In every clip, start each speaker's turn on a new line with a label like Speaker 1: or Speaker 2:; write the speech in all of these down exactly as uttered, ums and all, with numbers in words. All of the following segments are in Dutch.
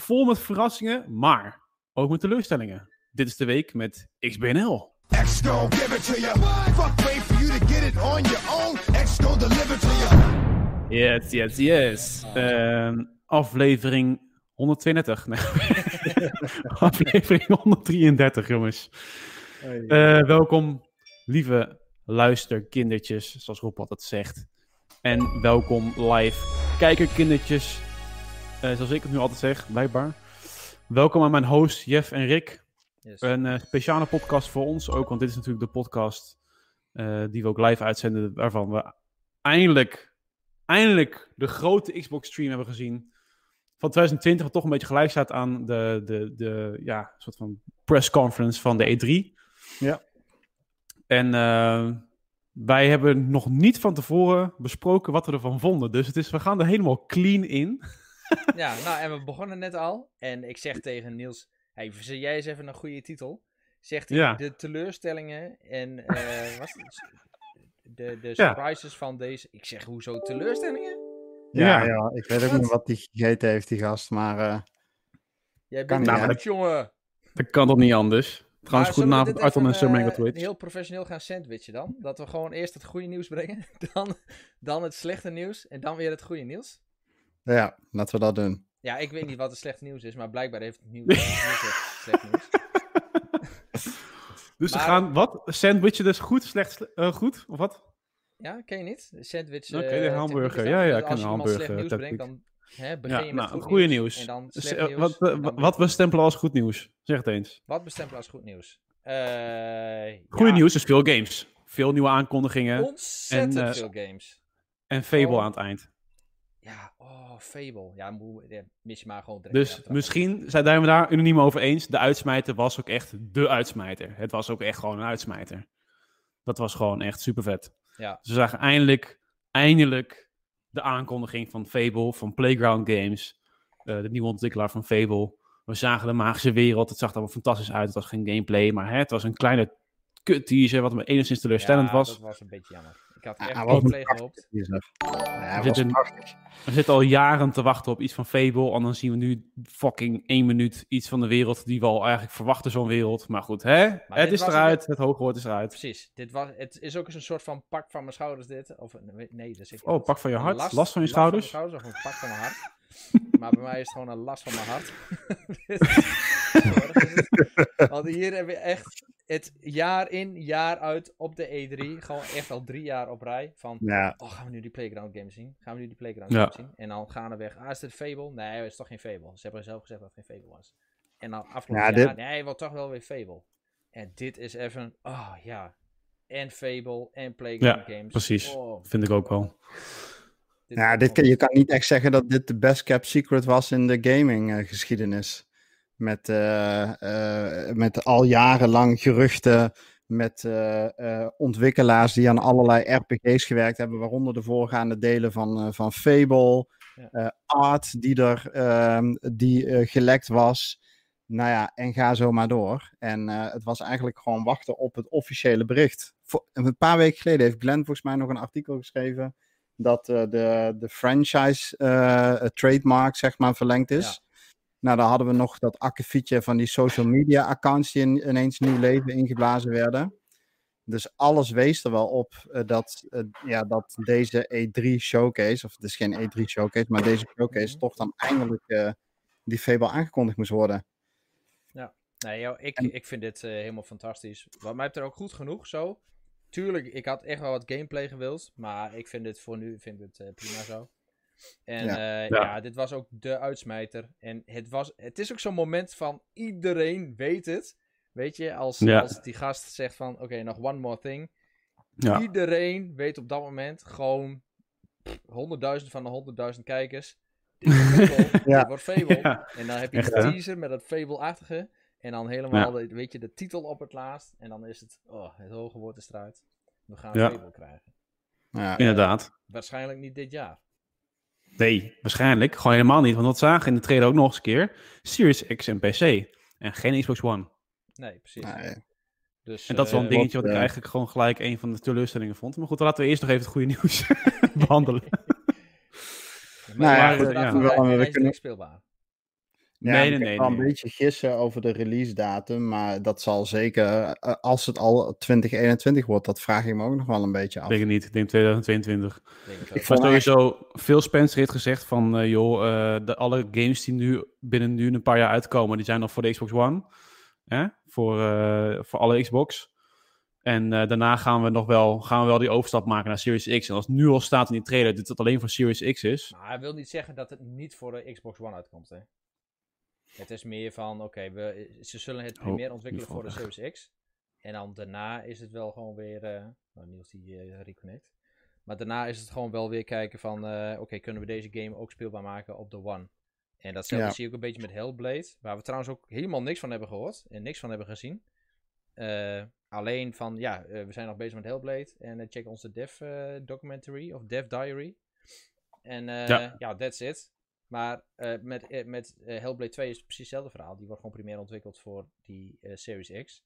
Speaker 1: vol met verrassingen, maar ook met teleurstellingen. Dit is de week met X B N L.
Speaker 2: X gon' give it to you. Fuck wait for you to get it on your own. X gon' deliver to you.
Speaker 1: Yes, yes, yes. Uh, aflevering honderdtweeëndertig. Nee. aflevering honderddrieëndertig, jongens. Uh, welkom, lieve luisterkindertjes, zoals Rob altijd zegt. En welkom live kijkerkindertjes, uh, zoals ik het nu altijd zeg, blijkbaar. Welkom aan mijn host Jeff en Rick. Yes. Een uh, speciale podcast voor ons ook, want dit is natuurlijk de podcast uh, die we ook live uitzenden, waarvan we eindelijk, eindelijk de grote Xbox stream hebben gezien van twintig twintig, wat toch een beetje gelijk staat aan de, de, de ja, soort van press conference van de E drie.
Speaker 3: Ja.
Speaker 1: En uh, wij hebben nog niet van tevoren besproken wat we ervan vonden, dus het is, we gaan er helemaal clean in.
Speaker 4: Ja, nou, en we begonnen net al. En ik zeg tegen Niels, hey, verzin jij eens even een goede titel. Zegt hij, ja. de teleurstellingen en uh, was het? de, de surprises ja. van deze... Ik zeg, hoezo teleurstellingen?
Speaker 3: Ja, ja, ja. Ik weet ook wat? niet wat hij gegeten heeft, die gast, maar... Uh,
Speaker 4: jij bent nou, goed, jongen.
Speaker 1: Dat kan toch niet anders? Trouwens, goedenavond, Arton en Summer Twitch.
Speaker 4: Heel professioneel gaan sandwichen dan. Dat we gewoon eerst het goede nieuws brengen, dan, dan het slechte nieuws en dan weer het goede nieuws.
Speaker 3: Ja, laten we dat doen.
Speaker 4: Ja, ik weet niet wat het slechte nieuws is, maar blijkbaar heeft het nieuws, nieuws slecht nieuws.
Speaker 1: Dus
Speaker 4: maar,
Speaker 1: we gaan, wat? Sandwichen dus goed, slecht, uh, goed? Of wat?
Speaker 4: Ja, ken je niet? Sandwich.
Speaker 1: Oké, okay, de hamburger. Ja, ja, ik ken de hamburger.
Speaker 4: Als je slecht nieuws brengt, dan hè, begin
Speaker 1: ja,
Speaker 4: je met
Speaker 1: nou,
Speaker 4: goed
Speaker 1: goede
Speaker 4: nieuws.
Speaker 1: nieuws.
Speaker 4: En dan
Speaker 1: dus,
Speaker 4: uh, nieuws,
Speaker 1: wat, uh,
Speaker 4: dan
Speaker 1: wat bestempelen als goed nieuws? Zeg het eens.
Speaker 4: Wat bestempelen als goed nieuws? Uh,
Speaker 1: goede
Speaker 4: ja.
Speaker 1: nieuws is veel games. Veel nieuwe aankondigingen.
Speaker 4: Ontzettend en, uh, veel games.
Speaker 1: En Fable oh. aan het eind.
Speaker 4: Ja, oh, Fable. Ja, moe, ja mis je maar gewoon
Speaker 1: direct. Dus ja, misschien zijn we daar unaniem over eens. De uitsmijter was ook echt de uitsmijter. Het was ook echt gewoon een uitsmijter. Dat was gewoon echt super vet.
Speaker 4: Ja.
Speaker 1: Ze zagen eindelijk, eindelijk de aankondiging van Fable, van Playground Games. Uh, de nieuwe ontwikkelaar van Fable. We zagen de magische wereld. Het zag er allemaal fantastisch uit. Het was geen gameplay, maar hè, het was een kleine kut teaser wat me enigszins teleurstellend
Speaker 4: ja,
Speaker 1: was.
Speaker 4: dat was een beetje jammer. Ik had echt
Speaker 3: ja,
Speaker 4: gameplay gehoopt.
Speaker 3: Ja,
Speaker 1: we, zitten, we zitten al jaren te wachten op iets van Fable. En dan zien we nu fucking één minuut iets van de wereld die we al eigenlijk verwachten, zo'n wereld. Maar goed, hè? Maar het is eruit. Een... Het hoge woord is eruit.
Speaker 4: Precies. Dit was, het is ook eens een soort van pak van mijn schouders dit. Of nee, dat is ik
Speaker 1: Oh,
Speaker 4: niet.
Speaker 1: pak van je hart?
Speaker 4: Last,
Speaker 1: last van je
Speaker 4: last
Speaker 1: schouders?
Speaker 4: Van mijn schouders of een pak van mijn hart. Maar bij mij is het gewoon een last van mijn hart. Want hier hebben we echt het jaar in, jaar uit op de E drie. Gewoon echt al drie jaar op rij. Van,
Speaker 3: ja.
Speaker 4: oh, gaan we nu die Playground Games zien? Gaan we nu die Playground
Speaker 1: ja.
Speaker 4: Games zien? En dan gaan we weg. Ah, is dit Fable? Nee, het is toch geen Fable. Ze hebben zelf gezegd dat het geen Fable was. En dan afgelopen ja, jaar, dit... nee, wel toch wel weer Fable. En dit is even, oh ja. En Fable en Playground
Speaker 1: ja,
Speaker 4: Games.
Speaker 1: Precies,
Speaker 4: oh.
Speaker 1: vind ik ook wel.
Speaker 3: Dit ja, dit kan, je kan niet echt zeggen dat dit de best kept secret was in de gaming uh, geschiedenis. Met, uh, uh, met al jarenlang geruchten, met uh, uh, ontwikkelaars die aan allerlei R P G's gewerkt hebben, waaronder de voorgaande delen van, uh, van Fable, ja. uh, Art die er uh, die, uh, gelekt was. Nou ja, en ga zo maar door. En uh, het was eigenlijk gewoon wachten op het officiële bericht. Voor, een paar weken geleden heeft Glenn volgens mij nog een artikel geschreven dat uh, de, de franchise uh, trademark, zeg maar, verlengd is. Ja. Nou, dan hadden we nog dat akkefietje van die social media accounts die in, ineens nieuw leven ingeblazen werden. Dus alles wees er wel op uh, dat, uh, ja, dat deze E drie showcase, of het is geen E drie showcase, maar deze showcase mm-hmm. toch dan eindelijk uh, die Fable aangekondigd moest worden.
Speaker 4: Ja, nee, joh, ik, en... ik vind dit uh, helemaal fantastisch. Wat mij betreft ook goed genoeg zo. Tuurlijk, ik had echt wel wat gameplay gewild, maar ik vind dit voor nu vind het, uh, prima zo. En ja. Uh, ja. ja, dit was ook de uitsmijter. En het, was, het is ook zo'n moment van iedereen weet het. Weet je, als, ja. als die gast zegt van, oké, okay, nog one more thing. Ja. Iedereen weet op dat moment gewoon honderdduizend van de honderdduizend kijkers. Dit wordt Fable. ja. Dit wordt Fable. Ja. En dan heb je de teaser met dat Fable-achtige. En dan helemaal, ja. de, weet je, de titel op het laatst. En dan is het, oh, het hoge woord is eruit. We gaan ja. Fable krijgen.
Speaker 1: Ja, inderdaad.
Speaker 4: Uh, waarschijnlijk niet dit jaar.
Speaker 1: Nee, waarschijnlijk. Gewoon helemaal niet. Want dat zagen in de trailer ook nog eens een keer. Series X en P C. En geen Xbox One.
Speaker 4: Nee, precies.
Speaker 3: Nee.
Speaker 4: Dus,
Speaker 1: en dat is wel een
Speaker 4: uh,
Speaker 1: dingetje wat, wat ik uh, eigenlijk gewoon gelijk een van de teleurstellingen vond. Maar goed, dan laten we eerst nog even het goede nieuws behandelen.
Speaker 4: maar nou ja, goed, ja, ja. Wel, we kunnen... speelbaar.
Speaker 3: Ja,
Speaker 1: nee,
Speaker 3: ik
Speaker 1: nee,
Speaker 3: kan
Speaker 1: nee.
Speaker 3: wel
Speaker 1: nee.
Speaker 3: een beetje gissen over de release datum, maar dat zal zeker, uh, als het al twintig eenentwintig wordt, dat vraag ik me ook nog wel een beetje af.
Speaker 1: Ik denk het niet. Ik denk twintig tweeëntwintig.
Speaker 4: Denk het
Speaker 3: Ik
Speaker 4: ook.
Speaker 3: vond
Speaker 1: Maar sowieso, Phil Spencer heeft gezegd van, uh, joh, uh, de, alle games die nu binnen nu een paar jaar uitkomen, die zijn nog voor de Xbox One. Hè? Voor, uh, voor alle Xbox. En uh, daarna gaan we nog wel, gaan we wel die overstap maken naar Series X. En als het nu al staat in die trailer dat het alleen voor Series X is.
Speaker 4: Maar hij wil niet zeggen dat het niet voor de Xbox One uitkomt, hè. Het is meer van, oké, okay, we ze zullen het primair ontwikkelen voor de Series X. En dan daarna is het wel gewoon weer... Uh, nou, Niels die uh, reconnect. Maar daarna is het gewoon wel weer kijken van... Uh, oké, okay, kunnen we deze game ook speelbaar maken op de One? En datzelfde ja. zie je ook een beetje met Hellblade. Waar we trouwens ook helemaal niks van hebben gehoord. En niks van hebben gezien. Uh, alleen van, ja, uh, we zijn nog bezig met Hellblade. En uh, check onze dev uh, documentary of dev diary. En uh, ja. ja, that's it. Maar uh, met, uh, met uh, Hellblade twee is het precies hetzelfde verhaal. Die wordt gewoon primair ontwikkeld voor die uh, Series X.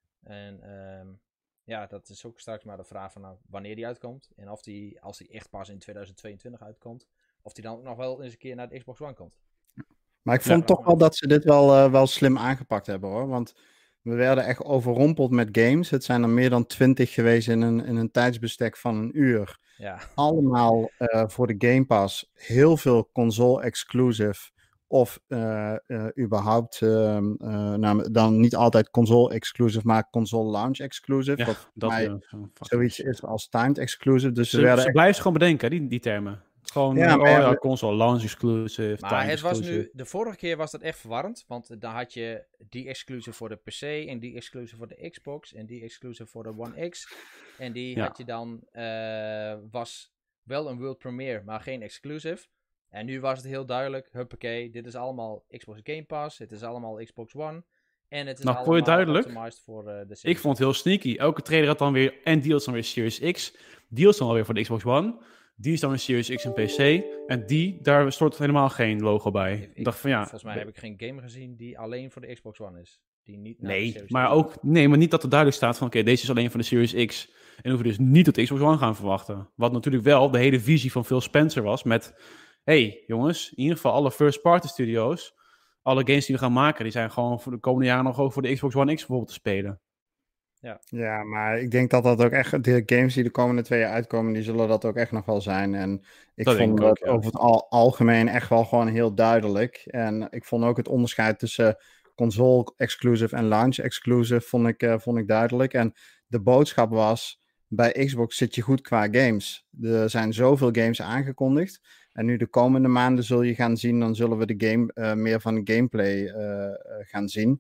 Speaker 4: En um, ja, dat is ook straks maar de vraag van nou, wanneer die uitkomt. En of die, als die echt pas in tweeduizend tweeëntwintig uitkomt, of die dan ook nog wel eens een keer naar de Xbox One komt.
Speaker 3: Maar ik vond ja, toch wel dat ze dit wel, uh, wel slim aangepakt hebben hoor. Want we werden echt overrompeld met games. Het zijn er meer dan twintig geweest in een, in een tijdsbestek van een uur.
Speaker 4: Ja.
Speaker 3: Allemaal uh, voor de Game Pass. Heel veel console-exclusive. Of uh, uh, überhaupt, uh, uh, nou, dan niet altijd console-exclusive, maar console-launch-exclusive.
Speaker 1: Ja,
Speaker 3: wat
Speaker 1: dat
Speaker 3: mij
Speaker 1: ja,
Speaker 3: zoiets is als timed-exclusive. Dus
Speaker 1: ze
Speaker 3: ze, werden
Speaker 1: ze
Speaker 3: echt...
Speaker 1: blijven ze gewoon bedenken, die, die termen. Gewoon,
Speaker 3: ja,
Speaker 1: oh ja,
Speaker 3: ja,
Speaker 1: console, launch-exclusive,
Speaker 4: maar het was nu, de vorige keer was dat echt verwarrend, want dan had je die exclusive voor de P C en die exclusive voor de Xbox en die exclusive voor de One X. En die ja. had je dan, uh, was wel een world premiere, maar geen exclusive. En nu was het heel duidelijk, huppakee, dit is allemaal Xbox Game Pass, het is allemaal Xbox One. En het is
Speaker 1: nou,
Speaker 4: allemaal
Speaker 1: duidelijk?
Speaker 4: optimized voor uh, de Series.
Speaker 1: Ik vond het heel sneaky. Elke trailer had dan weer, en deals dan weer Series X, deals dan alweer voor de Xbox One. Die is dan een Series X en P C. En die, daar stort helemaal geen logo bij. Ik, ik dacht van ja.
Speaker 4: Volgens mij heb ik geen game gezien die alleen voor de Xbox One is. Die niet naar
Speaker 1: nee,
Speaker 4: de Series
Speaker 1: maar
Speaker 4: X
Speaker 1: ook, nee, maar niet dat er duidelijk staat van oké, okay, deze is alleen voor de Series X. En hoeven dus niet tot de Xbox One gaan verwachten. Wat natuurlijk wel de hele visie van Phil Spencer was met... hey, jongens, in ieder geval alle first-party studio's, alle games die we gaan maken, die zijn gewoon voor de komende jaren nog ook voor de Xbox One X bijvoorbeeld te spelen.
Speaker 3: Ja. ja, maar ik denk dat dat ook echt, de games die de komende twee jaar uitkomen, die zullen dat ook echt nog wel zijn. En ik dat vond het ja. over het al, algemeen echt wel gewoon heel duidelijk. En ik vond ook het onderscheid tussen console-exclusive en launch-exclusive vond ik, uh, vond ik duidelijk. En de boodschap was, bij Xbox zit je goed qua games. Er zijn zoveel games aangekondigd. En nu de komende maanden zul je gaan zien, dan zullen we de game, uh, meer van de gameplay uh, uh, gaan zien.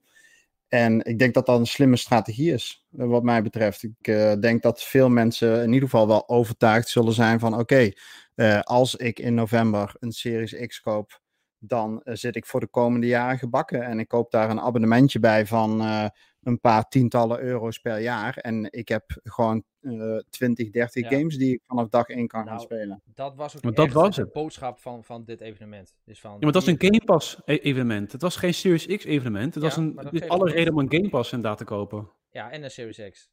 Speaker 3: En ik denk dat dat een slimme strategie is, wat mij betreft. Ik uh, denk dat veel mensen in ieder geval wel overtuigd zullen zijn van... oké, okay, uh, als ik in november een Series X koop, dan uh, zit ik voor de komende jaren gebakken. En ik koop daar een abonnementje bij van uh, een paar tientallen euro's per jaar. En ik heb gewoon uh, twintig, dertig ja. games die ik vanaf dag één kan nou, gaan spelen.
Speaker 4: Dat was ook
Speaker 1: maar
Speaker 4: echt
Speaker 1: dat was
Speaker 4: de
Speaker 1: het.
Speaker 4: boodschap van, van dit evenement. Dus van
Speaker 1: ja, maar dat was een Game Pass evenement. Het was geen Series X evenement. Het
Speaker 4: ja,
Speaker 1: was een, het is alle reden om een Game Pass inderdaad te kopen.
Speaker 4: Ja, en een Series X.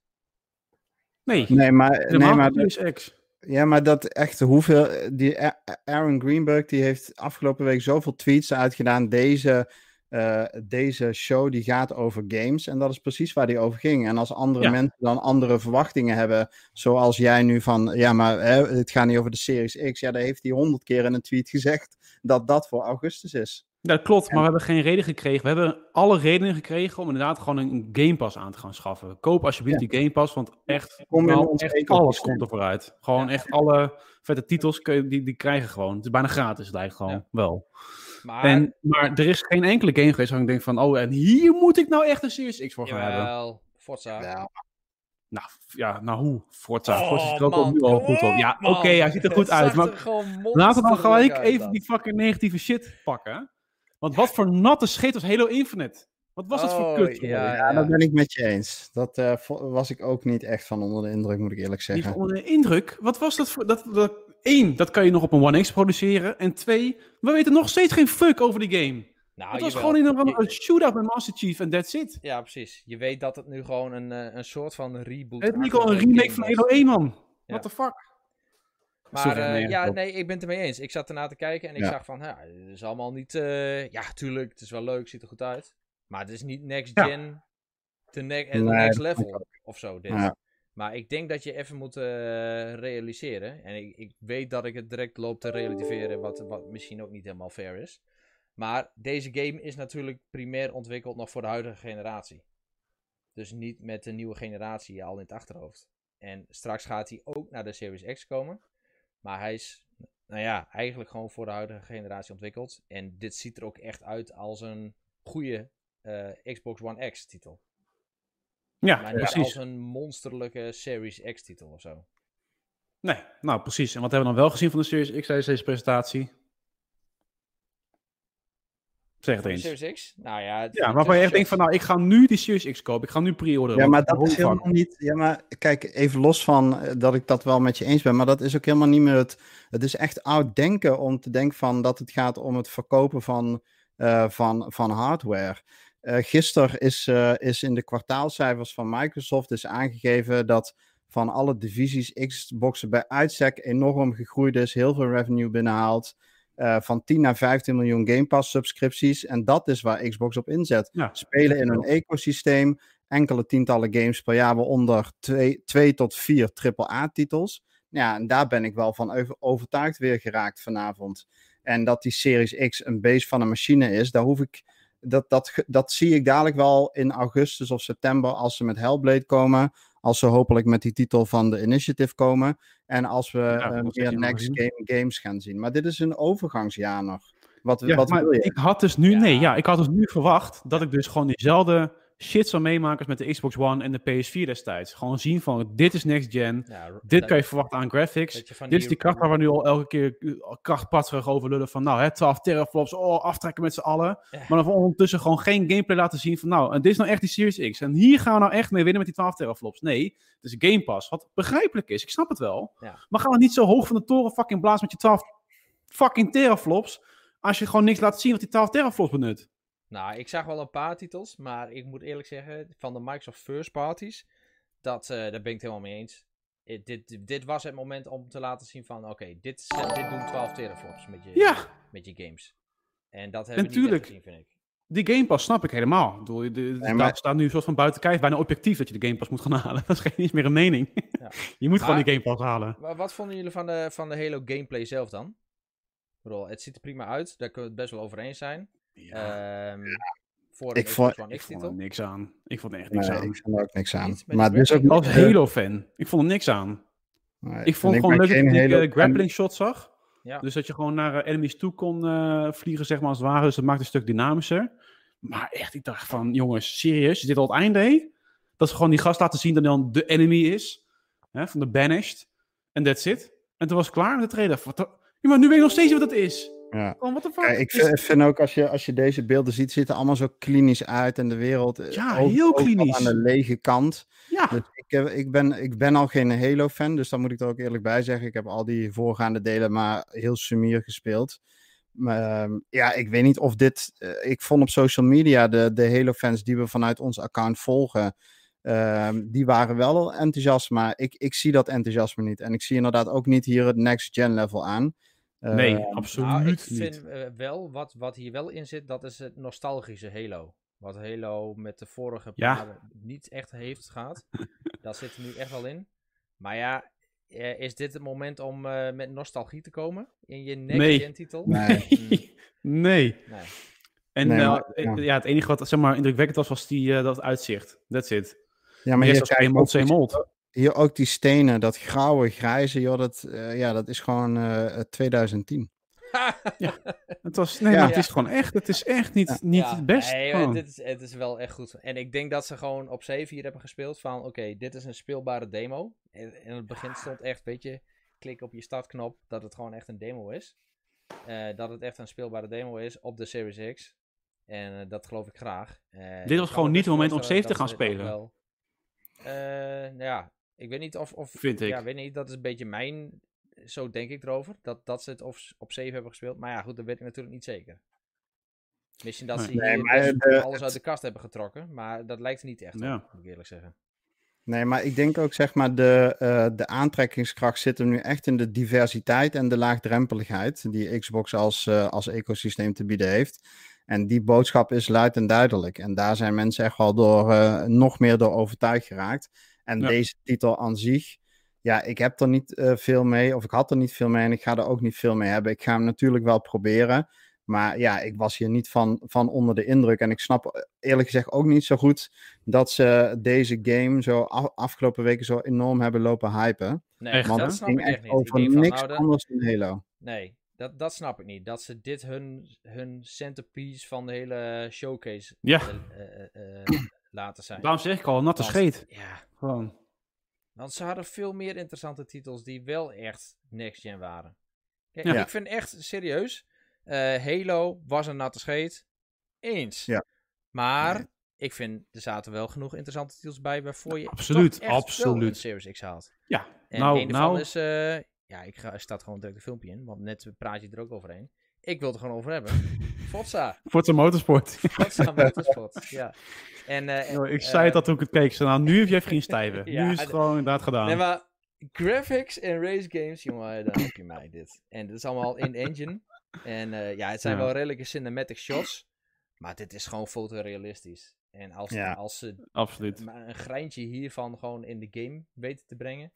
Speaker 1: Nee,
Speaker 3: nee maar... Nee, maar
Speaker 1: Series X.
Speaker 3: Ja, maar dat echt, hoeveel... Die Aaron Greenberg, die heeft afgelopen week zoveel tweets uitgedaan. Deze, uh, deze show, die gaat over games. En dat is precies waar die over ging. En als andere ja. mensen dan andere verwachtingen hebben, zoals jij nu van... Ja, maar hè, het gaat niet over de Series X. Ja, dan heeft hij honderd keer in een tweet gezegd dat dat voor augustus is.
Speaker 1: Ja, dat klopt, maar we hebben geen reden gekregen. We hebben alle redenen gekregen om inderdaad gewoon een Game Pass aan te gaan schaffen. Koop alsjeblieft ja. die Game Pass, want echt, nou, echt alles komt er vooruit. Gewoon ja. echt alle vette titels, die, die krijgen gewoon. Het is bijna gratis, het lijkt gewoon ja. wel. Maar... En, maar er is geen enkele game geweest waar ik denk van, oh, en hier moet ik nou echt een Series X voor gaan
Speaker 4: Jawel,
Speaker 1: hebben.
Speaker 4: Jawel, Forza. Ja.
Speaker 1: Nou, ja, nou hoe? Forza.
Speaker 4: Oh,
Speaker 1: Forza ziet er ook al nu al goed op. Ja, oké, okay, hij ziet er goed uit. Maar laten we dan gelijk even die fucking negatieve shit pakken. Want wat voor natte scheet was Halo Infinite? Wat was dat oh, voor kut?
Speaker 3: Ja, ja, ja, dat ben ik met je eens. Dat uh, was ik ook niet echt van onder de indruk, moet ik eerlijk zeggen.
Speaker 1: Niet onder de indruk? Wat was dat voor... Dat, dat, één, dat kan je nog op een One X produceren. En twee, we weten nog steeds geen fuck over die game. Nou, het was gewoon in een, een shootout met Master Chief en that's it.
Speaker 4: Ja, precies. Je weet dat het nu gewoon een, een soort van reboot is.
Speaker 1: Het is niet al een remake van Halo één, man. What ja. the fuck?
Speaker 4: Maar
Speaker 1: Sorry,
Speaker 4: uh,
Speaker 1: nee,
Speaker 4: ja,
Speaker 1: klopt.
Speaker 4: nee, ik ben het ermee eens. Ik zat ernaar te kijken en ik
Speaker 3: Ja.
Speaker 4: zag van, ja, het is allemaal niet... Uh, ja, tuurlijk, het is wel leuk, ziet er goed uit. Maar het is niet next
Speaker 1: Ja.
Speaker 4: gen, de ne-
Speaker 3: Nee,
Speaker 4: next
Speaker 3: dat
Speaker 4: level of zo, dit.
Speaker 3: Ja.
Speaker 4: Maar ik denk dat je even moet uh, realiseren. En ik, ik weet dat ik het direct loop te relativeren, wat, wat misschien ook niet helemaal fair is. Maar deze game is natuurlijk primair ontwikkeld nog voor de huidige generatie. Dus niet met de nieuwe generatie al in het achterhoofd. En straks gaat hij ook naar de Series X komen. Maar hij is, nou ja, eigenlijk gewoon voor de huidige generatie ontwikkeld. En dit ziet er ook echt uit als een goede uh, Xbox One X titel.
Speaker 1: Ja,
Speaker 4: maar niet
Speaker 1: precies.
Speaker 4: als een monsterlijke Series X titel of zo.
Speaker 1: Nee, nou precies. En wat hebben we dan wel gezien van de Series X tijdens deze presentatie? Zeg het
Speaker 4: Voor de
Speaker 1: eens.
Speaker 4: Series X? Nou ja, het,
Speaker 1: Ja, waarvan je echt denkt van, nou, ik ga nu die Series X kopen. Ik ga nu pre-orderen.
Speaker 3: Ja, maar dat
Speaker 1: holy
Speaker 3: is
Speaker 1: fuck.
Speaker 3: helemaal niet... Ja, maar kijk, even los van uh, dat ik dat wel met je eens ben, maar dat is ook helemaal niet meer het... Het is echt oud denken om te denken van dat het gaat om het verkopen van, uh, van, van hardware. Uh, gisteren is, uh, is in de kwartaalcijfers van Microsoft is aangegeven dat van alle divisies Xboxen bij uitstek enorm gegroeid is, heel veel revenue binnenhaalt. Uh, van tien naar vijftien miljoen Game Pass subscripties. En dat is waar Xbox op inzet.
Speaker 1: Ja,
Speaker 3: Spelen in een ecosysteem. Enkele tientallen games per jaar, waaronder twee, twee tot vier triple A titels. Ja, en daar ben ik wel van over, overtuigd weer geraakt vanavond. En dat die Series X een base van een machine is, daar hoef ik... Dat, dat, dat zie ik dadelijk wel in augustus of september als ze met Hellblade komen. Als ze hopelijk met die titel van de Initiative komen. En als we
Speaker 1: Ja,
Speaker 3: uh, weer next game games gaan zien. Maar dit is een overgangsjaar nog. Wat,
Speaker 1: Ja,
Speaker 3: wat
Speaker 1: maar
Speaker 3: wil je?
Speaker 1: ik had dus nu,
Speaker 4: Ja.
Speaker 1: nee, ja, ik had dus nu verwacht dat ik dus gewoon diezelfde shit zou meemaken als met de Xbox One en de P S vier destijds. Gewoon zien van, dit is next gen,
Speaker 4: ja,
Speaker 1: dit
Speaker 4: dat-
Speaker 1: kan je verwachten aan graphics.
Speaker 4: dat je van
Speaker 1: Dit is die kracht waar we nu al elke keer uh, krachtpatserig over lullen van, nou, hè, twaalf teraflops, oh, aftrekken met z'n allen.
Speaker 4: Ja.
Speaker 1: Maar dan ondertussen gewoon geen gameplay laten zien van, nou, en dit is nou echt die Series X. En hier gaan we nou echt mee winnen met die twaalf teraflops. Nee, het is Game Pass, wat begrijpelijk is. Ik snap het wel.
Speaker 4: Ja.
Speaker 1: Maar ga dan niet zo hoog van de toren fucking blazen met je twaalf fucking teraflops, als je gewoon niks laat zien wat die twaalf teraflops benut.
Speaker 4: Nou, ik zag wel een paar titels, maar ik moet eerlijk zeggen, van de Microsoft First Parties, dat, uh, daar ben ik het helemaal mee eens. It, dit, dit was het moment om te laten zien van, oké, okay, dit, dit doen twaalf teraflops met je,
Speaker 1: Ja.
Speaker 4: met je games. En dat hebben we
Speaker 1: Natuurlijk.
Speaker 4: niet echt gezien, vind ik.
Speaker 1: Die Game Pass snap ik helemaal. Ik bedoel, de, de,
Speaker 3: Nee, maar-
Speaker 1: daar staat nu een soort van buiten kijf, bijna objectief dat je de Game Pass moet gaan halen. Dat is geen eens meer een mening.
Speaker 4: Ja.
Speaker 1: Je moet
Speaker 4: Maar-
Speaker 1: gewoon die Game Pass halen.
Speaker 4: Maar wat vonden jullie van de, van de Halo gameplay zelf dan? Ik bedoel, het ziet er prima uit, daar kunnen we het best wel over eens zijn.
Speaker 1: Ja,
Speaker 4: Ehm, voor
Speaker 3: Ik
Speaker 4: een
Speaker 3: vond-
Speaker 4: Xbox One
Speaker 1: ik vond
Speaker 4: X-titel.
Speaker 1: er niks aan. Ik vond er echt niks
Speaker 3: Nee,
Speaker 1: aan.
Speaker 3: ik vond er ook niks aan.
Speaker 4: Niet met
Speaker 3: Maar
Speaker 4: die
Speaker 3: dus ook
Speaker 4: grappling?
Speaker 1: Als
Speaker 3: niet, uh,
Speaker 1: Halo-fan. Ik vond er niks aan.
Speaker 3: nee,
Speaker 1: Ik vond
Speaker 3: en
Speaker 1: het gewoon
Speaker 3: ben
Speaker 1: leuk
Speaker 3: geen
Speaker 1: dat ik
Speaker 3: Halo
Speaker 1: uh,
Speaker 3: fan.
Speaker 1: grappling shot zag.
Speaker 4: Ja.
Speaker 1: Dus dat je gewoon naar uh, enemies toe kon uh, vliegen, zeg maar, als het ware. Dus dat maakt het een stuk dynamischer. Maar echt, ik dacht van, jongens, serieus? Is dit al het einde, hé? Dat ze gewoon die gast laten zien dat hij dan de enemy is. Hè, van de Banished. En that's it. En toen was het klaar met de trailer. Wat de... Ja, maar nu weet ik nog steeds wat dat is.
Speaker 3: Ja.
Speaker 1: Gewoon, what the fuck?
Speaker 3: Kijk, ik
Speaker 1: Is-
Speaker 3: vind, vind ook als je, als je deze beelden ziet, ziet het er allemaal zo klinisch uit. En de wereld eh,
Speaker 1: Ja,
Speaker 3: ook-
Speaker 1: heel
Speaker 3: ook al
Speaker 1: klinisch.
Speaker 3: aan de lege kant.
Speaker 1: Ja.
Speaker 3: Dus ik, heb- ik, ben, ik ben al geen Halo-fan, dus daar moet ik er ook eerlijk bij zeggen. Ik heb al die voorgaande delen maar heel sumier gespeeld. Maar, ehm, ja, ik weet niet of dit... eh, ik vond op social media de, de Halo-fans die we vanuit ons account volgen, ehm, die waren wel enthousiast, maar ik, ik zie dat enthousiasme niet. En ik zie inderdaad ook niet hier het next-gen level aan. Eh,
Speaker 1: Nee, absoluut
Speaker 4: Nou, ik
Speaker 1: niet.
Speaker 4: vind uh, wel, wat, wat hier wel in zit, dat is het nostalgische Halo. Wat Halo met de vorige
Speaker 1: Ja.
Speaker 4: jaren niet echt heeft gehad. Dat zit er nu echt wel in. Maar ja, eh, is dit het moment om uh, met nostalgie te komen in je
Speaker 1: Nee.
Speaker 4: next-gen titel?
Speaker 3: Nee.
Speaker 1: Nee.
Speaker 4: Nee.
Speaker 1: En
Speaker 3: Nee,
Speaker 1: uh,
Speaker 3: maar-
Speaker 1: ja.
Speaker 3: ja.
Speaker 1: het enige wat zeg maar, indrukwekkend was, was die, uh, dat uitzicht. That's it.
Speaker 3: Ja,
Speaker 1: Maar
Speaker 3: hier,
Speaker 1: eerst was
Speaker 3: kijk,
Speaker 1: geen mold,
Speaker 3: ook
Speaker 1: same
Speaker 3: die-
Speaker 1: mold.
Speaker 3: hier ook die stenen, dat grauwe, grijze, joh, dat, eh, ja, dat is gewoon eh, twintig tien.
Speaker 1: Het was, nee,
Speaker 3: Ja.
Speaker 1: maar het is gewoon echt, het is echt niet,
Speaker 3: Ja.
Speaker 1: niet
Speaker 4: Ja,
Speaker 1: het best.
Speaker 4: nee,
Speaker 1: gewoon.
Speaker 4: dit is, het is wel echt goed. En ik denk dat ze gewoon op zeven hier hebben gespeeld van, oké, okay, dit is een speelbare demo. En in het begin stond echt, weet je, klik op je startknop, dat het gewoon echt een demo is. Uh, dat het echt een speelbare demo is op de Series X. En uh, dat geloof ik graag. Uh,
Speaker 1: Dit was gewoon niet het moment om safe te gaan
Speaker 4: spelen.
Speaker 1: spelen.
Speaker 4: Wel, uh, nou ja, ik weet niet of... of
Speaker 1: Vind ik.
Speaker 4: Ja, weet niet, dat is een beetje mijn... Zo denk ik erover. Dat, dat ze het op, op zeven hebben gespeeld. Maar ja, goed, dat weet ik natuurlijk niet zeker. Misschien dat
Speaker 1: Nee.
Speaker 4: ze
Speaker 3: Nee,
Speaker 4: hier
Speaker 3: maar
Speaker 4: best
Speaker 3: de-
Speaker 4: alles uit de kast hebben getrokken. Maar dat lijkt er niet echt op,
Speaker 1: Ja.
Speaker 4: moet ik eerlijk zeggen.
Speaker 3: Nee, maar ik denk ook, zeg maar, de, uh, de aantrekkingskracht zit hem nu echt in de diversiteit en de laagdrempeligheid die Xbox als, uh, als ecosysteem te bieden heeft. En die boodschap is luid en duidelijk. En daar zijn mensen echt wel door, uh, nog meer door overtuigd geraakt. En ja. Deze titel aan zich, ja, ik heb er niet uh, veel mee, of ik had er niet veel mee en ik ga er ook niet veel mee hebben. Ik ga hem natuurlijk wel proberen. Maar ja, ik was hier niet van, van onder de indruk. En ik snap eerlijk gezegd ook niet zo goed dat ze deze game zo af, afgelopen weken zo enorm hebben lopen hypen.
Speaker 4: Nee, echt, want
Speaker 3: dat
Speaker 4: het snap ik echt
Speaker 3: echt
Speaker 4: niet.
Speaker 3: over
Speaker 4: ik
Speaker 3: niks
Speaker 4: van, nou,
Speaker 3: anders dan Halo.
Speaker 4: Nee, dat, dat snap ik niet. Dat ze dit hun, hun centerpiece van de hele showcase
Speaker 1: ja.
Speaker 4: uh, uh, uh, laten zijn.
Speaker 1: Daarom zeg ik al, natte scheet.
Speaker 4: Ja.
Speaker 1: Gewoon.
Speaker 4: Want ze hadden veel meer interessante titels die wel echt next-gen waren. Kijk,
Speaker 1: ja.
Speaker 4: ik vind echt serieus... Uh, Halo was een natte scheet. Eens.
Speaker 3: Ja.
Speaker 4: Maar
Speaker 3: nee.
Speaker 4: ik vind er zaten wel genoeg interessante titels bij waarvoor je
Speaker 1: absoluut,
Speaker 4: toch echt
Speaker 1: absoluut.
Speaker 4: wel een Series X haalt.
Speaker 1: Ja.
Speaker 4: En
Speaker 1: nou,
Speaker 4: een
Speaker 1: nou...
Speaker 4: ervan is... Uh, ja, ik ga, staat gewoon direct een filmpje in. Want net praat je er ook overheen. Ik wil het er gewoon over hebben. Forza.
Speaker 1: Forza Motorsport.
Speaker 4: Forza Motorsport, ja. En, uh,
Speaker 1: Yo, ik zei het uh, dat toen ik het keek. So, nou, nu heb je geen stijven.
Speaker 4: ja,
Speaker 1: nu is het gewoon inderdaad gedaan.
Speaker 4: Nee, maar graphics en race games, jongen, dan heb je mij dit. En dit is allemaal in-engine. En uh, ja, het zijn ja. wel redelijke cinematic shots. Maar dit is gewoon fotorealistisch. En als,
Speaker 1: ja,
Speaker 4: als ze
Speaker 1: absoluut.
Speaker 4: een greintje hiervan gewoon in de game weten te brengen...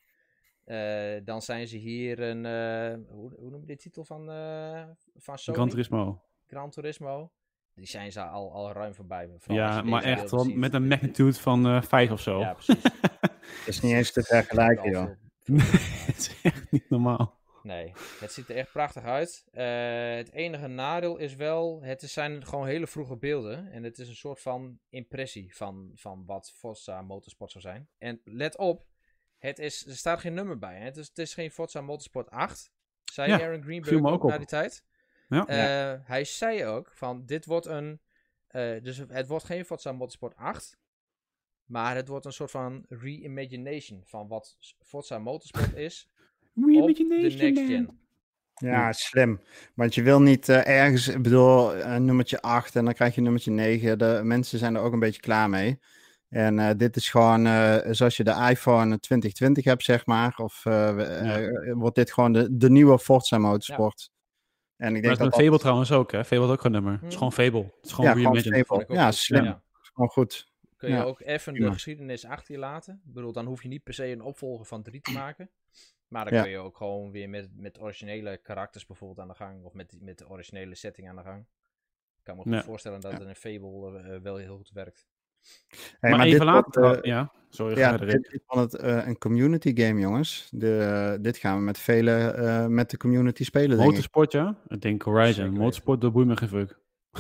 Speaker 4: Uh, dan zijn ze hier een... Uh, hoe, hoe noem je de titel van, uh, van Sony?
Speaker 1: Gran Turismo.
Speaker 4: Gran Turismo. Die zijn ze al, al ruim voorbij.
Speaker 1: Ja, maar echt wel met een magnitude van uh, vijf of zo.
Speaker 4: Ja, precies.
Speaker 3: Dat is niet eens te vergelijken, joh.
Speaker 1: Nee, het is echt niet normaal.
Speaker 4: Nee, het ziet er echt prachtig uit. Uh, het enige nadeel is wel, het zijn gewoon hele vroege beelden. En het is een soort van impressie van, van wat Forza Motorsport zou zijn. En let op, het is, er staat geen nummer bij. Hè? Het, is, het is geen Forza Motorsport acht, zei ja, Aaron Greenberg ook, ook na die tijd.
Speaker 1: Ja.
Speaker 4: Uh, ja. Hij zei ook van, dit wordt een, uh, dus het wordt geen Forza Motorsport acht. Maar het wordt een soort van reimagination van wat Forza Motorsport is. Op de next gen.
Speaker 3: Ja, slim. Want je wil niet uh, ergens, ik bedoel, uh, nummertje acht en dan krijg je nummertje negen. De mensen zijn er ook een beetje klaar mee. En uh, dit is gewoon, uh, zoals je de iPhone twintig twintig hebt, zeg maar. Of uh, ja. uh, wordt dit gewoon de, de nieuwe Forza Motorsport. Ja.
Speaker 1: En ik denk maar dat dat... Fable trouwens ook, hè? Fable had ook geen nummer. Hmm. Het is gewoon Fable. Het is gewoon
Speaker 3: ja,
Speaker 1: reimagined.
Speaker 3: Gewoon ja, slim. Ja. Gewoon goed.
Speaker 4: Kun je
Speaker 3: ja.
Speaker 4: ook even de ja. geschiedenis achter je laten. Ik bedoel, dan hoef je niet per se een opvolger van drie te maken. Maar dan ja. kun je ook gewoon weer met, met originele karakters bijvoorbeeld aan de gang. Of met, met de originele setting aan de gang. Ik kan me goed ja. voorstellen dat ja. het in Fable uh, wel heel goed werkt.
Speaker 3: Hey,
Speaker 1: maar,
Speaker 3: maar
Speaker 1: even later...
Speaker 3: Wordt, uh,
Speaker 1: ja, sorry.
Speaker 3: Ja, dit is van het uh, een community game, jongens. De, uh, dit gaan we met vele, uh, met de community spelen, denk
Speaker 1: Motorsport, ik. ja? Ik denk Horizon. Motorsport, dat boeit me geen fuck.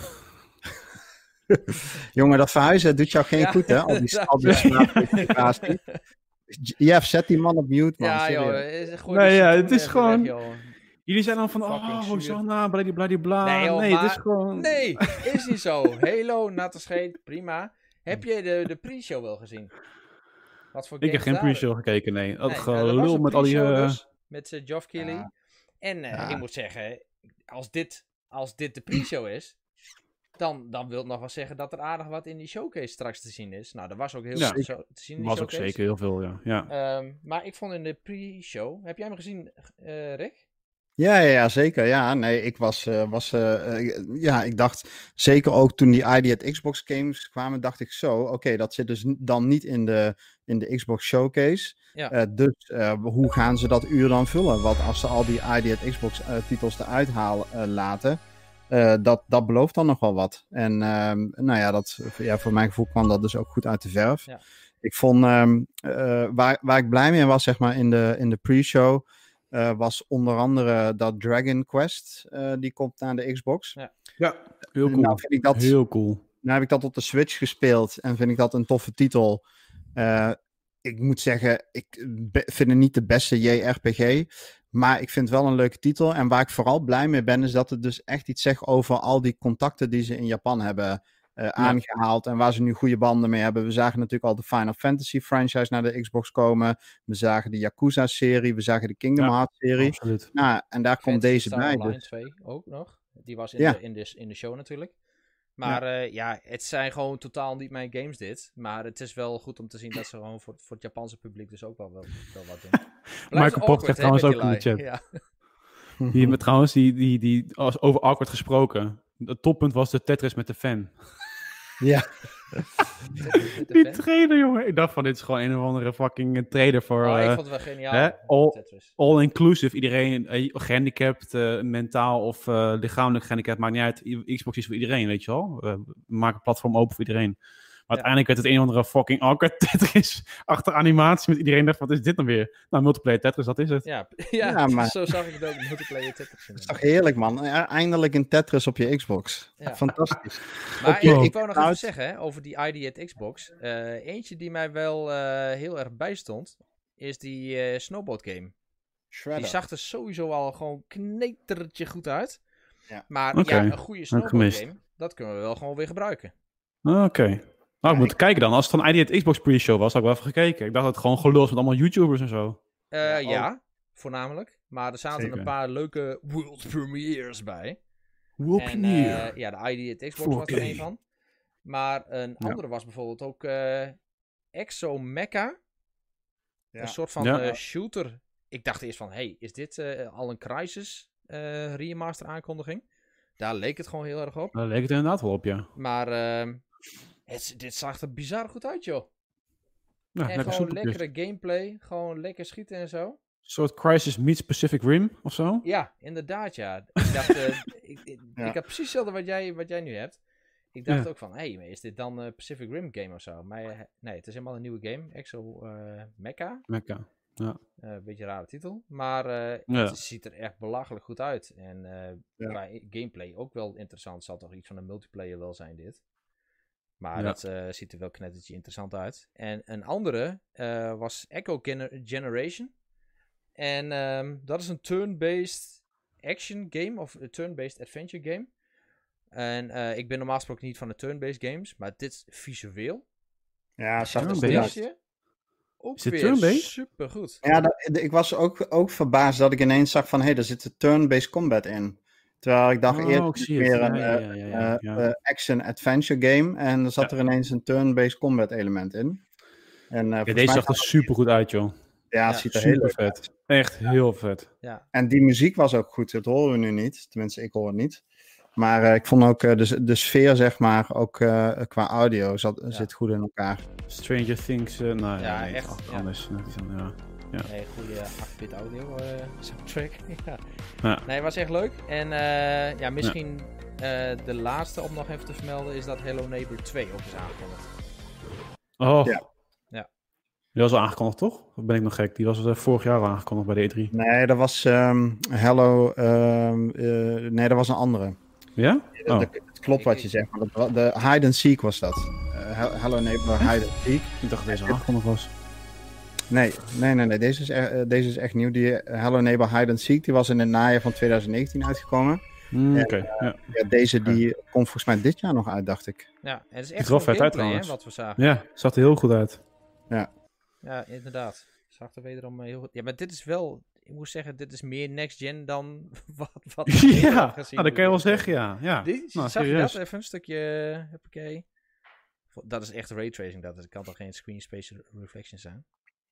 Speaker 3: Jongen, dat verhuizen doet jou geen ja, goed, hè? Al die, al die snappeling. Jeff, zet die man op mute, man.
Speaker 4: Ja, joh.
Speaker 1: Nee, ja, het is gewoon... Weg, jullie zijn dan van, oh, Hosanna, bladibladibla.
Speaker 4: Nee, joh,
Speaker 1: nee
Speaker 4: maar...
Speaker 1: het is gewoon...
Speaker 4: Nee, is niet zo. Halo, natte scheet, prima. Heb je de, de pre-show wel gezien? Wat voor
Speaker 1: ik heb geen pre-show gekeken, nee. Dat
Speaker 4: nee,
Speaker 1: gelul nou, met al die... Uh...
Speaker 4: Dus, met uh, Geoff Keighley. Ja. En uh, ja. ik moet zeggen, als dit, als dit de pre-show is... Dan, dan wil het nog wel zeggen dat er aardig wat in die showcase straks te zien is. Nou, er was ook heel
Speaker 1: ja,
Speaker 4: veel zo, te zien in die
Speaker 1: was
Speaker 4: showcase.
Speaker 1: ook zeker heel veel, ja. ja.
Speaker 4: Um, maar ik vond in de pre-show... Heb jij hem gezien, uh, Rick?
Speaker 3: Ja, ja, ja, zeker. Ja, nee, ik was... Uh, was uh, uh, ja, ik dacht... Zeker ook toen die I D at Xbox games kwamen, dacht ik zo... Oké, okay, dat zit dus dan niet in de, in de Xbox showcase. Ja. Uh, dus uh, hoe gaan ze dat uur dan vullen? Want als ze al die I D at Xbox uh, titels eruit halen, uh, laten... Uh, dat, dat belooft dan nog wel wat. En uh, nou ja, dat, ja, voor mijn gevoel kwam dat dus ook goed uit de verf. Ja. Ik vond, um, uh, waar, waar ik blij mee was, zeg maar, in de, in de pre-show, uh, was onder andere dat Dragon Quest, uh, die komt naar de Xbox.
Speaker 1: Ja, ja heel cool.
Speaker 3: Nou, vind ik dat,
Speaker 1: heel cool.
Speaker 3: Nou heb ik dat op de Switch gespeeld en vind ik dat een toffe titel. Uh, ik moet zeggen, ik be- vind het niet de beste J R P G... Maar ik vind het wel een leuke titel. En waar ik vooral blij mee ben, is dat het dus echt iets zegt over al die contacten die ze in Japan hebben uh, ja. aangehaald. En waar ze nu goede banden mee hebben. We zagen natuurlijk al de Final Fantasy franchise naar de Xbox komen. We zagen de Yakuza-serie. We zagen de Kingdom ja, Hearts-serie.
Speaker 1: Absoluut.
Speaker 3: Nou, en daar komt
Speaker 4: Fantasy
Speaker 3: deze
Speaker 4: Star
Speaker 3: bij.
Speaker 4: Online
Speaker 3: dus.
Speaker 4: twee ook nog. Die was in,
Speaker 3: ja.
Speaker 4: de, in, de, in de show natuurlijk. Maar ja. Uh, ja, het zijn gewoon totaal niet mijn games dit. Maar het is wel goed om te zien dat ze gewoon voor, voor het Japanse publiek dus ook wel, wel, wel wat doen.
Speaker 1: Michael Pop zegt trouwens ook in de chat. Ja. Die met trouwens, die, die, die, als over awkward gesproken. Het toppunt was de Tetris met de fan.
Speaker 3: Ja.
Speaker 1: Die trailer, jongen. Ik dacht van, dit is gewoon een of andere fucking trailer voor...
Speaker 4: Oh,
Speaker 1: uh,
Speaker 4: ik vond het wel geniaal.
Speaker 1: Hè? All, all inclusive. Iedereen, uh, gehandicapt, uh, mentaal of uh, lichamelijk gehandicapt. Maakt niet uit. Xbox is voor iedereen, weet je wel. Uh, we maken een platform open voor iedereen. Maar ja. uiteindelijk werd het een of andere fucking awkward Tetris achter animatie met iedereen dacht, wat is dit dan weer? Nou, multiplayer Tetris, dat is het.
Speaker 4: Ja, ja, ja maar... zo zag ik het ook, multiplayer Tetris.
Speaker 3: Dat is toch heerlijk, man. Eindelijk een Tetris op je Xbox. Ja. Fantastisch.
Speaker 4: Maar je, ik wou nog even zeggen, hè, over die I D at Xbox. Uh, eentje die mij wel uh, heel erg bijstond, is die uh, snowboard game.
Speaker 3: Shredder.
Speaker 4: Die zag er sowieso al gewoon knetertje goed uit. Ja. Maar
Speaker 1: okay.
Speaker 4: ja, een goede snowboard game, dat kunnen we wel gewoon weer gebruiken.
Speaker 1: Oké. Okay. Nou, ik moet kijken dan. Als het dan I D at Xbox pre-show was, had ik wel even gekeken. Ik dacht dat het gewoon gelul was met allemaal YouTubers en zo.
Speaker 4: Uh, ja, oh. ja, voornamelijk. Maar er zaten Zeker. een paar leuke world premieres bij.
Speaker 1: World
Speaker 4: en,
Speaker 1: premiere?
Speaker 4: Uh, ja, de I D at Xbox was er een van. Maar een ja. andere was bijvoorbeeld ook uh, Exo Mecha. Ja. Een soort van ja. uh, shooter. Ik dacht eerst van, hey, is dit uh, al een Crysis uh, remaster aankondiging? Daar leek het gewoon heel erg op.
Speaker 1: Daar leek het inderdaad wel op, ja.
Speaker 4: Maar... Uh, Het, dit zag er bizar goed uit, joh. Ja, en gewoon lekkere gameplay. Gewoon lekker schieten en zo. Een
Speaker 1: soort Crysis meets Pacific Rim of zo?
Speaker 4: Ja, inderdaad, ja. Ik dacht, uh, ik, ik, ja. ik had precies hetzelfde wat jij, wat jij nu hebt. Ik dacht ja. ook van, hé, hey, is dit dan een Pacific Rim game of zo? Maar uh, nee, het is helemaal een nieuwe game. Exo uh, Mecha.
Speaker 1: Mecha, ja.
Speaker 4: Een uh, beetje een rare titel. Maar uh, ja. het ziet er echt belachelijk goed uit. En uh, ja. qua gameplay ook wel interessant. Zal toch iets van een multiplayer wel zijn, dit. Maar ja. dat uh, ziet er wel knettertje interessant uit. En een andere uh, was Echo Gener- Generation. En um, dat is een turn-based action game. Of een turn-based adventure game. En uh, ik ben normaal gesproken niet van de turn-based games. Maar dit is visueel.
Speaker 3: Ja, zag
Speaker 4: er
Speaker 3: turn-based.
Speaker 4: Ook
Speaker 1: is het
Speaker 4: weer
Speaker 1: turn-based?
Speaker 4: Super goed.
Speaker 3: Ja, dat, ik was ook, ook verbaasd dat ik ineens zag van... Hé, hey, daar zit de turn-based combat in. Terwijl ik dacht
Speaker 1: oh,
Speaker 3: eerder
Speaker 1: ik zie
Speaker 3: weer
Speaker 1: het.
Speaker 3: een
Speaker 1: ja, ja, ja, ja, ja. uh, uh,
Speaker 3: action-adventure game. En er zat ja. er ineens een turn-based combat element in. En, uh,
Speaker 1: ja, deze zag er super goed uit, joh.
Speaker 3: Ja, het ja, ziet er heel
Speaker 1: vet uit. Echt ja. heel vet.
Speaker 4: Ja.
Speaker 3: En die muziek was ook goed. Dat horen we nu niet. Tenminste, ik hoor het niet. Maar uh, ik vond ook uh, de, de sfeer, zeg maar, ook uh, qua audio zat, ja. zit goed in elkaar.
Speaker 1: Stranger Things, uh, nou
Speaker 4: ja,
Speaker 1: nee,
Speaker 4: echt. Ja.
Speaker 1: Anders. Ja.
Speaker 4: Ja. Nee, goede acht-bit audio uh, soundtrack. ja. Ja. Nee, het was echt leuk. En uh, ja, misschien ja. Uh, de laatste om nog even te vermelden is dat Hello Neighbor twee ook is aangekondigd.
Speaker 1: Oh.
Speaker 3: Ja.
Speaker 4: ja.
Speaker 1: Die was al aangekondigd, toch? Of ben ik nog gek? Die was uh, vorig jaar al aangekondigd bij de E drie.
Speaker 3: Nee, dat was um, Hello... Um, uh, nee, dat was een andere.
Speaker 1: Ja?
Speaker 3: Oh. Het klopt wat je zegt. Maar de Hide and Seek was dat. Uh, Hello Neighbor Hide and Seek.
Speaker 1: Ik dacht dat deze aangekondigd was.
Speaker 3: Nee, nee, nee, nee. Deze is, echt, uh, deze is echt nieuw. Die uh, Hello Neighbor Hide and Seek, die was in het najaar van twintig negentien uitgekomen.
Speaker 1: Mm, Oké, okay,
Speaker 3: uh,
Speaker 1: ja.
Speaker 3: ja. Deze die komt volgens mij dit jaar nog uit, dacht ik.
Speaker 4: Ja, en het is echt wel vet uit trouwens. Hè, wat we zagen.
Speaker 1: Ja, zag er heel goed uit.
Speaker 3: Ja.
Speaker 4: Ja, inderdaad. Zag er wederom heel goed. Ja, maar dit is wel, ik moet zeggen, dit is meer next gen dan wat, wat
Speaker 1: we ja, gezien. Nou, dat kan je wel zeggen, ja. ja.
Speaker 4: Die, nou, zag serieus. Je dat even, een stukje, hoppakee. Dat is echt raytracing, dat kan toch geen screen space reflection zijn?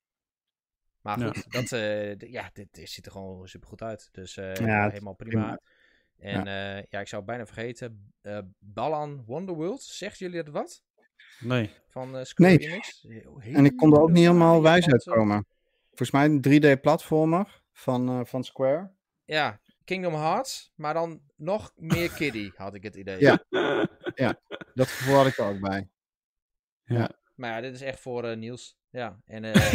Speaker 4: Maar goed, ja. Dat, uh, d- ja, dit, dit ziet er gewoon super goed uit. Dus uh, ja, helemaal prima. prima. En ja. Uh, ja, ik zou het bijna vergeten. Uh, Balan Wonderworld, zegt jullie dat wat?
Speaker 1: Nee.
Speaker 4: Van uh, Square
Speaker 3: nee.
Speaker 4: Enix.
Speaker 3: Heel en ik kon er ook niet helemaal wijs uitkomen. Volgens mij een drie D-platformer van, uh, van Square.
Speaker 4: Ja, Kingdom Hearts, maar dan nog meer kiddie, had ik het idee.
Speaker 3: Ja, ja, dat gevoel had ik er ook bij.
Speaker 1: Ja. ja.
Speaker 4: Maar ja, dit is echt voor uh, Niels. Ja, en... Uh,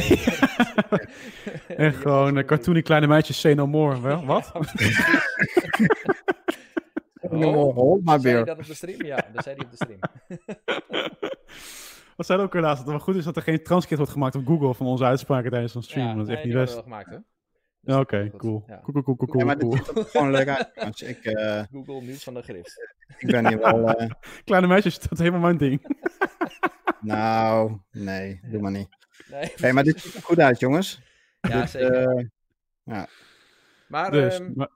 Speaker 1: echt gewoon uh, cartoony kleine meisjes, say no more. Wel, wat?
Speaker 3: Oh, hold my beer.
Speaker 4: Zei je dat op de stream? Ja, dat zei hij op de stream.
Speaker 1: Wat zei ook weer laatst? Dat het wel goed is dat er geen transcript wordt gemaakt op Google van onze uitspraken tijdens een stream.
Speaker 4: Ja,
Speaker 1: dat is
Speaker 4: nee,
Speaker 1: echt niet best.
Speaker 4: wel gemaakt, hè?
Speaker 1: Dus ja, oké, okay, cool. Ja. Cool, cool, cool, cool.
Speaker 3: Ja, maar
Speaker 1: cool.
Speaker 3: dit ziet er gewoon leuk uit. Ik, uh,
Speaker 4: Google nieuws van de grift.
Speaker 3: Ik ben hier wel... Uh...
Speaker 1: Kleine meisjes, dat is helemaal mijn ding.
Speaker 3: Nou, nee, doe maar niet.
Speaker 4: Nee,
Speaker 3: hey, maar dit ziet er goed uit, jongens.
Speaker 4: Ja,
Speaker 3: dit,
Speaker 4: zeker.
Speaker 3: Uh, ja.
Speaker 4: Maar,
Speaker 1: dus,
Speaker 4: um,
Speaker 1: maar...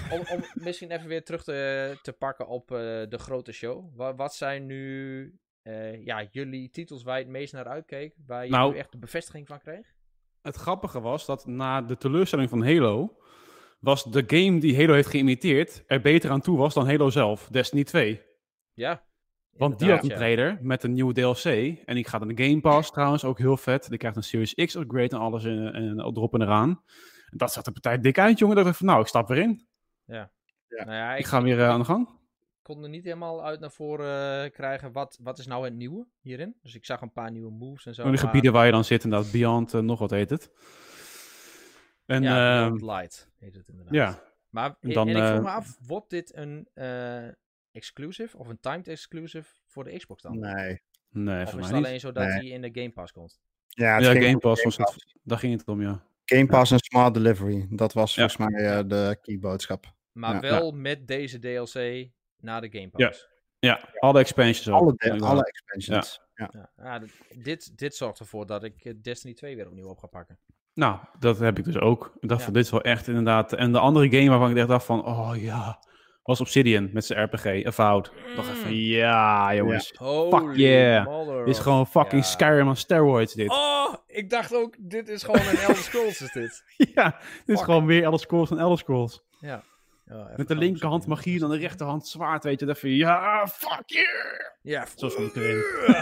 Speaker 4: om, om misschien even weer terug te, te pakken op uh, de grote show. Wat, wat zijn nu uh, ja, jullie titels waar je het meest naar uitkeek? Waar je
Speaker 1: Nou,
Speaker 4: nu echt de bevestiging van kreeg?
Speaker 1: Het grappige was dat na de teleurstelling van Halo... was de game die Halo heeft geïmiteerd... er beter aan toe was dan Halo zelf, Destiny twee.
Speaker 4: Ja.
Speaker 1: Want die had een trailer met een nieuwe D L C. En die gaat in de Game Pass trouwens, ook heel vet. Die krijgt een Series X upgrade en alles in, in, erop en eraan. En dat zat de partij dik uit, jongen. Dat ik van, nou, ik stap weer in.
Speaker 4: Ja.
Speaker 3: Ja.
Speaker 4: Nou ja,
Speaker 1: ik, ik ga weer uh, aan de gang.
Speaker 4: Ik kon er niet helemaal uit naar voren uh, krijgen. Wat, wat is nou het nieuwe hierin? Dus ik zag een paar nieuwe moves en zo.
Speaker 1: En de
Speaker 4: maar...
Speaker 1: gebieden waar je dan zit, inderdaad. Beyond, uh, nog wat heet het. En,
Speaker 4: ja,
Speaker 1: uh,
Speaker 4: Beyond Light heet het inderdaad.
Speaker 1: Ja.
Speaker 4: Maar en,
Speaker 1: dan,
Speaker 4: en ik vroeg
Speaker 1: uh,
Speaker 4: me af, wordt dit een uh, exclusive of een timed exclusive voor de Xbox dan?
Speaker 3: Nee.
Speaker 1: Nee,
Speaker 4: of
Speaker 1: voor
Speaker 4: is
Speaker 1: mij
Speaker 4: het alleen
Speaker 1: niet.
Speaker 4: zo dat hij
Speaker 3: Nee.
Speaker 4: in de Game Pass komt?
Speaker 3: Ja,
Speaker 1: ja
Speaker 3: Game,
Speaker 1: Game Pass,
Speaker 3: Game
Speaker 1: was
Speaker 3: Pass.
Speaker 1: het, daar ging het om, ja.
Speaker 3: Game Pass en Smart Delivery. Dat was
Speaker 1: Ja.
Speaker 3: volgens mij uh, de keyboodschap.
Speaker 4: Maar
Speaker 3: Ja.
Speaker 4: wel ja. met deze D L C naar de Game Pass.
Speaker 1: Ja, ja alle expansions ook.
Speaker 3: Alle, de, alle expansions.
Speaker 4: Ja. Ja. Ja, ja, dit, dit zorgt ervoor dat ik Destiny twee weer opnieuw op ga pakken.
Speaker 1: Nou, dat heb ik dus ook. Ik dacht
Speaker 4: Ja.
Speaker 1: van, dit is wel echt inderdaad... En de andere game waarvan ik echt dacht van... Oh ja, was Obsidian met zijn R P G, Avowed. Ik dacht even van, ja jongens.
Speaker 4: Holy
Speaker 1: Fuck yeah.
Speaker 4: mother
Speaker 1: Dit is
Speaker 4: of-
Speaker 1: gewoon fucking
Speaker 4: ja.
Speaker 1: Skyrim on steroids, dit.
Speaker 4: Oh, ik dacht ook, dit is gewoon een Elder Scrolls is dit.
Speaker 1: Ja, dit is
Speaker 4: Fuck.
Speaker 1: gewoon weer Elder Scrolls en Elder Scrolls.
Speaker 4: Ja. Oh, even
Speaker 1: Met de
Speaker 4: gewoon
Speaker 1: linkerhand
Speaker 4: zoeken.
Speaker 1: magie en dan de rechterhand zwaard, weet je. Dat van, ja, fuck yeah.
Speaker 4: Ja,
Speaker 1: Zo stond ik erin.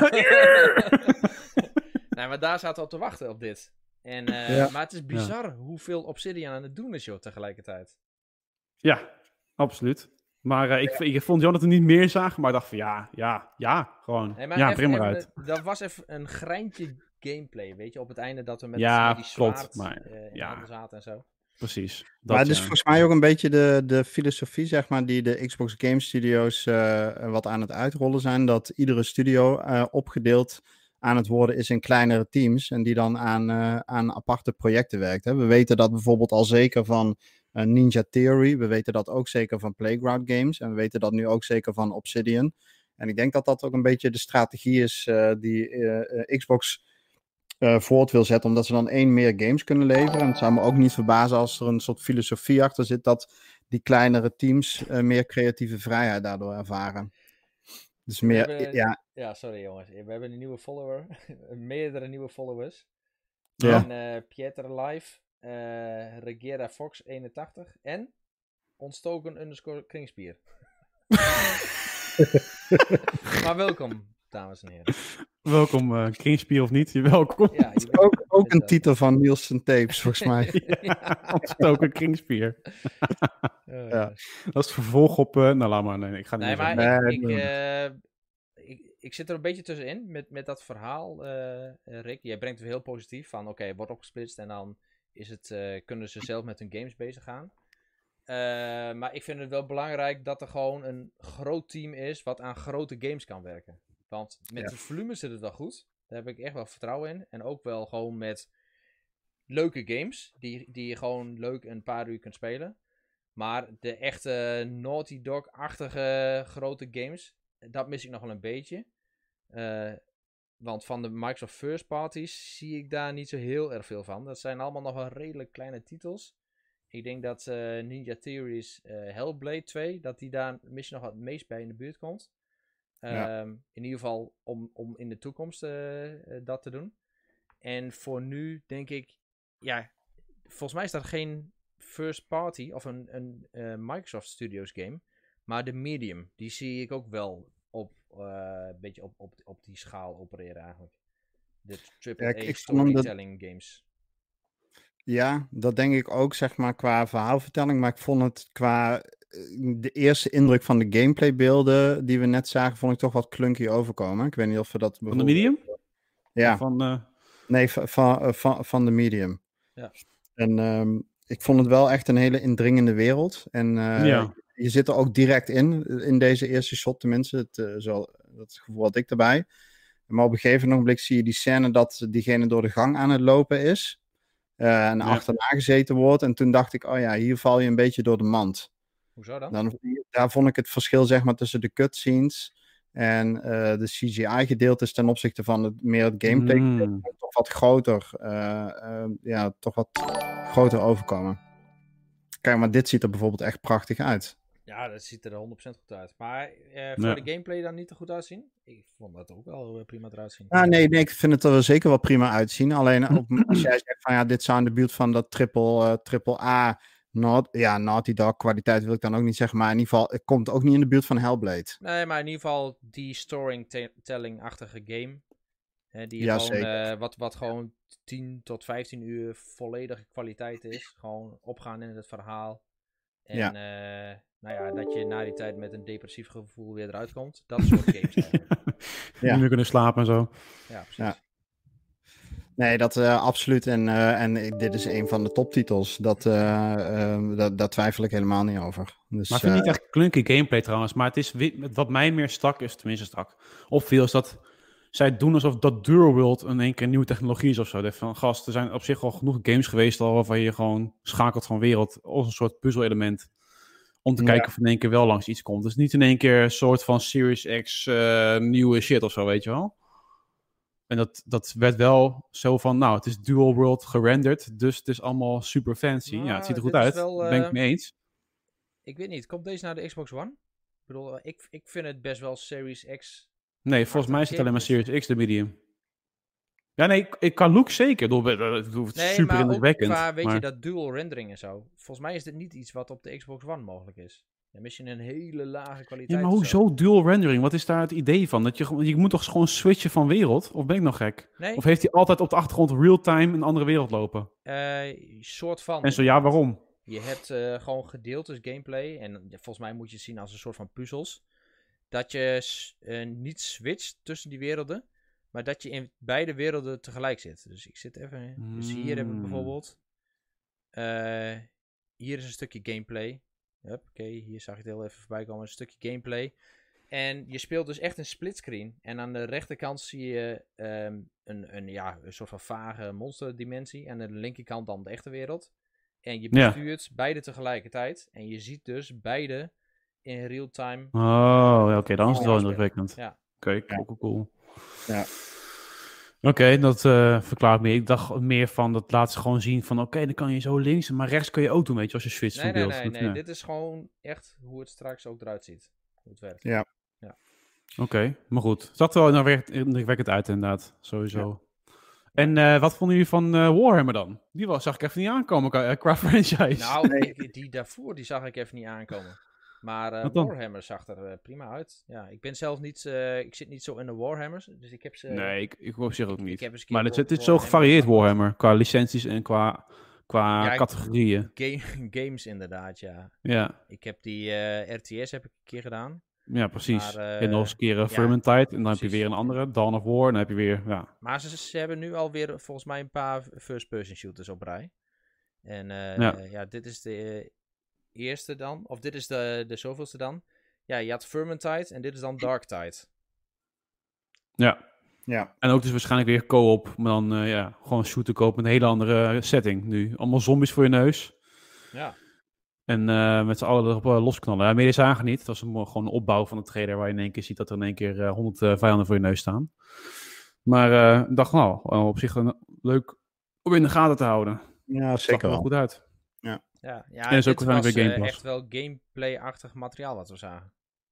Speaker 4: nee, maar daar zaten we op te wachten op dit. En, uh,
Speaker 3: Ja.
Speaker 4: Maar het is bizar hoeveel Obsidian aan het doen is, joh, tegelijkertijd.
Speaker 1: Ja, absoluut. Maar uh, ik, ik vond Jonathan niet meer zagen, maar ik dacht van, ja, ja, ja, gewoon.
Speaker 4: Nee, maar
Speaker 1: ja,
Speaker 4: even,
Speaker 1: prima
Speaker 4: even,
Speaker 1: uit.
Speaker 4: Dat was even een greintje gameplay, weet je, op het einde dat we met,
Speaker 1: Ja,
Speaker 4: met die
Speaker 1: klopt,
Speaker 4: zwaard
Speaker 1: maar,
Speaker 4: uh, in
Speaker 1: ja.
Speaker 4: handen zaten en zo.
Speaker 1: Precies. Dat,
Speaker 3: Maar het is
Speaker 1: ja.
Speaker 3: volgens mij ook een beetje de, de filosofie, zeg maar, die de Xbox Game Studios uh, wat aan het uitrollen zijn. Dat iedere studio uh, opgedeeld aan het worden is in kleinere teams. En die dan aan, uh, aan aparte projecten werkt. Hè. We weten dat bijvoorbeeld al zeker van uh, Ninja Theory. We weten dat ook zeker van Playground Games. En we weten dat nu ook zeker van Obsidian. En ik denk dat dat ook een beetje de strategie is uh, die uh, uh, Xbox uh, voort wil zetten. Omdat ze dan één meer games kunnen leveren. En het zou me ook niet verbazen als er een soort filosofie achter zit. Dat die kleinere teams uh, meer creatieve vrijheid daardoor ervaren. Dus meer,
Speaker 4: We hebben-
Speaker 3: ja,
Speaker 4: Ja, sorry jongens. We hebben een nieuwe follower. Meerdere nieuwe followers.
Speaker 3: Ja.
Speaker 4: En uh, Pieter Live, uh, Regera Fox eenentachtig en ontstoken underscore kringspier. Maar welkom, dames en heren.
Speaker 1: Welkom, uh, Kringspier of niet, je welkom.
Speaker 4: Ja, je bent-
Speaker 3: ook, ook een
Speaker 4: inderdaad.
Speaker 3: titel van Nielsen Tapes, volgens mij.
Speaker 1: Ontstoken Kringspier.
Speaker 4: Uh,
Speaker 3: Ja.
Speaker 1: Dat is het vervolg op... Uh, nou, laat maar. Nee, ik ga niet
Speaker 4: Nee,
Speaker 1: meer
Speaker 4: maar
Speaker 1: zeggen.
Speaker 3: Nee,
Speaker 4: ik, ik,
Speaker 3: doe
Speaker 4: eh, ik, ik zit er een beetje tussenin met, met dat verhaal, eh, Rick. Jij brengt het heel positief van, oké, wordt opgesplitst en dan is het, eh, kunnen ze zelf met hun games bezig gaan. Eh, maar ik vind het wel belangrijk dat er gewoon een groot team is wat aan grote games kan werken. Want met
Speaker 3: Ja.
Speaker 4: het volume zit het wel goed. Daar heb ik echt wel vertrouwen in. En ook wel gewoon met leuke games die, die je gewoon leuk een paar uur kunt spelen. Maar de echte Naughty Dog-achtige grote games, dat mis ik nog wel een beetje. Uh, want van de Microsoft First Parties zie ik daar niet zo heel erg veel van. Dat zijn allemaal nog wel redelijk kleine titels. Ik denk dat uh, Ninja Theory's uh, Hellblade twee, dat die daar misschien nog wat het meest bij in de buurt komt. Um,
Speaker 3: Ja.
Speaker 4: In ieder geval om, om in de toekomst uh, uh, dat te doen. En voor nu denk ik, ja, volgens mij is dat geen first party of een, een uh, Microsoft Studios game. Maar de Medium, die zie ik ook wel op uh, een beetje op, op, op die schaal opereren eigenlijk. De triple A
Speaker 3: Ja, ik- ik vond hem dat-
Speaker 4: storytelling games.
Speaker 3: Ja, dat denk ik ook, zeg maar, qua verhaalvertelling. Maar ik vond het qua eh, de eerste indruk van de gameplaybeelden die we net zagen, vond ik toch wat clunky overkomen. Ik weet niet of we dat
Speaker 1: Van de
Speaker 3: bijvoorbeeld-
Speaker 1: medium?
Speaker 3: Ja,
Speaker 1: Van, uh,
Speaker 3: nee, van, van, van, van de medium.
Speaker 4: Ja.
Speaker 3: En um, ik vond het wel echt een hele indringende wereld. En uh,
Speaker 1: Ja.
Speaker 3: je zit er ook direct in, in deze eerste shot tenminste. Het, uh, zo, dat gevoel had ik erbij. Maar op een gegeven moment zie je die scène dat diegene door de gang aan het lopen is. Uh, en
Speaker 1: Ja.
Speaker 3: achterna gezeten wordt. En toen dacht ik, oh ja, hier val je een beetje door de mand.
Speaker 4: Hoezo dan?
Speaker 3: Dan, daar vond ik het verschil, zeg maar, tussen de cutscenes en uh, de C G I-gedeeltes ten opzichte van het, meer het gameplay
Speaker 1: Mm.
Speaker 3: toch wat groter, uh, uh, ja, toch wat groter overkomen. kijk, maar dit ziet er bijvoorbeeld echt prachtig uit.
Speaker 4: Ja, dat ziet er honderd procent goed uit. Maar uh, voor
Speaker 1: Ja.
Speaker 4: de gameplay dan niet er goed uitzien? Ik vond dat ook wel uh, prima eruit zien.
Speaker 3: Ah, nee, nee, ik vind het er wel zeker wel prima uitzien. Alleen op, als jij zegt van ja, dit zou in de buurt van dat triple, uh, triple A, not, ja, Naughty Dog kwaliteit wil ik dan ook niet zeggen. Maar in ieder geval, het komt ook niet in de buurt van Hellblade.
Speaker 4: Nee, maar in ieder geval die storytelling-achtige game. Hè, die
Speaker 3: Ja,
Speaker 4: gewoon,
Speaker 3: zeker.
Speaker 4: uh, wat, wat gewoon tien tot vijftien uur volledige kwaliteit is. Gewoon opgaan in het verhaal. En
Speaker 3: Ja.
Speaker 4: uh, nou ja, dat je na die tijd met een depressief gevoel weer eruit komt. Dat soort games eigenlijk.
Speaker 3: Ja.
Speaker 1: Niet meer kunnen slapen en zo.
Speaker 4: Ja, precies.
Speaker 3: Ja. Nee, dat uh, absoluut. En, uh, en ik- dit is een van de toptitels. Dat, uh, uh, dat, daar twijfel ik helemaal niet over. Dus,
Speaker 1: Maar ik vind het
Speaker 3: uh,
Speaker 1: niet echt clunky gameplay trouwens. Maar het is wi- wat mij meer stak is, tenminste stak, opviel is dat zij doen alsof dat Dual World in één keer nieuwe technologie is of zo. Dat van, gast, er zijn op zich al genoeg games geweest al waarvan je gewoon schakelt van wereld als een soort puzzel-element. Om te
Speaker 3: Ja.
Speaker 1: kijken of in één keer wel langs iets komt. Dus niet in één keer een soort van Series X uh, nieuwe shit of zo, weet je wel. En dat, dat werd wel zo van, nou, het is dual world gerenderd, dus het is allemaal super fancy.
Speaker 4: Nou,
Speaker 1: ja, het ziet er goed
Speaker 4: dit is
Speaker 1: uit.
Speaker 4: wel,
Speaker 1: Daar ben ik
Speaker 4: uh,
Speaker 1: het mee eens.
Speaker 4: Ik weet niet, komt deze naar de Xbox One? Ik bedoel, ik, ik vind het best wel Series X.
Speaker 1: Nee, volgens mij is het alleen maar
Speaker 4: gameplay.
Speaker 1: Series X, de medium. Ja, nee, ik, ik kan look zeker. Ik bedoel, Het hoeft
Speaker 4: Nee,
Speaker 1: super
Speaker 4: maar ook
Speaker 1: indrukwekkend.
Speaker 4: qua, weet
Speaker 1: maar...
Speaker 4: je, dat dual rendering en zo. Volgens mij is dit niet iets wat op de Xbox One mogelijk is. Ja, misschien een hele lage kwaliteit.
Speaker 1: Ja, maar
Speaker 4: of zo.
Speaker 1: hoezo dual rendering? Wat is daar het idee van? Dat je, gewoon- je moet toch gewoon switchen van wereld? Of ben ik nog gek?
Speaker 4: Nee,
Speaker 1: Of heeft hij altijd op de achtergrond real-time een andere wereld lopen?
Speaker 4: eh, soort van.
Speaker 1: En zo, ja, waarom?
Speaker 4: Je hebt eh, gewoon gedeeltes gameplay. En ja, volgens mij moet je het zien als een soort van puzzels. Dat je s- eh, niet switcht tussen die werelden. Maar dat je in beide werelden tegelijk zit. Dus ik zit even... Dus hier hebben we
Speaker 1: Mm.
Speaker 4: bijvoorbeeld... eh, hier is een stukje gameplay. Oké, hier zag ik het heel even voorbij komen. Een stukje gameplay. En je speelt dus echt een splitscreen. En aan de rechterkant zie je ehm, een, een, ja, een soort van vage monsterdimensie. En aan de linkerkant dan de echte wereld. En je
Speaker 1: Ja.
Speaker 4: bestuurt beide tegelijkertijd. En je ziet dus beide in real time.
Speaker 1: Oh, ja, oké, dan is het wel
Speaker 4: Ja.
Speaker 1: indrukwekkend.
Speaker 4: Ja.
Speaker 1: Oké, cool, cool, cool.
Speaker 3: Ja.
Speaker 1: Oké, dat uh, verklaart meer. Ik dacht meer van, dat laat ze gewoon zien van, oké, okay, dan kan je zo links, maar rechts kun je ook doen, weet je, als je switcht
Speaker 4: Nee,
Speaker 1: van
Speaker 4: nee,
Speaker 1: beeld.
Speaker 4: nee,
Speaker 1: Dat,
Speaker 4: nee.
Speaker 1: ja.
Speaker 4: Dit is gewoon echt hoe het straks ook eruit ziet. Hoe het werkt.
Speaker 3: Ja.
Speaker 1: Oké, okay, maar goed. Het zag er wel nou indrukwekkend uit, inderdaad. Sowieso. Ja. En uh, wat vonden jullie van uh, Warhammer dan? Die was, zag ik even niet aankomen qua, qua franchise.
Speaker 4: Nou, ik, die daarvoor, die zag ik even niet aankomen. Maar uh, Warhammer zag er uh, prima uit. Ja, ik ben zelf niet, uh, ik zit niet zo in de Warhammers, dus ik heb ze...
Speaker 1: Nee, ik, ik op zich ook niet.
Speaker 4: Ik
Speaker 1: maar het, het is zo gevarieerd Warhammer, qua licenties en qua, qua
Speaker 4: ja,
Speaker 1: categorieën.
Speaker 4: Game, games inderdaad, ja.
Speaker 1: Ja.
Speaker 4: Ik heb die uh, R T S heb ik een keer gedaan.
Speaker 1: Ja, precies.
Speaker 4: Maar, uh,
Speaker 1: en nog eens een keer uh, Vermintide, ja, en dan precies. heb je weer een andere, Dawn of War, en dan heb je weer, ja.
Speaker 4: Maar ze, ze hebben nu alweer volgens mij een paar first-person shooters op rij. En uh,
Speaker 1: ja.
Speaker 4: Uh, ja, dit is de uh, eerste dan, of dit is de, de zoveelste dan. Ja, je had Vermintide en dit is dan Darktide.
Speaker 1: Ja.
Speaker 3: Ja.
Speaker 1: En ook dus waarschijnlijk weer co-op, maar dan uh, ja, gewoon shooter koop met een hele andere setting nu. Allemaal zombies voor je neus.
Speaker 4: Ja.
Speaker 1: En uh, met z'n allen erop uh, losknallen. Ja, meer is eigenlijk niet. Het was een, gewoon een opbouw van de trailer waar je in één keer ziet dat er in één keer uh, honderd uh, vijanden voor je neus staan. Maar ik uh, dacht nou, op zich een, leuk om in de gaten te houden.
Speaker 3: Ja, zeker
Speaker 1: wel.
Speaker 3: wel.
Speaker 1: goed uit.
Speaker 3: Ja,
Speaker 4: ja, ja
Speaker 1: en is ook
Speaker 4: dit was
Speaker 1: weer
Speaker 4: uh, echt wel gameplay-achtig materiaal wat we zagen.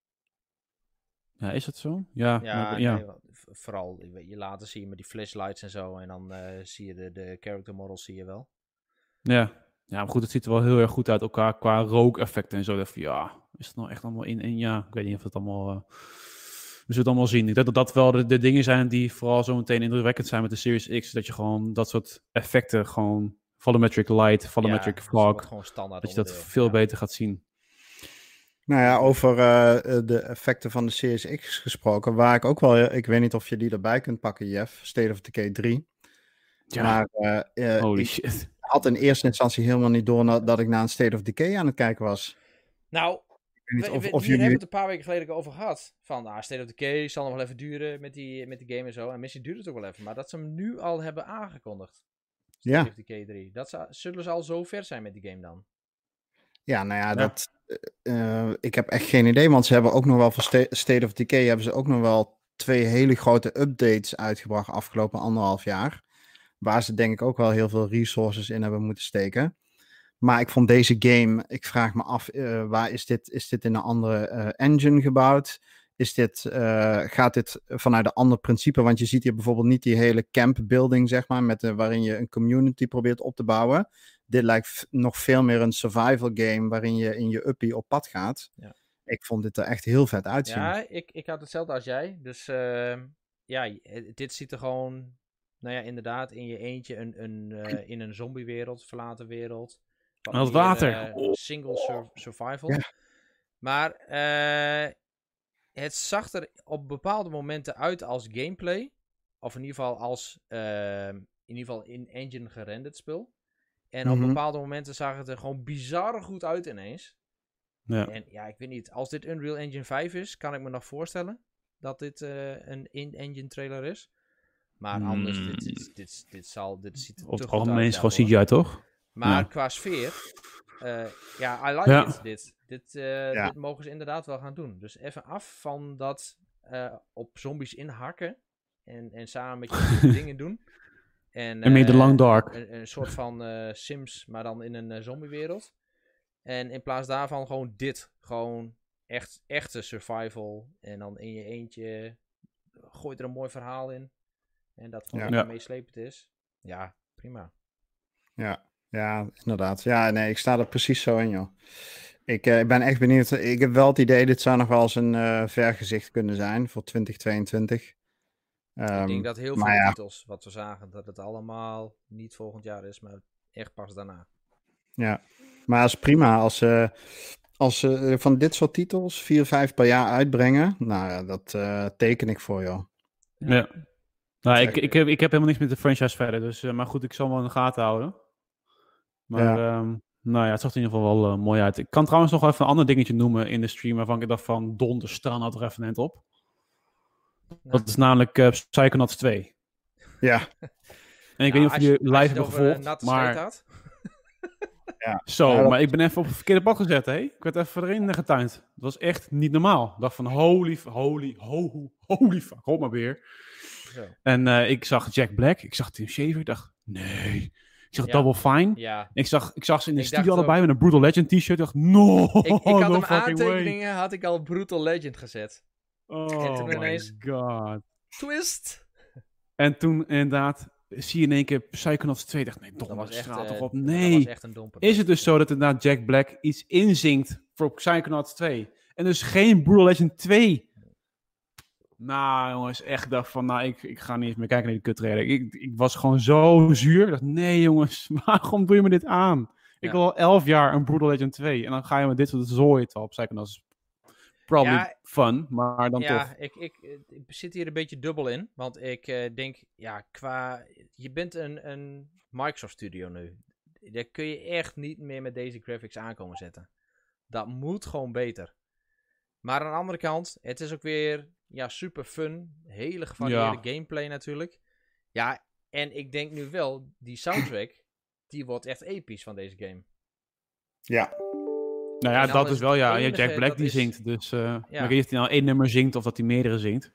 Speaker 1: Ja, is dat zo? Ja,
Speaker 4: ja,
Speaker 1: maar, ja.
Speaker 4: Nee, vooral je later zie je met die flashlights en zo. En dan uh, zie je de, de character models zie je wel.
Speaker 1: Ja. Ja, maar goed, het ziet er wel heel erg goed uit elkaar qua rookeffecten en zo. Dat, ja, is het nou echt allemaal in? En ja, ik weet niet of het allemaal... Uh, we zullen het allemaal zien. Ik denk dat dat wel de, de dingen zijn die vooral zo meteen indrukwekkend zijn met de Series X. Dat je gewoon dat soort effecten gewoon... Volumetric light, volumetric
Speaker 4: ja,
Speaker 1: fog.
Speaker 4: Dat,
Speaker 1: dat je dat veel ja. beter gaat zien.
Speaker 3: Nou ja, over uh, de effecten van de Series X gesproken, waar ik ook wel, ik weet niet of je die erbij kunt pakken, Jeff, State of Decay drie.
Speaker 1: Ja.
Speaker 3: Maar uh, uh,
Speaker 1: Holy
Speaker 3: ik
Speaker 1: shit.
Speaker 3: had in eerste instantie helemaal niet door na, dat ik naar een State of Decay aan het kijken was.
Speaker 4: Nou,
Speaker 3: ik weet niet
Speaker 4: we,
Speaker 3: of,
Speaker 4: we,
Speaker 3: of
Speaker 4: hier
Speaker 3: jullie...
Speaker 4: hebben we het een paar weken geleden over gehad. Van, ah, State of Decay zal nog wel even duren met die, met die game en zo. En misschien duurt het ook wel even, maar dat ze hem nu al hebben aangekondigd. State
Speaker 3: ja.
Speaker 4: of Decay drie. Dat zou, zullen ze al zo ver zijn met die game dan?
Speaker 3: Ja, nou ja, ja. dat... Uh, ik heb echt geen idee, want ze hebben ook nog wel voor Sta- State of Decay hebben ze ook nog wel twee hele grote updates uitgebracht afgelopen anderhalf jaar. Waar ze denk ik ook wel heel veel resources in hebben moeten steken. Maar ik vond deze game, ik vraag me af, uh, waar is dit? Is dit in een andere uh, engine gebouwd? Is dit, uh, gaat dit vanuit een ander principe? Want je ziet hier bijvoorbeeld niet die hele camp building, zeg maar, met, uh, waarin je een community probeert op te bouwen. Dit lijkt f- nog veel meer een survival game waarin je in je uppie op pad gaat.
Speaker 4: Ja.
Speaker 3: Ik vond dit er echt heel vet uitzien.
Speaker 4: Ja, ik, ik had hetzelfde als jij. Dus uh, ja, dit ziet er gewoon, nou ja, inderdaad in je eentje een, een, uh, in een zombiewereld, verlaten wereld.
Speaker 1: Wat meer, water.
Speaker 4: Uh, single sur- survival. Ja. Maar uh, het zag er op bepaalde momenten uit als gameplay. Of in ieder geval als uh, in ieder geval in-engine gerenderd spul. En mm-hmm. op bepaalde momenten zag het er gewoon bizar goed uit ineens. Ja. En ja, ik weet niet. Als dit Unreal Engine vijf is, kan ik me nog voorstellen dat dit uh, een in-engine trailer is. Maar mm. anders, dit, dit, dit, dit, zal, dit ziet er
Speaker 1: op
Speaker 4: te
Speaker 1: het
Speaker 4: goed uit.
Speaker 1: Algemeen is gewoon C G I, toch?
Speaker 4: Maar ja. Qua sfeer, uh, ja, I like ja. it, dit. Dit, uh, ja. dit mogen ze inderdaad wel gaan doen. Dus even af van dat uh, op zombies inhakken en, en samen met je dingen doen. En,
Speaker 1: en meer de
Speaker 4: uh,
Speaker 1: Long Dark.
Speaker 4: Een, een soort van uh, Sims, maar dan in een uh, zombiewereld. En in plaats daarvan gewoon dit. Gewoon echt, echte survival. En dan in je eentje gooit er een mooi verhaal in. En dat gewoon ja. meeslepend is. Ja, prima.
Speaker 3: Ja, ja, inderdaad. Ja, nee, ik sta er precies zo in, joh. Ik uh, ben echt benieuwd. Ik heb wel het idee, dit zou nog wel eens een uh, vergezicht kunnen zijn voor twintig tweeëntwintig.
Speaker 4: Um, ik denk dat heel veel ja. titels, wat we zagen, dat het allemaal niet volgend jaar is, maar echt pas daarna.
Speaker 3: Ja, maar dat is prima. Als ze uh, als, uh, van dit soort titels vier, vijf per jaar uitbrengen, nou, dat uh, teken ik voor, joh.
Speaker 1: Ja. Nou, ik, ik, heb, ik heb helemaal niks met de franchise verder, dus, uh, maar goed, ik zal hem wel in de gaten houden. Maar, ja. um, nou ja, het zag er in ieder geval wel uh, mooi uit. Ik kan trouwens nog even een ander dingetje noemen in de stream, waarvan ik dacht van, donderstran had er even net op. Nou. Dat is namelijk uh, Psychonauts twee.
Speaker 3: Ja.
Speaker 1: En ik nou, weet niet of je, je live hebben gevolgd, uh, maar... Ja. Zo, ja, dat... maar ik ben even op het verkeerde pad gezet, hè. Ik werd even erin getuind. Het was echt niet normaal. Ik dacht van, holy, holy, holy, holy fuck, kom maar weer. Zo. En uh, ik zag Jack Black, ik zag Tim Schafer, ik dacht, nee. Ik zag ja. Double Fine. Ja. Ik, zag, ik zag ze in de ik studio allebei ook... met een Brutal Legend t-shirt. Ik dacht, no,
Speaker 4: ik, ik had
Speaker 1: no
Speaker 4: hem aantekeningen, way. had ik al Brutal Legend gezet.
Speaker 1: Oh en toen ineens, my god.
Speaker 4: Twist.
Speaker 1: En toen inderdaad... zie je in één keer Psychonauts twee. Dacht, nee, dom, straat uh, toch op. Nee.
Speaker 4: Dat was echt een domper.
Speaker 1: Is het dus zo dat inderdaad Jack Black iets inzingt voor Psychonauts twee? En dus geen Brutal Legend twee? Nou, jongens, echt dacht van, nou, ik, ik ga niet eens meer kijken naar die kuttrailer. Ik, ik was gewoon zo zuur. Ik dacht, nee, jongens, waarom doe je me dit aan? Ik ja. wil al elf jaar een Brutal Legend twee. En dan ga je met dit soort zooi op Psychonauts. Probably ja, fun, maar dan
Speaker 4: ja,
Speaker 1: toch.
Speaker 4: Ja, ik, ik, ik zit hier een beetje dubbel in. Want ik uh, denk, ja, qua... Je bent een, een Microsoft Studio nu. Daar kun je echt niet meer met deze graphics aankomen zetten. Dat moet gewoon beter. Maar aan de andere kant, het is ook weer ja, super fun. Hele gevarieerde ja. gameplay natuurlijk. Ja, en ik denk nu wel, die soundtrack, die wordt echt episch van deze game.
Speaker 3: Ja.
Speaker 1: Nou ja, dat is wel, ja. Enige, Jack Black die is... zingt, dus uh, ja. ik weet niet of hij nou één nummer zingt of dat hij meerdere zingt.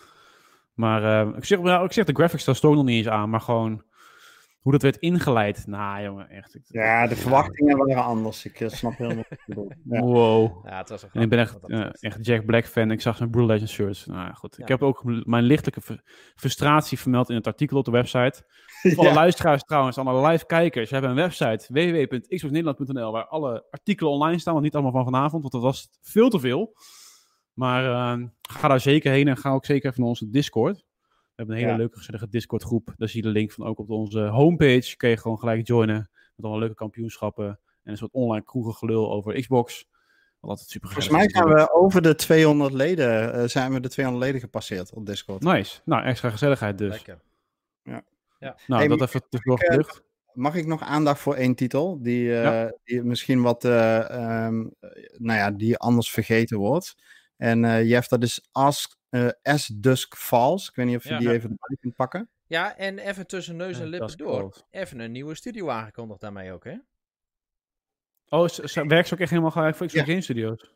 Speaker 1: Maar uh, ik, zeg, nou, ik zeg de graphics, daar stoor nog niet eens aan, maar gewoon hoe dat werd ingeleid. Nou, jongen, echt. Ik,
Speaker 3: ja, de ja. verwachtingen waren anders. Ik uh, snap helemaal wat je bedoelt.
Speaker 1: Ja. Wow.
Speaker 4: Ja, het was een
Speaker 1: en ik ben echt, uh, echt Jack Black fan. Ik zag zijn Brutal Legend shirts. Nou ja, goed. Ja. Ik heb ook mijn lichtelijke fr- frustratie vermeld in het artikel op de website. Voor alle ja. luisteraars trouwens, alle live kijkers. We hebben een website, w w w punt xbox nederland punt n l, waar alle artikelen online staan, want niet allemaal van vanavond, want dat was veel te veel. Maar uh, ga daar zeker heen en ga ook zeker even naar onze Discord. We hebben een hele ja. leuke, gezellige Discord groep. Daar zie je de link van ook op onze homepage. Kun je gewoon gelijk joinen met alle leuke kampioenschappen en een soort online kroegengelul over Xbox. Wat altijd super
Speaker 3: Volgens mij zijn we over de tweehonderd leden, uh, zijn we de tweehonderd leden gepasseerd op Discord.
Speaker 1: Nice. Nou, extra gezelligheid dus.
Speaker 4: Lekker.
Speaker 3: Ja.
Speaker 1: Ja. Nou, hey, dat even tussendoor gelucht.
Speaker 3: Mag ik nog aandacht voor één titel die, uh, ja. die misschien wat, uh, um, nou ja, die anders vergeten wordt. En uh, Jeff, dat is As, uh, As Dusk Falls. Ik weet niet of je ja, die ja. even erbij kunt pakken.
Speaker 4: Ja, en even tussen neus en lippen door. Cool. Even een nieuwe studio aangekondigd daarmee ook, hè?
Speaker 1: Oh, z- z- werkt ze ook echt helemaal gelijk voor Xbox ja. Game Studios?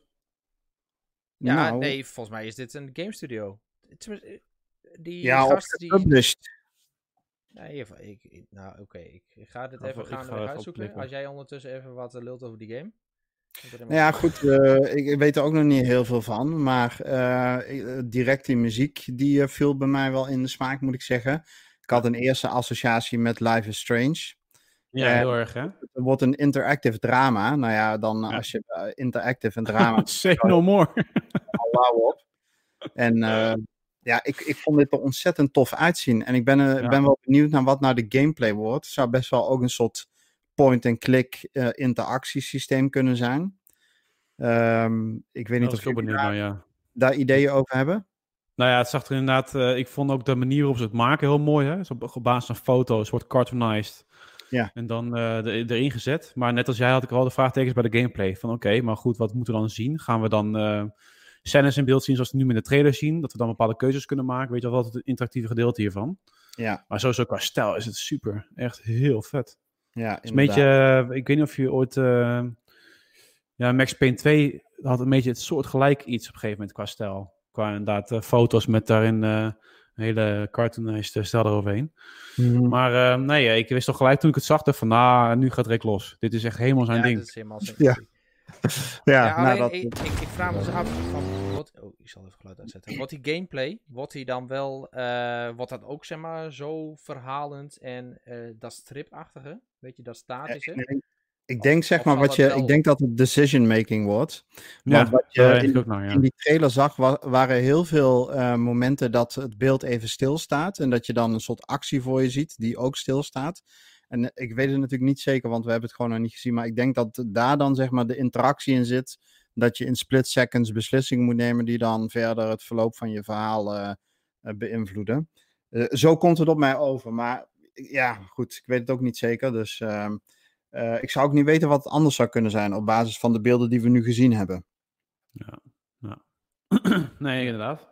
Speaker 4: Ja,
Speaker 3: nou,
Speaker 4: nee, volgens mij is dit een game studio. Die
Speaker 3: ja,
Speaker 4: gast die...
Speaker 3: published.
Speaker 4: Nee, ik, ik, nou oké, okay. ik, ik ga dit
Speaker 1: Of,
Speaker 4: even gaan ga uitzoeken.
Speaker 1: Opklikken.
Speaker 4: Als jij ondertussen even wat uh, lult over die game.
Speaker 3: Nou ja, goed, uh, ik weet er ook nog niet heel veel van, maar uh, direct die muziek die uh, viel bij mij wel in de smaak, moet ik zeggen. Ik had een eerste associatie met Life is Strange.
Speaker 1: Ja,
Speaker 3: uh,
Speaker 1: heel erg, hè?
Speaker 3: Het wordt een interactive drama. Nou ja, dan ja. als je uh, interactive en drama...
Speaker 1: Say no more.
Speaker 3: Lauw op. En uh, ja, ik, ik vond dit er ontzettend tof uitzien. En ik ben, uh, ja. ben wel benieuwd naar wat nou de gameplay wordt. Het zou best wel ook een soort point-and-click uh, interactiesysteem kunnen zijn. Um, ik weet niet of jullie daar, nou, ja. daar ideeën over hebben.
Speaker 1: Nou ja, het zag er inderdaad... Uh, ik vond ook de manier waarop ze het maken heel mooi. Hè? Zo op basis van foto's, wordt cartoonized.
Speaker 3: Ja.
Speaker 1: En dan uh, de, erin gezet. Maar net als jij had ik al de vraagtekens bij de gameplay. Van oké, okay, maar goed, wat moeten we dan zien? Gaan we dan uh, scènes in beeld zien zoals we nu in de trailer zien? Dat we dan bepaalde keuzes kunnen maken? Weet je wel, wat het interactieve gedeelte hiervan?
Speaker 3: Ja.
Speaker 1: Maar sowieso qua stijl is het super. Echt heel vet.
Speaker 3: Ja,
Speaker 1: het is een beetje... Uh, ik weet niet of je ooit... Uh, ja, Max Payne twee had een beetje het soort gelijk iets op een gegeven moment qua stijl. Qua inderdaad uh, foto's met daarin uh, een hele cartoonized stijl eroverheen. Mm-hmm. Maar uh, nee, ik wist toch gelijk toen ik het zag, van nou, nu gaat Rick los. Dit is echt helemaal zijn
Speaker 4: ja,
Speaker 1: ding.
Speaker 4: Dit is helemaal zijn
Speaker 3: ja.
Speaker 4: ja,
Speaker 3: ja,
Speaker 4: alleen,
Speaker 3: nou, dat...
Speaker 4: ik, ik, ik vraag me eens af van, wat, oh, ik zal even geluid uitzetten. Wordt die gameplay, wordt die dan wel, uh, wordt dat ook zeg maar zo verhalend en uh, dat stripachtige, weet je, dat statische?
Speaker 3: Ja, nee. Ik denk, zeg maar, wat je, wel... ik denk dat het decision making wordt.
Speaker 1: Ja,
Speaker 3: want wat je
Speaker 1: uh,
Speaker 3: in,
Speaker 1: ook nou, ja.
Speaker 3: in die trailer zag, wa- waren heel veel uh, momenten dat het beeld even stilstaat. En dat je dan een soort actie voor je ziet, die ook stilstaat. En uh, ik weet het natuurlijk niet zeker, want we hebben het gewoon nog niet gezien. Maar ik denk dat daar dan, zeg maar, de interactie in zit. Dat je in split seconds beslissingen moet nemen die dan verder het verloop van je verhaal uh, uh, beïnvloeden. Uh, zo komt het op mij over. Maar ja, goed, ik weet het ook niet zeker. Dus... Uh, Uh, ik zou ook niet weten wat het anders zou kunnen zijn op basis van de beelden die we nu gezien hebben.
Speaker 1: Ja, ja. Nee, inderdaad.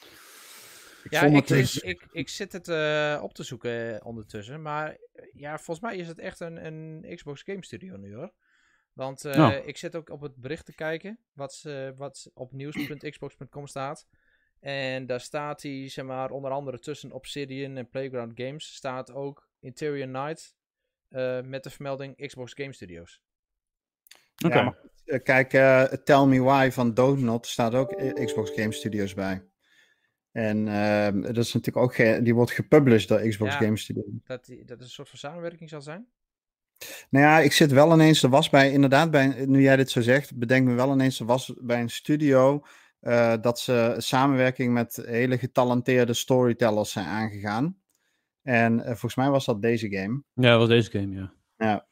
Speaker 4: Ik ja, ik, is, ik, ik zit het uh, op te zoeken ondertussen, maar ja, volgens mij is het echt een, een Xbox Game Studio nu hoor. Want uh, oh. ik zit ook op het bericht te kijken, wat, uh, wat op nieuws punt xbox punt com staat. En daar staat hij, zeg maar, onder andere tussen Obsidian en Playground Games, staat ook Interior Night... Uh, met de vermelding Xbox Game Studios.
Speaker 3: Oké. Okay. Ja, uh, kijk, uh, Tell Me Why van Donut staat ook Xbox Game Studios bij. En uh, dat is natuurlijk ook ge- die wordt gepublished door Xbox
Speaker 4: ja,
Speaker 3: Game Studios.
Speaker 4: Dat, die, dat is een soort van samenwerking zal zijn?
Speaker 3: Nou ja, ik zit wel ineens, er was bij, inderdaad, bij, nu jij dit zo zegt, bedenk me wel ineens, er was bij een studio uh, dat ze samenwerking met hele getalenteerde storytellers zijn aangegaan. En uh, volgens mij was dat deze game.
Speaker 1: Ja, dat was deze game, ja.
Speaker 3: Ja.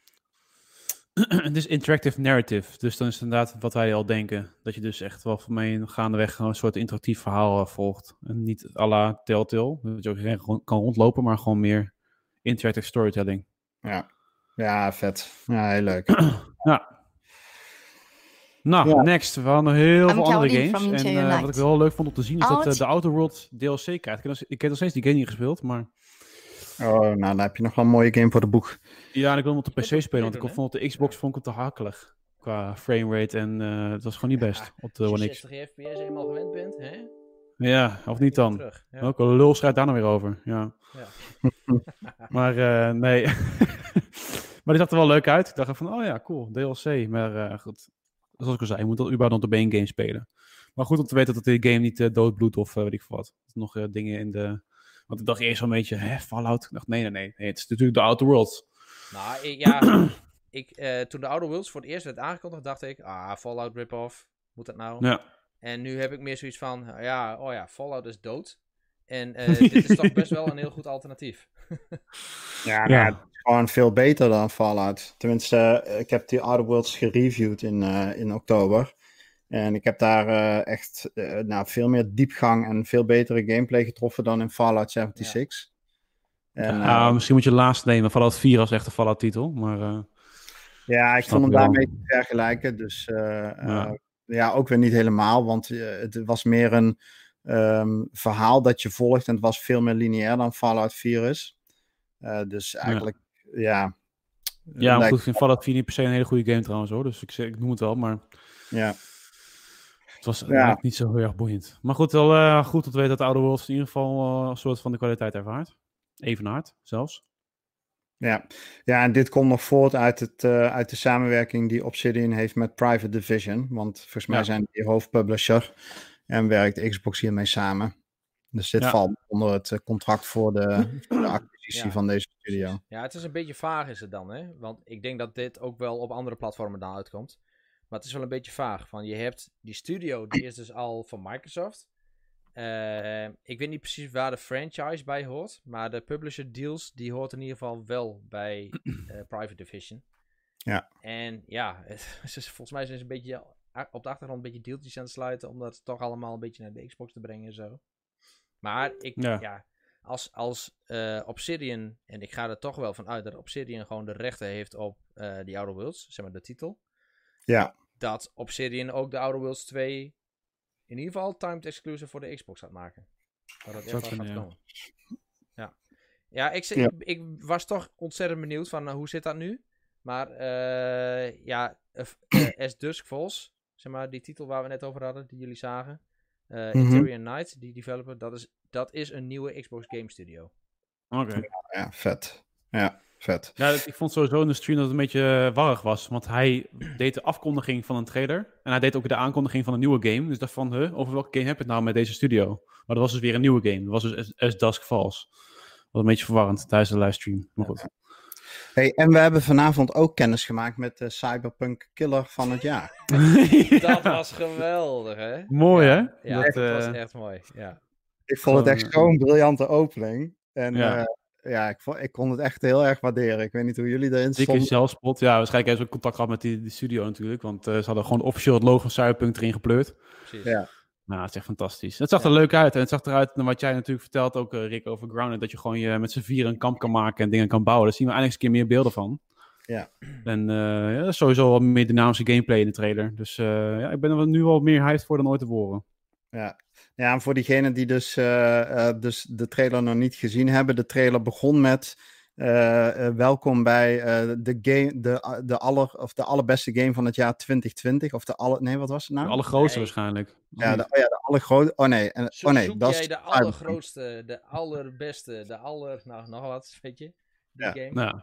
Speaker 1: Het is interactive narrative. Dus dan is het inderdaad wat wij al denken. Dat je dus echt wel voor mij gaandeweg gewoon een soort interactief verhaal uh, volgt. En niet à la Telltale. Dat je ook kan rondlopen, maar gewoon meer interactive storytelling.
Speaker 3: Ja, ja vet. Ja, heel leuk.
Speaker 1: Ja. Nou, ja. Next. We hadden heel
Speaker 5: I'm
Speaker 1: veel andere games. En uh, wat ik wel leuk vond om te zien is oh, dat uh, de Outer Worlds D L C krijgt. Ik, ik heb nog steeds die game niet gespeeld, maar...
Speaker 3: Oh, nou, dan heb je nog wel een mooie game voor de boeg.
Speaker 1: Ja, en ik wil hem op de P C spelen, want ik vond op de Xbox vond ik het te hakelig. Qua framerate en uh, het was gewoon niet best.
Speaker 4: Ja,
Speaker 1: op de One X.
Speaker 4: Als je zestig F P S eenmaal gewend bent, hè?
Speaker 1: Ja, of niet dan? Terug, ja. Welke lul schrijft daar nou weer over? Ja. ja. maar uh, nee. maar die zag er wel leuk uit. Ik dacht van, oh ja, cool, D L C. Maar uh, goed, zoals ik al zei, je moet dat überhaupt op de main game spelen. Maar goed om te weten dat die game niet uh, doodbloedt of uh, weet ik veel wat. Dat er nog uh, dingen in de... Want ik dacht eerst wel een beetje, hè, Fallout? Ik dacht, nee, nee, nee, nee. Het is natuurlijk de Outer Worlds.
Speaker 4: Nou, ik, ja, ik, uh, toen de Outer Worlds voor het eerst werd aangekondigd, dacht ik, ah, Fallout rip-off, moet dat nou?
Speaker 1: Ja.
Speaker 4: En nu heb ik meer zoiets van, ja, oh ja, Fallout is dood. En uh, dit is toch best wel een heel goed alternatief.
Speaker 3: ja, nou, ja, het is gewoon veel beter dan Fallout. Tenminste, uh, ik heb die Outer Worlds gereviewd in, uh, in oktober. En ik heb daar uh, echt uh, nou, veel meer diepgang en veel betere gameplay getroffen dan in Fallout zevenenzeventig.
Speaker 1: Ja. En, ja, uh, misschien moet je laatst nemen, Fallout vier als echte Fallout titel. Maar, uh,
Speaker 3: ja, ik vond hem daarmee te vergelijken. Dus uh, ja. Uh, ja, ook weer niet helemaal. Want uh, het was meer een um, verhaal dat je volgt. En het was veel meer lineair dan Fallout vier is. Uh, dus eigenlijk, ja...
Speaker 1: Ja, ja maar goed, ik vind Fallout vier niet per se een hele goede game trouwens hoor. Dus ik, ik noem het wel, maar...
Speaker 3: Ja.
Speaker 1: Het was ja. niet zo heel erg boeiend. Maar goed, wel uh, goed dat we weten dat Outer Worlds in ieder geval uh, een soort van de kwaliteit ervaart. evenaard zelfs.
Speaker 3: Ja. ja, en dit komt nog voort uit, het, uh, uit de samenwerking die Obsidian heeft met Private Division. Want volgens mij ja. zijn die hoofdpublisher en werkt Xbox hiermee samen. Dus dit ja. valt onder het contract voor de, voor de acquisitie ja. van deze studio.
Speaker 4: Ja, het is een beetje vaag is het dan, hè? Want ik denk dat dit ook wel op andere platformen dan uitkomt. Maar het is wel een beetje vaag. Van je hebt die studio, die is dus al van Microsoft. Uh, ik weet niet precies waar de franchise bij hoort. Maar de publisher deals, die hoort in ieder geval wel bij uh, Private Division.
Speaker 3: Ja.
Speaker 4: En ja, het is, volgens mij zijn ze een beetje op de achtergrond een beetje deeltjes aan het sluiten. Om dat toch allemaal een beetje naar de Xbox te brengen en zo. Maar ik, ja, ja als, als uh, Obsidian, en ik ga er toch wel van uit dat Obsidian gewoon de rechten heeft op uh, die Outer Worlds, zeg maar de titel.
Speaker 3: Ja.
Speaker 4: Dat Obsidian ook de Outer Worlds twee in ieder geval timed exclusive voor de Xbox gaat maken. Dat het echt wel gaat komen. Ja, ja, ik, ja. Ik, ik was toch ontzettend benieuwd van uh, hoe zit dat nu? Maar uh, ja, uh, uh, As Dusk Falls, zeg maar die titel waar we net over hadden, die jullie zagen. Uh, mm-hmm. Interior Night, die developer, dat is, dat is een nieuwe Xbox Game Studio.
Speaker 1: Oké. Okay.
Speaker 3: Ja, ja, vet. Ja, vet.
Speaker 1: Ja, ik vond sowieso in de stream dat het een beetje warrig was. Want hij deed de afkondiging van een trailer. En hij deed ook de aankondiging van een nieuwe game. Dus ik dacht van, huh, over welke game heb je het nou met deze studio? Maar dat was dus weer een nieuwe game. Dat was dus As Dusk Falls. Dat was een beetje verwarrend tijdens de livestream. Maar goed.
Speaker 3: Hey, en we hebben vanavond ook kennis gemaakt met de Cyberpunk Killer van het jaar.
Speaker 4: Dat was geweldig, hè?
Speaker 1: Mooi,
Speaker 4: ja.
Speaker 1: hè?
Speaker 4: Ja,
Speaker 1: dat
Speaker 4: echt,
Speaker 1: uh...
Speaker 4: was echt mooi, ja.
Speaker 3: Ik vond het echt zo'n briljante opening. En ja, uh, ja ik, vond, ik kon het echt heel erg waarderen. Ik weet niet hoe jullie erin stonden.
Speaker 1: Dikke zelfspot. Ja, waarschijnlijk hebben ze ook contact gehad met die, die studio natuurlijk. Want uh, ze hadden gewoon officieel het logo van Cyberpunk erin gepleurd.
Speaker 4: Precies.
Speaker 3: Ja.
Speaker 1: Nou, het is echt fantastisch. Het zag er ja. leuk uit. En het zag eruit, naar wat jij natuurlijk vertelt ook, uh, Rick, over Grounded. Dat je gewoon je met z'n vieren een kamp kan maken en dingen kan bouwen. Daar zien we eindelijk eens een keer meer beelden van.
Speaker 3: Ja.
Speaker 1: En uh, ja, sowieso wel meer dynamische gameplay in de trailer. Dus uh, ja, ik ben er nu wel meer hyped voor dan ooit tevoren.
Speaker 3: Ja. Ja, en voor diegenen die dus, uh, uh, dus de trailer nog niet gezien hebben. De trailer begon met uh, uh, welkom bij uh, de, game, de, uh, de, aller, of de allerbeste game van het jaar twintig twintig. Of de alle, nee, wat was het nou?
Speaker 1: De allergrootste
Speaker 4: nee.
Speaker 1: waarschijnlijk.
Speaker 3: Ja, de, oh ja, de allergrootste. Oh nee, en,
Speaker 4: Zo,
Speaker 3: oh nee
Speaker 4: zoek
Speaker 3: dat
Speaker 4: jij
Speaker 3: is
Speaker 4: de allergrootste, de allerbeste, de aller... Nou, nog wat, weet je? Die
Speaker 3: ja.
Speaker 4: game.
Speaker 1: Ja.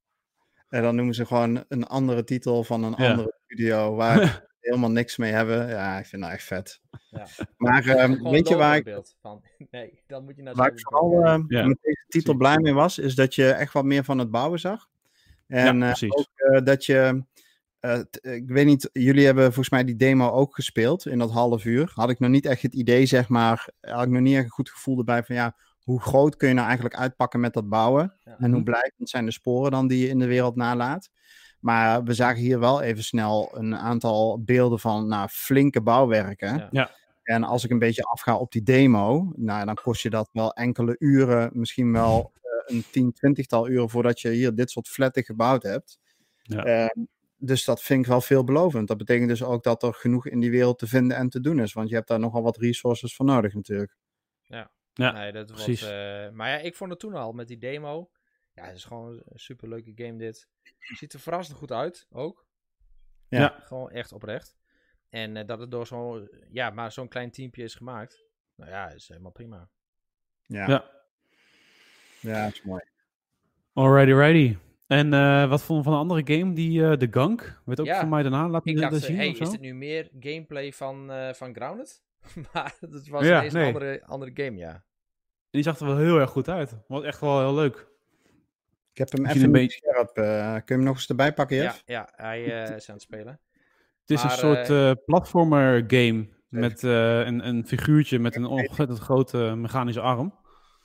Speaker 3: En dan noemen ze gewoon een andere titel van een ja. andere studio waar we helemaal niks mee hebben. Ja, ik vind dat echt vet.
Speaker 4: Ja.
Speaker 3: Maar um, weet je waar ik,
Speaker 4: van, nee, dan moet je naar
Speaker 3: waar ik vooral uh, ja. met deze titel blij mee was, is dat je echt wat meer van het bouwen zag. En ja, uh, ook uh, dat je, uh, t- ik weet niet, jullie hebben volgens mij die demo ook gespeeld in dat half uur. Had ik nog niet echt het idee, zeg maar, had ik nog niet echt een goed gevoel erbij van ja, hoe groot kun je nou eigenlijk uitpakken met dat bouwen? Ja. En hoe blijvend zijn de sporen dan die je in de wereld nalaat? Maar we zagen hier wel even snel een aantal beelden van nou, flinke bouwwerken.
Speaker 1: Ja. Ja.
Speaker 3: En als ik een beetje afga op die demo, nou, dan kost je dat wel enkele uren, misschien wel uh, een tien, twintigtal uren voordat je hier dit soort flatten gebouwd hebt.
Speaker 1: Ja.
Speaker 3: Uh, dus dat vind ik wel veelbelovend. Dat betekent dus ook dat er genoeg in die wereld te vinden en te doen is. Want je hebt daar nogal wat resources voor nodig natuurlijk.
Speaker 4: Ja.
Speaker 1: Ja,
Speaker 4: nee, dat
Speaker 1: precies.
Speaker 4: Was, uh, maar ja, ik vond het toen al met die demo. Ja, het is gewoon een superleuke game dit. Het ziet er verrassend goed uit, ook.
Speaker 1: Ja. ja.
Speaker 4: Gewoon echt oprecht. En uh, dat het door zo'n, ja, maar zo'n klein teampje is gemaakt. Nou ja, is helemaal prima.
Speaker 3: Ja.
Speaker 1: Ja,
Speaker 3: ja dat is mooi.
Speaker 1: Alrighty, righty. En uh, wat vond je van een andere game, die uh, The Gunk? Werd ook
Speaker 4: ja.
Speaker 1: voor mij daarna laten
Speaker 4: ik dacht,
Speaker 1: zien
Speaker 4: hey,
Speaker 1: of zo?
Speaker 4: Is dit nu meer gameplay van, uh, van Grounded? Maar het was
Speaker 1: ja,
Speaker 4: ineens
Speaker 1: nee.
Speaker 4: een andere, andere game, ja.
Speaker 1: Die zag er wel heel erg goed uit. Was echt wel heel leuk.
Speaker 3: Ik heb hem even een beetje scherp. Uh, kun je hem nog eens erbij pakken, Jeff?
Speaker 4: Ja, ja hij uh, is aan het spelen.
Speaker 1: Het is
Speaker 4: maar,
Speaker 1: een soort uh, platformer game met uh, een, een figuurtje met een ontzettend grote mechanische arm.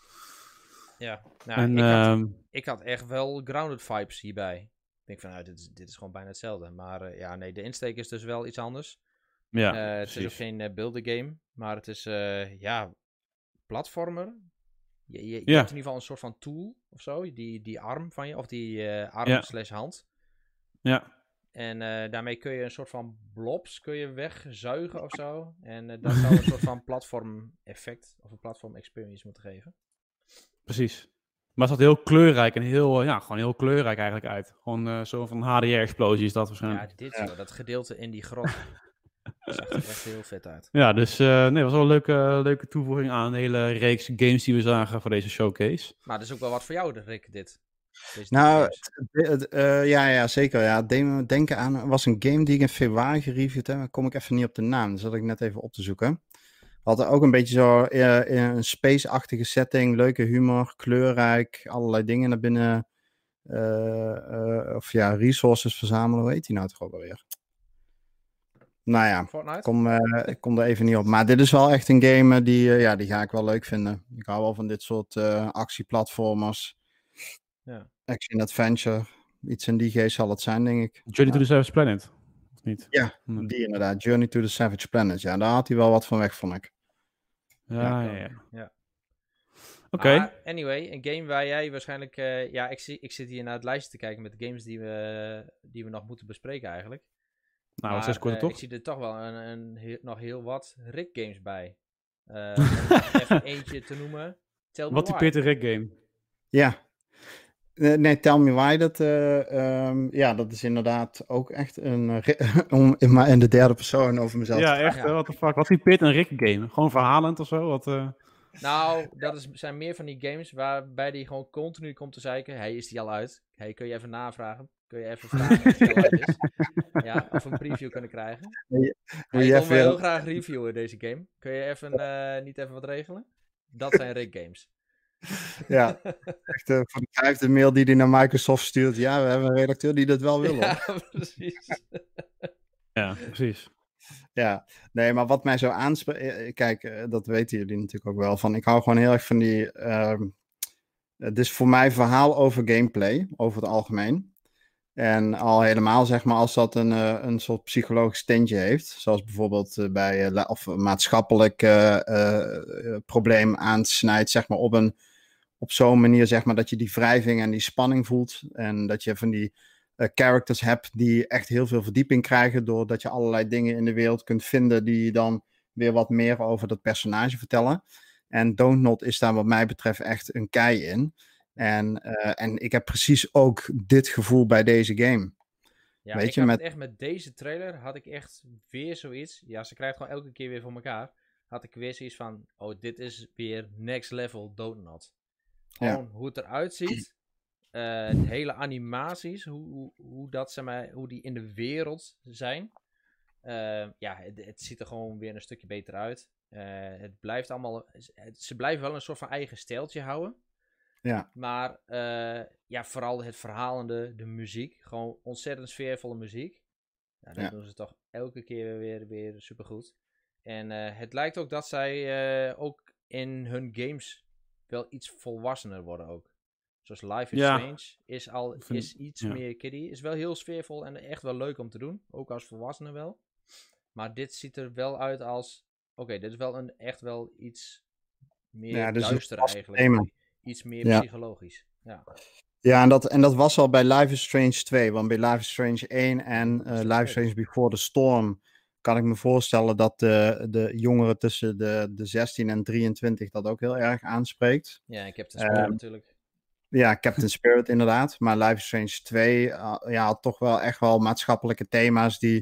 Speaker 4: Ja, nou,
Speaker 1: en,
Speaker 4: ik, had,
Speaker 1: uh,
Speaker 4: ik had echt wel Grounded vibes hierbij. Ik denk van, nou, dit is, dit is gewoon bijna hetzelfde. Maar uh, ja, nee, de insteek is dus wel iets anders.
Speaker 1: Ja,
Speaker 4: uh, het is ook geen uh, builder game, maar het is, uh, ja, platformer. Je, je, je
Speaker 1: ja.
Speaker 4: hebt in ieder geval een soort van tool of zo, die, die arm van je, of die uh, arm ja. slash hand.
Speaker 1: Ja.
Speaker 4: En uh, daarmee kun je een soort van blobs kun je wegzuigen of zo. En uh, dat zou een soort van platform effect of een platform experience moeten geven.
Speaker 1: Precies. Maar het zat heel kleurrijk en heel, ja, gewoon heel kleurrijk eigenlijk uit. Gewoon uh, zo van H D R-explosie is dat waarschijnlijk.
Speaker 4: Ja, dit ja. Zo, dat gedeelte in die grot. Dat zag er echt heel vet uit.
Speaker 1: Ja, dus uh, nee, was wel een leuke, leuke toevoeging aan de hele reeks games die we zagen voor deze showcase.
Speaker 4: Maar dat is ook wel wat voor jou, Rick, dit. Deze
Speaker 3: nou, het, het, uh, ja, ja, zeker. Ja. Denken aan, was een game die ik in februari gereviewd heb. Daar kom ik even niet op de naam. Dat zat ik net even op te zoeken. Had ook een beetje zo uh, een space-achtige setting. Leuke humor, kleurrijk. Allerlei dingen naar binnen. Uh, uh, of ja, resources verzamelen. Hoe heet die nou toch ook alweer? Nou ja, ik kom, uh, ik kom er even niet op. Maar dit is wel echt een game die, uh, ja, die ga ik wel leuk vinden. Ik hou wel van dit soort uh, actieplatformers.
Speaker 4: Ja.
Speaker 3: Action-adventure. Iets in die geest zal het zijn, denk ik.
Speaker 1: Journey
Speaker 3: ja.
Speaker 1: to the Savage Planet? Of niet?
Speaker 3: Ja, hm. die inderdaad. Journey to the Savage Planet. Ja, daar had hij wel wat van weg, vond ik.
Speaker 1: Ja, ja, ja.
Speaker 4: ja. ja.
Speaker 1: Oké. Okay.
Speaker 4: Anyway, een game waar jij waarschijnlijk... Uh, ja, ik, zie, ik zit hier naar het lijstje te kijken met de games die we, die we nog moeten bespreken eigenlijk.
Speaker 1: Nou,
Speaker 4: maar,
Speaker 1: zes kort
Speaker 4: uh,
Speaker 1: toch?
Speaker 4: Ik zie er toch wel een, een, heel, nog heel wat Rick games bij. Uh, even eentje te noemen. Tell
Speaker 1: wat typeert een Rick game?
Speaker 3: Ja. Uh, nee, Tell Me Why, dat, uh, um, ja, dat is inderdaad ook echt een... Uh, om in, maar in de derde persoon over mezelf
Speaker 1: ja,
Speaker 3: te
Speaker 1: echt, ja. What the fuck. Wat typeert een Rick game? Gewoon verhalend of zo? Wat, uh...
Speaker 4: Nou, dat is, zijn meer van die games waarbij die gewoon continu komt te zeiken. Hey, is die al uit? Hey, kun je even navragen? Kun je even vragen of die al uit is? Ja, of een preview kunnen krijgen.
Speaker 3: Ja,
Speaker 4: hey, ik wil wel heel graag reviewen deze game. Kun je even, uh, niet even wat regelen? Dat zijn Rick games.
Speaker 3: Ja, echt uh, voor de vijfde mail die hij naar Microsoft stuurt. Ja, we hebben een redacteur die dat wel wil.
Speaker 4: Ja,
Speaker 3: hoor.
Speaker 4: precies.
Speaker 1: Ja, precies.
Speaker 3: Ja, nee, maar wat mij zo aanspreekt... Kijk, uh, dat weten jullie natuurlijk ook wel. Van, ik hou gewoon heel erg van die... Uh, het is voor mij verhaal over gameplay, over het algemeen. En al helemaal, zeg maar, als dat een, uh, een soort psychologisch tintje heeft. Zoals bijvoorbeeld uh, bij uh, of een maatschappelijk uh, uh, probleem aansnijdt, zeg maar, op een... Op zo'n manier, zeg maar, dat je die wrijving en die spanning voelt. En dat je van die uh, characters hebt die echt heel veel verdieping krijgen. Doordat je allerlei dingen in de wereld kunt vinden die dan weer wat meer over dat personage vertellen. En Don't Nod is daar wat mij betreft echt een kei in. En, uh, en ik heb precies ook dit gevoel bij deze game.
Speaker 4: Ja,
Speaker 3: Weet
Speaker 4: ik
Speaker 3: je,
Speaker 4: had
Speaker 3: met...
Speaker 4: echt met deze trailer had ik echt weer zoiets. Ja, ze krijgt gewoon elke keer weer voor elkaar. Had ik weer zoiets van, oh, dit is weer next level Don't Nod. Gewoon ja. hoe het eruit ziet. Uh, de hele animaties. Hoe, hoe, hoe, dat, zeg maar, hoe die in de wereld zijn. Uh, ja, het, het ziet er gewoon weer een stukje beter uit. Uh, het blijft allemaal... Het, ze blijven wel een soort van eigen stijltje houden.
Speaker 3: Ja.
Speaker 4: Maar uh, ja, vooral het verhaal en de, de muziek. Gewoon ontzettend sfeervolle muziek. Ja, dat ja. doen ze toch elke keer weer, weer supergoed. En uh, het lijkt ook dat zij uh, ook in hun games... wel iets volwassener worden ook. Zoals Life is
Speaker 1: ja.
Speaker 4: Strange is al is iets ja. meer kiddie. Is wel heel sfeervol en echt wel leuk om te doen. Ook als volwassene wel. Maar dit ziet er wel uit als... Oké, okay, dit is wel een, echt wel iets meer ja, dus duister eigenlijk. Thema. Iets meer ja. psychologisch. Ja,
Speaker 3: ja en, dat, en dat was al bij Life is Strange twee. Want bij Life is Strange één en uh, Life is Strange Before the Storm... kan ik me voorstellen dat de, de jongeren tussen de, de zestien en drieëntwintig dat ook heel erg aanspreekt.
Speaker 4: Ja, en Captain Spirit uh, natuurlijk.
Speaker 3: Ja, Captain Spirit inderdaad. Maar Life is Strange twee uh, ja, had toch wel echt wel maatschappelijke thema's die...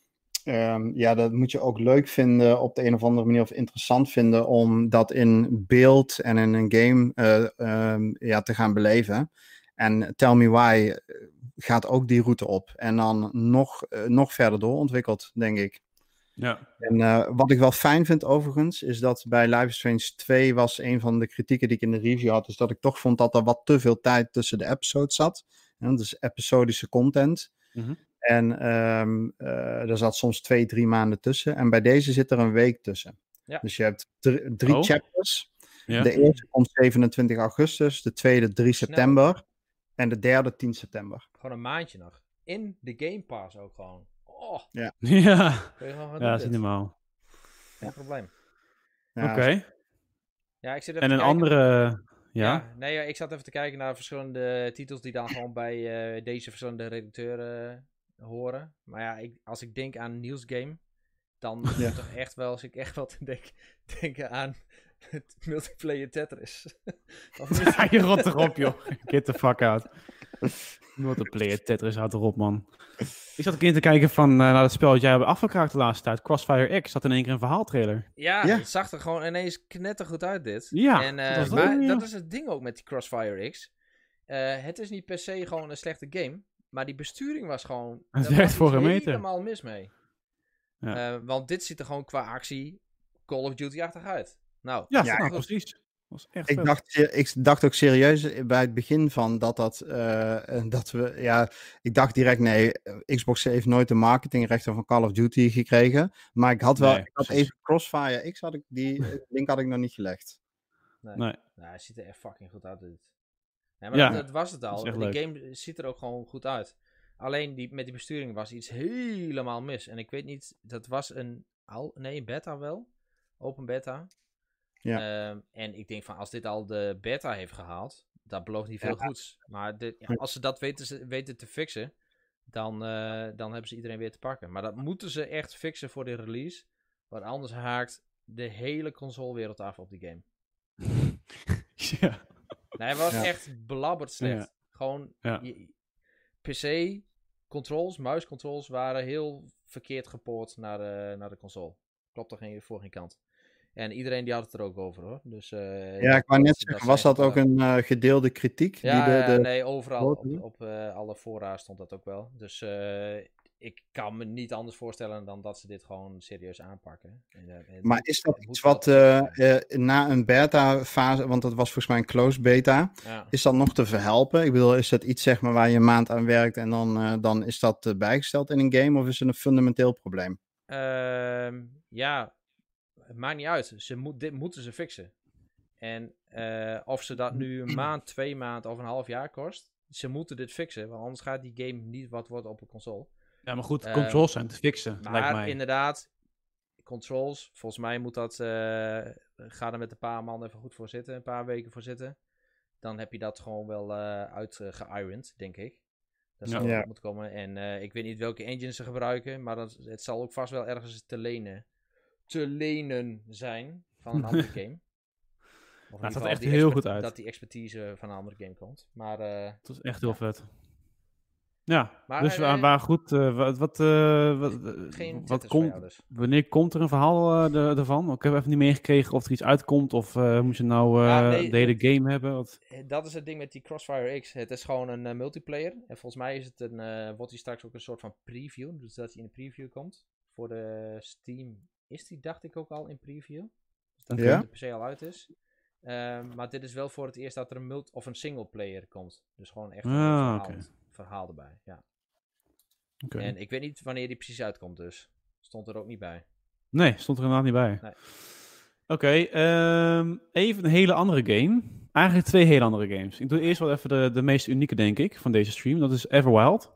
Speaker 3: Um, ja, dat moet je ook leuk vinden op de een of andere manier of interessant vinden om dat in beeld en in een game uh, um, ja, te gaan beleven. En Tell Me Why gaat ook die route op. En dan nog, uh, nog verder doorontwikkeld, denk ik.
Speaker 1: Ja.
Speaker 3: En uh, wat ik wel fijn vind overigens, is dat bij Life is Strange twee was een van de kritieken die ik in de review had, is dat ik toch vond dat er wat te veel tijd tussen de episodes zat. Ja, dus episodische content.
Speaker 1: Mm-hmm.
Speaker 3: En um, uh, er zat soms twee, drie maanden tussen. En bij deze zit er een week tussen.
Speaker 4: Ja.
Speaker 3: Dus je hebt drie, drie oh. chapters.
Speaker 1: Ja.
Speaker 3: De eerste komt zevenentwintig augustus, de tweede drie september en de derde tien september.
Speaker 4: Gewoon een maandje nog. In de Game Pass ook gewoon. Oh.
Speaker 3: Ja.
Speaker 1: Ja,
Speaker 4: kun je gewoon
Speaker 1: ja dat is niet normaal.
Speaker 4: Geen ja. probleem.
Speaker 1: Ja, Oké. Okay.
Speaker 4: Ja, ik zit even
Speaker 1: en een
Speaker 4: kijken.
Speaker 1: andere... Ja?
Speaker 4: ja? Nee, ja, ik zat even te kijken naar verschillende titels die dan gewoon bij uh, deze verschillende redacteuren uh, horen. Maar ja, ik, als ik denk aan nieuwsgame, dan ja. moet toch echt wel, als ik echt wel te denk, denken aan het multiplayer Tetris.
Speaker 1: Ja, je rot erop, joh. Get the fuck out. Multiplayer Tetris houdt erop, man. Ik zat een keer te kijken van, uh, naar het spel dat jij hebt afgekraakt de laatste tijd. Crossfire X had in één keer een verhaaltrailer.
Speaker 4: Ja,
Speaker 3: Ja.
Speaker 4: het zag er gewoon ineens knettergoed uit dit.
Speaker 1: Ja,
Speaker 4: en, uh,
Speaker 1: dat was dat
Speaker 4: maar
Speaker 1: ook, ja.
Speaker 4: dat is het ding ook met die Crossfire X. Uh, het is niet per se gewoon een slechte game, maar die besturing was gewoon...
Speaker 1: Het
Speaker 4: daar
Speaker 1: werkt
Speaker 4: was
Speaker 1: voor
Speaker 4: iets
Speaker 1: een meter.
Speaker 4: helemaal mis mee.
Speaker 1: Ja.
Speaker 4: Uh, want dit ziet er gewoon qua actie Call of Duty-achtig uit. Nou,
Speaker 1: Ja,
Speaker 3: Ja,
Speaker 1: nou,
Speaker 4: goed.
Speaker 1: precies. Dat was echt
Speaker 3: Ik
Speaker 1: vet.
Speaker 3: dacht, ik dacht ook serieus bij het begin van dat dat, uh, dat we, ja, ik dacht direct nee, Xbox heeft nooit de marketingrechten van Call of Duty gekregen, maar ik had wel,
Speaker 1: Nee,
Speaker 3: ik had
Speaker 1: precies.
Speaker 3: even Crossfire X, had ik die link had ik nog niet gelegd.
Speaker 4: Nee.
Speaker 1: Nee.
Speaker 4: Nou, hij ziet er echt fucking goed uit. Dit. Nee, maar
Speaker 1: Ja.
Speaker 4: dat, dat was het
Speaker 1: Dat
Speaker 4: al.
Speaker 1: is echt
Speaker 4: Die
Speaker 1: leuk.
Speaker 4: game ziet er ook gewoon goed uit. Alleen die, met die besturing was iets helemaal mis. En ik weet niet, dat was een, al, nee, een beta wel. Open beta.
Speaker 3: Ja.
Speaker 4: Um, en ik denk van, als dit al de beta heeft gehaald, dat belooft niet veel
Speaker 3: Ja.
Speaker 4: goeds. Maar dit, ja, als ze dat weten, weten te fixen, dan, uh, dan hebben ze iedereen weer te pakken. Maar dat moeten ze echt fixen voor de release. Want anders haakt de hele consolewereld af op die game.
Speaker 1: Ja.
Speaker 4: Nee, hij was
Speaker 3: Ja.
Speaker 4: echt belabberd slecht.
Speaker 1: Ja.
Speaker 4: Gewoon,
Speaker 1: Ja.
Speaker 4: je- P C controls, muiscontrols waren heel verkeerd gepoord naar de, naar de console. Klopt er geen, voor geen kant. En iedereen die had het er ook over hoor. Dus, uh,
Speaker 3: Ja, ik wou net
Speaker 4: dat
Speaker 3: zeggen,
Speaker 4: ze
Speaker 3: was dat
Speaker 4: echt,
Speaker 3: ook
Speaker 4: uh,
Speaker 3: een uh, gedeelde kritiek?
Speaker 4: Ja,
Speaker 3: die de, de...
Speaker 4: ja, nee, overal op,
Speaker 3: grote-
Speaker 4: op uh, alle fora stond dat ook wel. Dus uh, ik kan me niet anders voorstellen dan dat ze dit gewoon serieus aanpakken. En, uh, en
Speaker 3: Maar
Speaker 4: het
Speaker 3: is dat
Speaker 4: moet
Speaker 3: iets
Speaker 4: wel
Speaker 3: wat
Speaker 4: te
Speaker 3: uh, uh, na een beta-fase, want dat was volgens mij een closed beta,
Speaker 4: ja.
Speaker 3: is dat nog te verhelpen? Ik bedoel, is dat iets zeg maar waar je een maand aan werkt en dan, uh, dan is dat uh, bijgesteld in een game, of is het een fundamenteel probleem?
Speaker 4: Uh, ja, het maakt niet uit. Ze moet, dit moeten ze fixen. En uh, of ze dat nu een maand, twee maanden of een half jaar kost, ze moeten dit fixen, want anders gaat die game niet wat worden op een console.
Speaker 1: Ja, maar goed,
Speaker 4: Uh,
Speaker 1: controls zijn te fixen, lijkt
Speaker 4: Maar
Speaker 1: mij.
Speaker 4: inderdaad, controls, volgens mij moet dat, uh, ga er met een paar man even goed voor zitten, een paar weken voor zitten. Dan heb je dat gewoon wel uh, uitge-ironed, uh, denk ik. Dat zal
Speaker 3: Ja.
Speaker 4: wel moeten komen. En uh, ik weet niet welke engines ze gebruiken, maar dat, het zal ook vast wel ergens te lenen, te lenen zijn van een andere game. Of in
Speaker 1: Nou,
Speaker 4: ieder
Speaker 1: het
Speaker 4: geval
Speaker 1: zag echt
Speaker 4: die
Speaker 1: heel
Speaker 4: exper-
Speaker 1: goed uit.
Speaker 4: Dat die expertise van een andere game komt. Maar, uh,
Speaker 1: Het was echt heel
Speaker 4: Ja.
Speaker 1: vet. Ja,
Speaker 4: Maar,
Speaker 1: dus
Speaker 4: eh,
Speaker 1: uh, waar goed, uh, wat, wat, uh, wat,
Speaker 4: geen
Speaker 1: wat
Speaker 4: Tetris voor
Speaker 1: komt,
Speaker 4: jou dus.
Speaker 1: wanneer komt er een verhaal uh, de, ervan? Ik heb even niet meegekregen of er iets uitkomt, of uh, moet je nou uh,
Speaker 4: Ja, nee,
Speaker 1: de hele
Speaker 4: het-
Speaker 1: game hebben? Wat...
Speaker 4: Dat is het ding met die Crossfire X. Het is gewoon een uh, multiplayer. En volgens mij is het een, uh, wordt die straks ook een soort van preview. Dus dat hij in de preview komt. Voor de Steam is die, dacht ik, ook al in preview. Dus dat
Speaker 3: Ja?
Speaker 4: de P C al uit is. Um, maar dit is wel voor het eerst dat er een multi- of een single player komt. Dus gewoon echt een
Speaker 1: Ah,
Speaker 4: verhaal,
Speaker 1: oké.
Speaker 4: verhaal erbij. Ja.
Speaker 1: Oké.
Speaker 4: En ik weet niet wanneer die precies uitkomt dus. Stond er ook niet bij.
Speaker 1: Nee, stond er inderdaad niet bij.
Speaker 4: Nee.
Speaker 1: Oké, um, even een hele andere game. Eigenlijk twee hele andere games. Ik doe eerst wel even de, de meest unieke, denk ik, van deze stream. Dat is Everwild.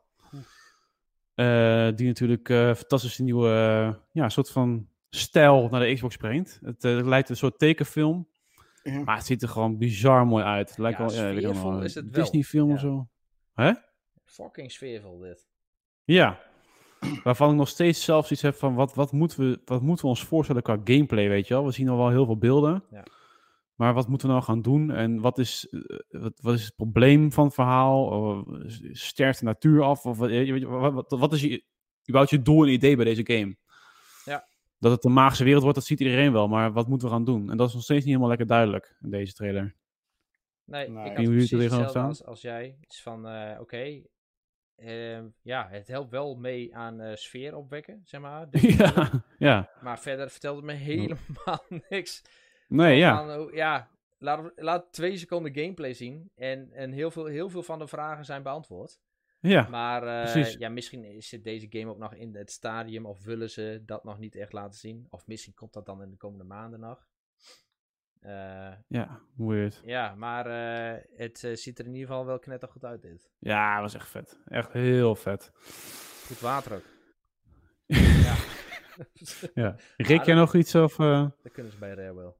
Speaker 1: Uh, die natuurlijk uh, fantastische nieuwe, uh, ja, soort van stijl naar de Xbox brengt. Het uh, lijkt een soort tekenfilm.
Speaker 3: Ja.
Speaker 1: Maar het ziet er gewoon bizar mooi uit. Het lijkt
Speaker 4: Ja,
Speaker 1: wel, ja, weet ik
Speaker 4: sfeervol
Speaker 1: wel,
Speaker 4: is het wel.
Speaker 1: Disney-film
Speaker 4: Ja.
Speaker 1: of zo. Hè?
Speaker 4: Fucking sfeervol dit.
Speaker 1: Ja. Waarvan ik nog steeds zelfs iets heb van, wat, wat, moeten we, wat moeten we ons voorstellen qua gameplay, weet je wel? We zien al wel heel veel beelden.
Speaker 4: Ja.
Speaker 1: Maar wat moeten we nou gaan doen? En wat is, uh, wat, wat is het probleem van het verhaal? Uh, sterft de natuur af? Of, wat, weet je, wat, wat, wat is je, überhaupt je doel en idee bij deze game?
Speaker 4: Ja.
Speaker 1: Dat het een magische wereld wordt, dat ziet iedereen wel. Maar wat moeten we gaan doen? En dat is nog steeds niet helemaal lekker duidelijk in deze trailer.
Speaker 4: Nee,
Speaker 3: Nee.
Speaker 4: ik
Speaker 3: En
Speaker 4: had
Speaker 1: hoe
Speaker 4: precies
Speaker 1: jullie er tegenaan
Speaker 4: hetzelfde
Speaker 1: staan?
Speaker 4: als, als jij. Iets van, uh, oké, okay, uh, ja, het helpt wel mee aan uh, sfeer opwekken, zeg maar. Dit
Speaker 1: ja, ja.
Speaker 4: Maar verder vertelt het me helemaal niks.
Speaker 1: Nee,
Speaker 4: Van,
Speaker 1: ja.
Speaker 4: Van, uh, ja, laat, laat twee seconden gameplay zien en, en heel, veel, heel veel van de vragen zijn beantwoord.
Speaker 1: Ja,
Speaker 4: Maar uh,
Speaker 1: precies.
Speaker 4: ja, misschien zit deze game ook nog in het stadium of willen ze dat nog niet echt laten zien. Of misschien komt dat dan in de komende maanden nog. Uh,
Speaker 1: ja, weird.
Speaker 4: ja, maar uh, het uh, ziet er in ieder geval wel knettergoed uit dit.
Speaker 1: Ja, het was echt vet. Echt heel vet.
Speaker 4: Goed water ook. ja.
Speaker 1: Ja. Rick, jij nog iets? Of, uh...
Speaker 4: Dat kunnen ze bij Rare wel.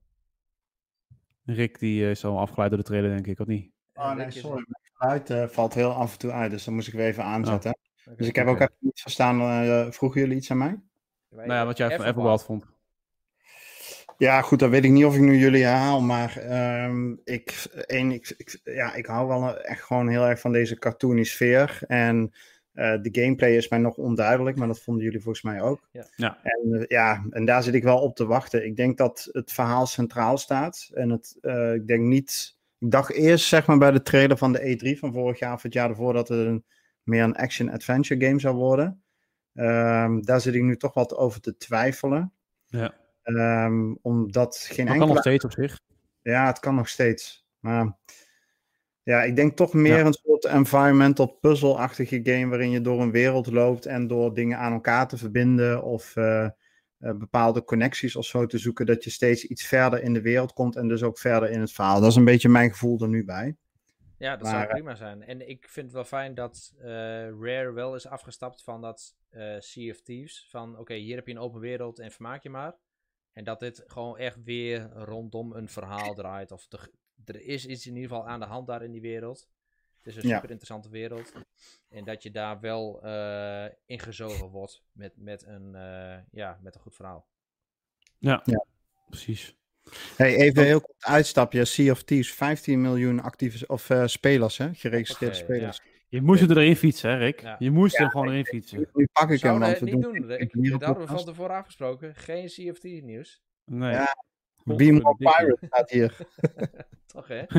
Speaker 1: Rick, die uh, is al afgeleid door de trailer, denk ik, of niet?
Speaker 3: Oh nee, sorry. Mijn geluid uh, valt heel af en toe uit, dus dan moest ik weer even aanzetten.
Speaker 1: Oh.
Speaker 3: Okay. Dus ik heb ook even niet verstaan. Uh, vroegen jullie iets aan mij?
Speaker 1: Nou ja, wat jij van Everwild vond.
Speaker 3: Ja, goed, dan weet ik niet of ik nu jullie herhaal, maar um, ik, één, ik, ik, ja, ik hou wel echt gewoon heel erg van deze cartoony sfeer. En uh, de gameplay is mij nog onduidelijk, maar dat vonden jullie volgens mij ook.
Speaker 4: Ja.
Speaker 1: Ja.
Speaker 3: En, uh, ja, en daar zit ik wel op te wachten. Ik denk dat het verhaal centraal staat. En het, uh, ik denk niet... Ik dacht eerst, zeg maar, bij de trailer van de E drie van vorig jaar of het jaar ervoor, dat het een, meer een action-adventure game zou worden. Um, daar zit ik nu toch wat over te twijfelen.
Speaker 1: Ja.
Speaker 3: Um, omdat geen
Speaker 1: dat
Speaker 3: enkele...
Speaker 1: kan nog steeds op zich.
Speaker 3: Ja, het kan nog steeds. Maar ja, ik denk toch meer
Speaker 1: Ja.
Speaker 3: een soort environmental puzzle-achtige game waarin je door een wereld loopt en door dingen aan elkaar te verbinden of uh, uh, bepaalde connecties of zo te zoeken, dat je steeds iets verder in de wereld komt en dus ook verder in het verhaal. Dat is een beetje mijn gevoel er nu bij.
Speaker 4: Ja, dat
Speaker 3: maar,
Speaker 4: zou prima zijn. En ik vind het wel fijn dat uh, Rare wel is afgestapt van dat uh, Sea of Thieves. Van oké, okay, hier heb je een open wereld en vermaak je maar. En dat dit gewoon echt weer rondom een verhaal draait. Of de, er is iets in ieder geval aan de hand daar in die wereld. Het is een
Speaker 3: Ja.
Speaker 4: super interessante wereld. En dat je daar wel uh, ingezogen wordt met, met, een, uh, ja, met een goed verhaal.
Speaker 1: Ja,
Speaker 3: ja.
Speaker 1: precies.
Speaker 3: Hey, even heel kort uitstapje. Sea of Thieves, vijftien miljoen actieve of uh, spelers, hè? Geregistreerde okay, spelers.
Speaker 1: Ja. Je moest er erin fietsen, hè, Rick? Ja. Je moest
Speaker 3: ja,
Speaker 1: er gewoon erin fietsen.
Speaker 3: Nu pak ik
Speaker 4: Zou
Speaker 3: hem, want we
Speaker 4: niet
Speaker 3: doen...
Speaker 4: doen, Rick. Dat hadden we van tevoren afgesproken. Geen Sea of Thieves nieuws.
Speaker 1: Nee.
Speaker 3: Ja, Be More Pirate staat hier.
Speaker 4: Toch, hè?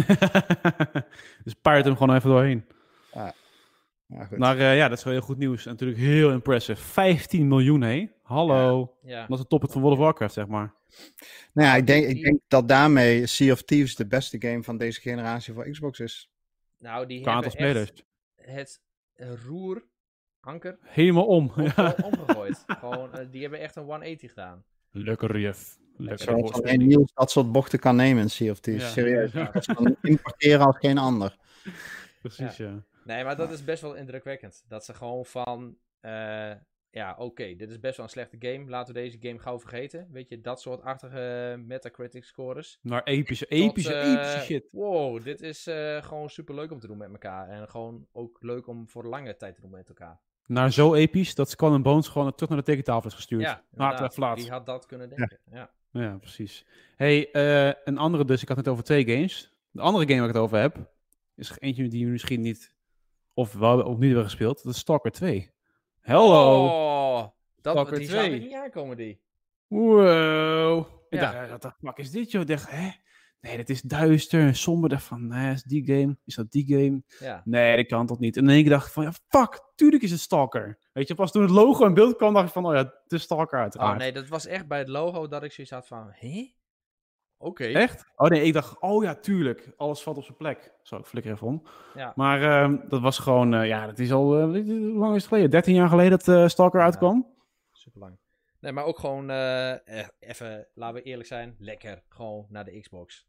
Speaker 1: Dus pirate hem gewoon even doorheen.
Speaker 3: Ja. Ja, goed.
Speaker 1: Maar uh, ja, dat is wel heel goed nieuws. En natuurlijk heel impressive. vijftien miljoen, hé? Hallo. Ja. Ja. Dat is de top van World of Warcraft, zeg maar.
Speaker 3: Nou ja, ik denk, ik denk dat daarmee Sea of Thieves de beste game van deze generatie voor Xbox is.
Speaker 4: Nou, die
Speaker 1: Qua
Speaker 4: hebben
Speaker 1: spelers.
Speaker 4: echt het roer, anker,
Speaker 1: helemaal om.
Speaker 4: om ja. omgegooid. Gewoon, uh, die hebben echt een honderdtachtig gedaan.
Speaker 1: Lekker rief. Lekker
Speaker 3: Zoals alleen Niels dat soort bochten kan nemen in Sea of Thieves. Ja, serieus. Ja. Dat kan importeren als geen ander.
Speaker 1: Precies, ja. ja.
Speaker 4: Nee, maar dat is best wel indrukwekkend. Dat ze gewoon van... Uh, ja, oké, okay, dit is best wel een slechte game. Laten we deze game gauw vergeten. Weet je, dat soort achtige Metacritic scores.
Speaker 1: Maar epische, epische, Tot, uh, epische shit.
Speaker 4: Wow, dit is uh, gewoon super leuk om te doen met elkaar. En gewoon ook leuk om voor lange tijd te doen met elkaar.
Speaker 1: Nou, zo episch dat Skull and Bones gewoon terug naar de tekentafel is gestuurd.
Speaker 4: Ja, wie had dat kunnen denken? Ja,
Speaker 1: ja. ja precies. Hey, uh, een andere dus. Ik had het over twee games. De andere game waar ik het over heb, is eentje die je misschien niet, of wel of niet hebben gespeeld. Dat is Stalker twee. Hello!
Speaker 4: Oh, dat, die zou ik niet aankomen, die.
Speaker 1: Wow! Ik
Speaker 4: Ja.
Speaker 1: dacht, wat de fuck is dit, joh? Ik dacht, hè? Nee, dat is duister en somber. Ik dacht van, nee, is die game? Is dat die game?
Speaker 4: Ja.
Speaker 1: Nee, dat kan toch niet? En in één keer dacht ik van, ja, fuck, tuurlijk is het Stalker. Weet je, pas toen het logo in beeld kwam, dacht ik van, oh ja, het is Stalker uiteraard.
Speaker 4: Oh nee, dat was echt bij het logo dat ik zoiets had van, hè? Oké. Okay.
Speaker 1: Echt? Oh nee, ik dacht, oh ja, tuurlijk. Alles valt op zijn plek. Zo, ik flikker even om.
Speaker 4: Ja.
Speaker 1: Maar uh, dat was gewoon, uh, ja, dat is al, uh, hoe lang is het geleden? dertien jaar geleden dat uh, Stalker ja, uitkwam.
Speaker 4: Super lang. Nee, maar ook gewoon, uh, even, laten we eerlijk zijn, lekker. Gewoon naar de Xbox.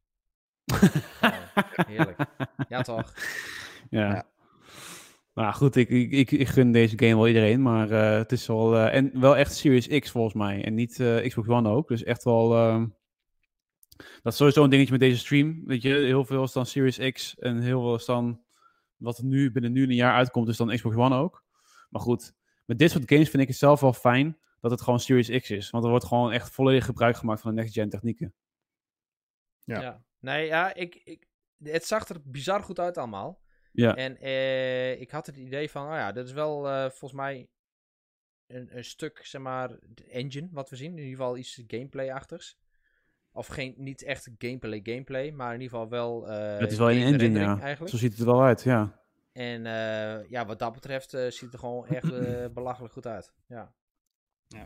Speaker 4: Oh, heerlijk. Ja, toch?
Speaker 1: Ja. ja. Nou goed, ik, ik, ik, ik gun deze game wel iedereen, maar uh, het is wel, uh, en wel echt Series X volgens mij. En niet uh, Xbox One ook, dus echt wel... Uh, dat is sowieso een dingetje met deze stream. Weet je, heel veel is dan Series X en heel veel is dan wat nu binnen nu een jaar uitkomt, is dan Xbox One ook. Maar goed, met dit soort games vind ik het zelf wel fijn dat het gewoon Series X is. Want er wordt gewoon echt volledig gebruik gemaakt van de next-gen technieken.
Speaker 4: Ja. ja. Nee, ja, ik, ik, het zag er bizar goed uit allemaal.
Speaker 1: Ja.
Speaker 4: En eh, ik had het idee van, oh ja, dat is wel uh, volgens mij een, een stuk, zeg maar, de engine wat we zien. In ieder geval iets gameplay-achtigs. Of geen, niet echt gameplay gameplay, maar in ieder geval wel... Uh,
Speaker 1: het is wel een engine, ja. Eigenlijk. Zo ziet het er wel uit, ja.
Speaker 4: En uh, ja, wat dat betreft uh, ziet het er gewoon echt uh, belachelijk goed uit. Ja,
Speaker 3: ja.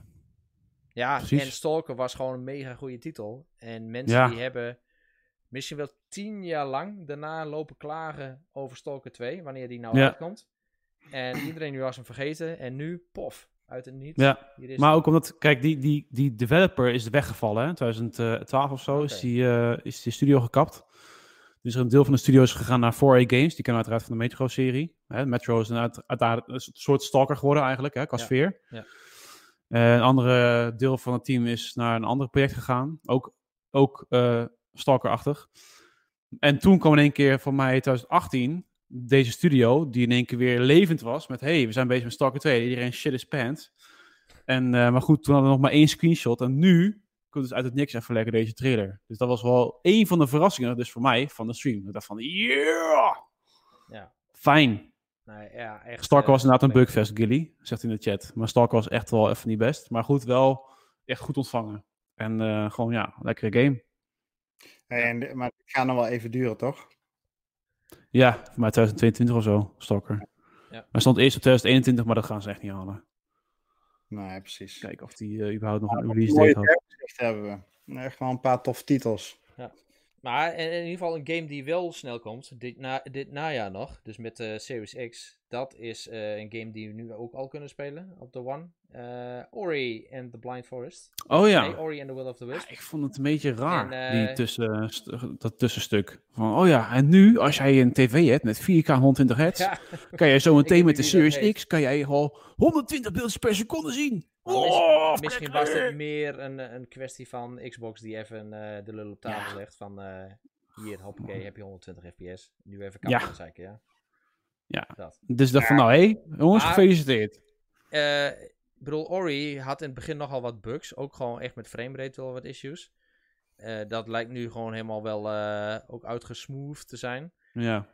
Speaker 4: ja en Stalker was gewoon een mega goede titel. En mensen ja. die hebben misschien wel tien jaar lang daarna lopen klagen over Stalker twee, wanneer die nou ja. uitkomt. En iedereen nu was hem vergeten en nu, pof. Uit het niet.
Speaker 1: Ja, maar ook omdat, kijk, die, die, die developer is weggevallen, hè? twintig twaalf of zo, okay. is, die, uh, is die studio gekapt. Dus er een deel van de studio is gegaan naar four A Games, die kennen we uiteraard van de Metro-serie. Hè? Metro is een, uit, uit, een soort Stalker geworden eigenlijk, hè, qua ja. sfeer.
Speaker 4: Ja.
Speaker 1: Uh, een andere deel van het team is naar een ander project gegaan, ook, ook uh, Stalker-achtig. En toen kwam in één keer, voor mij twintig achttien... deze studio, die in één keer weer levend was met, hey, we zijn bezig met Stalker twee, iedereen shit is pants. En, uh, maar goed, toen hadden we nog maar één screenshot en nu komt dus uit het niks even lekker deze trailer. Dus dat was wel één van de verrassingen, dus voor mij, van de stream. Ik dacht van, yeah!
Speaker 4: Ja.
Speaker 1: Fijn.
Speaker 4: Nee, ja, echt,
Speaker 1: Stalker was
Speaker 4: uh,
Speaker 1: inderdaad een bugfest, Gilly, zegt hij in de chat. Maar Stalker was echt wel even niet best. Maar goed, wel echt goed ontvangen. En uh, gewoon, ja, lekkere game.
Speaker 3: Hey, en, maar het gaat nog wel even duren, toch?
Speaker 1: Ja, voor mij twintig tweeëntwintig of zo, Stalker.
Speaker 4: Ja.
Speaker 1: Maar stond eerst op twintig eenentwintig, maar dat gaan ze echt niet halen.
Speaker 3: Nee, precies.
Speaker 1: Kijken of die uh, überhaupt nog
Speaker 3: ja,
Speaker 1: een release date had.
Speaker 3: Hebben we. Echt wel een paar toffe titels.
Speaker 4: Ja. Maar in, in ieder geval een game die wel snel komt, dit, na, dit najaar nog, dus met de uh, Series X, dat is uh, een game die we nu ook al kunnen spelen op de One. Uh, Ori and the Blind Forest.
Speaker 1: Oh ja.
Speaker 4: Nee, Ori and the Will of the Wisp.
Speaker 1: Ja, ik vond het een beetje raar,
Speaker 4: en, uh,
Speaker 1: die tussen, st- dat tussenstuk. Van, oh ja, en nu, als jij een tv hebt met vier K honderdtwintig hertz, ja. kan jij zo meteen met de Series X, kan jij al honderdtwintig beelden per seconde zien.
Speaker 4: Oh, misschien misschien was het meer een, een kwestie van Xbox die even uh, de lul op tafel ja. legt van, uh, hier, hoppakee, heb je honderdtwintig F P S. Nu even kapot ja. zeiken, ja.
Speaker 1: Ja, dat. Dus ik dacht van, nou hé, hey, jongens, maar, gefeliciteerd.
Speaker 4: Uh, Ik bedoel, Ori had in het begin nogal wat bugs. Ook gewoon echt met framerate wel wat issues. Uh, dat lijkt nu gewoon helemaal wel uh, ook uitgesmoothed te zijn.
Speaker 1: Ja.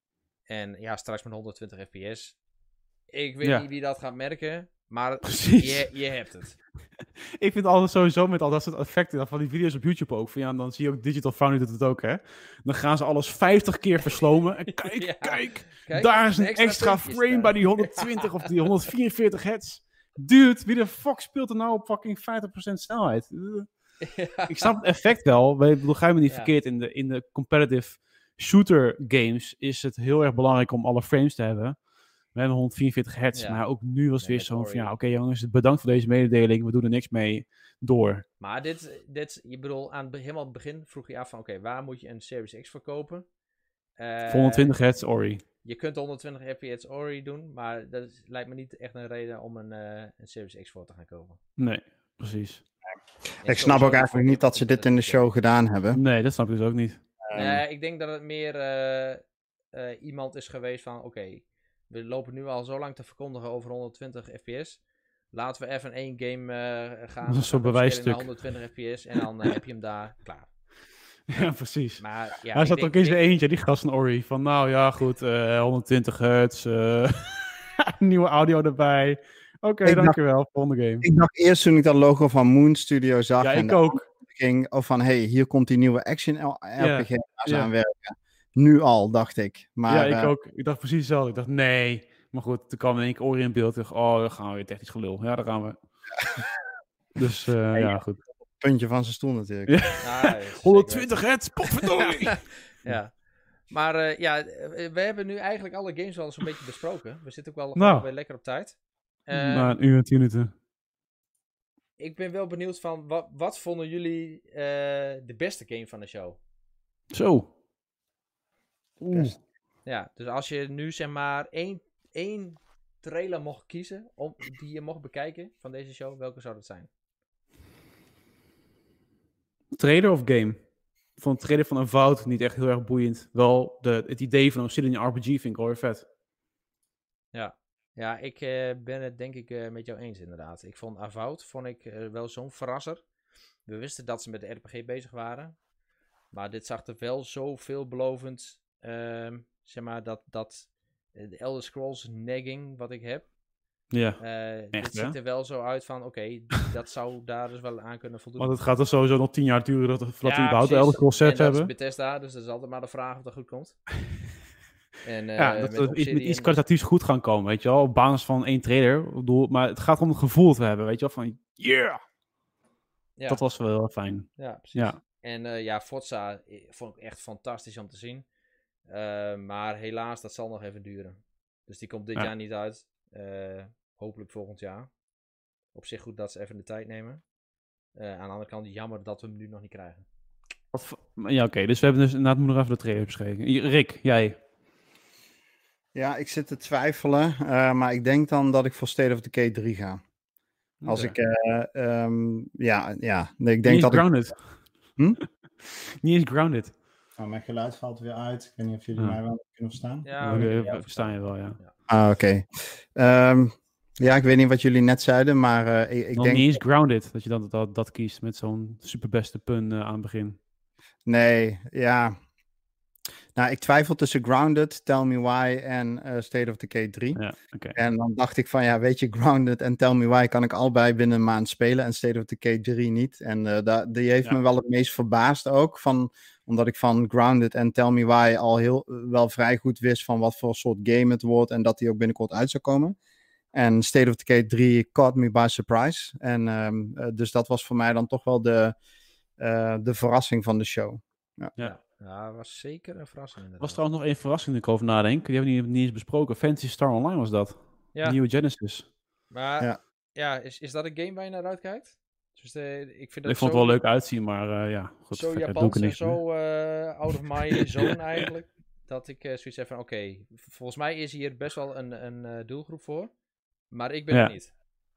Speaker 4: En ja, straks met honderdtwintig F P S. Ik weet
Speaker 1: ja.
Speaker 4: niet wie dat gaat merken. Maar
Speaker 1: je,
Speaker 4: je hebt het.
Speaker 1: Ik vind altijd sowieso met al dat soort effecten van die video's op YouTube ook. Van, ja, dan zie je ook Digital Foundry doet het ook, hè. Dan gaan ze alles vijftig keer verslomen. En kijk, ja. kijk, kijk. Daar is een extra, extra frame daar. Bij die honderdtwintig of die honderdvierenveertig hertz. Dude, wie de fuck speelt er nou op fucking vijftig procent snelheid? Ja. Ik snap het effect wel. Ik bedoel, ga je me niet ja. verkeerd. In de, in de competitive shooter games is het heel erg belangrijk om alle frames te hebben. We hebben honderdvierenveertig hertz. Ja. Maar ook nu was het nee, weer zo van, ja, oké okay, jongens, bedankt voor deze mededeling. We doen er niks mee. Door.
Speaker 4: Maar dit, dit je bedoel, aan helemaal het begin vroeg je af van, oké, okay, waar moet je een Series X verkopen?
Speaker 1: Uh, honderdtwintig hertz Ori.
Speaker 4: Je kunt honderdtwintig F P S Ori doen, maar dat is, lijkt me niet echt een reden om een, uh, een Series X voor te gaan kopen.
Speaker 1: Nee, precies.
Speaker 3: En ik snap ook eigenlijk niet dat ze dit in de show gedaan hebben.
Speaker 1: Nee, dat snap ik dus ook niet.
Speaker 4: Um, uh, ik denk dat het meer uh, uh, iemand is geweest van, oké, okay, we lopen nu al zo lang te verkondigen over honderdtwintig F P S. Laten we even één game uh, gaan.
Speaker 1: Dat is zo'n bewijsstuk.
Speaker 4: honderdtwintig F P S en dan uh, heb je hem daar klaar.
Speaker 1: Ja, precies.
Speaker 4: Maar, ja,
Speaker 1: hij zat
Speaker 4: denk,
Speaker 1: ook in zijn
Speaker 4: ik...
Speaker 1: eentje, die gast van Ori. Van nou ja, goed, uh, honderdtwintig hertz. Uh, nieuwe audio erbij. Oké, okay, dankjewel. Dacht, volgende game.
Speaker 3: Ik dacht eerst toen ik dat logo van Moon Studio zag.
Speaker 1: Ja,
Speaker 3: en
Speaker 1: ik ook.
Speaker 3: Ging oh, van, hey, hier komt die nieuwe action R P G
Speaker 1: ja,
Speaker 3: ja. aan
Speaker 1: ja.
Speaker 3: werken. Nu al, dacht ik. Maar,
Speaker 1: ja, ik
Speaker 3: uh,
Speaker 1: ook. Ik dacht precies hetzelfde. Ik dacht, nee. Maar goed, toen kwam in één keer Ori in beeld. Ik dacht, oh, dan gaan we weer technisch gelul. Ja, daar gaan we. dus, uh, ja, ja, goed.
Speaker 3: Puntje van zijn stoel natuurlijk.
Speaker 1: Ja. Ah, honderdtwintig hertz, potverdorie.
Speaker 4: Ja. Maar uh, ja, we hebben nu eigenlijk alle games wel eens een beetje besproken. We zitten ook wel
Speaker 1: nou,
Speaker 4: weer lekker op tijd.
Speaker 1: Uh, nou, een uur en tien minuten.
Speaker 4: Ik ben wel benieuwd van, wat, wat vonden jullie uh, de beste game van de show?
Speaker 1: Zo. Oeh.
Speaker 4: Ja, dus als je nu zeg maar één, één trailer mocht kiezen, om, die je mocht bekijken van deze show, welke zou dat zijn?
Speaker 1: Trailer of game? Ik vond het trailer van Avowed niet echt heel erg boeiend. Wel, de, het idee van een Obsidian R P G vind ik wel weer vet.
Speaker 4: Ja, ja ik uh, ben het denk ik uh, met jou eens inderdaad. Ik vond Avowed vond ik, uh, wel zo'n verrasser. We wisten dat ze met de R P G bezig waren. Maar dit zag er wel zo veelbelovend, uh, zeg maar, dat, dat uh, de Elder Scrolls negging wat ik heb.
Speaker 1: Ja,
Speaker 4: uh,
Speaker 1: echt,
Speaker 4: het ziet er wel zo uit van, oké, okay, dat zou daar dus wel aan kunnen voldoen.
Speaker 1: Want het gaat er sowieso nog tien jaar duren dat, dat
Speaker 4: ja,
Speaker 1: we überhaupt de Elder Scrolls set hebben.
Speaker 4: En dat is Bethesda, dus dat is altijd maar de vraag of dat goed komt.
Speaker 1: En, uh, ja, dat we met, met iets kwalitatiefs goed gaan komen, weet je wel. Op basis van één trailer. Ik bedoel, maar het gaat om het gevoel dat we hebben, weet je wel. Van, yeah! Ja. Dat was wel heel fijn.
Speaker 4: Ja, precies. Ja. En uh, ja, Forza vond ik echt fantastisch om te zien. Uh, maar helaas, dat zal nog even duren. Dus die komt dit ja. jaar niet uit. Uh, hopelijk volgend jaar. Op zich goed dat ze even de tijd nemen. Uh, aan de andere kant, jammer dat we hem nu nog niet krijgen.
Speaker 1: Of, ja, oké. Okay. Dus we hebben dus inderdaad nog even de trailer bespreken. Rick, jij?
Speaker 3: Ja, ik zit te twijfelen. Uh, maar ik denk dan dat ik voor State of Decay drie ga. Als okay. ik... Uh, um, ja, ja. Nee, ik denk
Speaker 1: niet
Speaker 3: dat
Speaker 1: grounded.
Speaker 3: ik... Hm?
Speaker 1: Niet eens grounded.
Speaker 3: Oh, mijn geluid valt weer uit. Ik weet niet of jullie ja. mij wel kunnen verstaan.
Speaker 1: Ja, we, we verstaan je wel, ja.
Speaker 3: Ah, oké. Okay. Um, Ja, ik weet niet wat jullie net zeiden, maar uh, ik, ik
Speaker 1: Nog
Speaker 3: denk...
Speaker 1: niet eens Grounded, dat je dan dat, dat kiest met zo'n superbeste pun uh, aan het begin.
Speaker 3: Nee, ja... Nou, ik twijfel tussen Grounded, Tell Me Why en uh, State of Decay drie.
Speaker 1: Ja, okay.
Speaker 3: En dan dacht ik van, ja, weet je, Grounded en Tell Me Why kan ik allebei binnen een maand spelen en State of Decay drie niet. En uh, da- die heeft ja. me wel het meest verbaasd ook, van, omdat ik van Grounded en Tell Me Why al heel, wel vrij goed wist van wat voor soort game het wordt en dat die ook binnenkort uit zou komen. En State of Decay drie caught me by surprise. En um, uh, dus dat was voor mij dan toch wel de, uh, de verrassing van de show. Ja.
Speaker 4: ja. Ja, dat was zeker een verrassing.
Speaker 1: Er was trouwens nog één verrassing die ik over nadenk. Die hebben we niet, niet eens besproken. Fantasy Star Online was dat. Ja. Nieuwe Genesis.
Speaker 4: Maar ja, ja is, is dat een game waar je naar uitkijkt? Dus de, ik vind dat
Speaker 1: ik vond het wel leuk uitzien, maar uh, ja. Goed,
Speaker 4: zo Japans en zo uh, out of my zone eigenlijk. Dat ik uh, zoiets heb van, oké, okay, volgens mij is hier best wel een, een uh, doelgroep voor. Maar ik ben ja. er niet.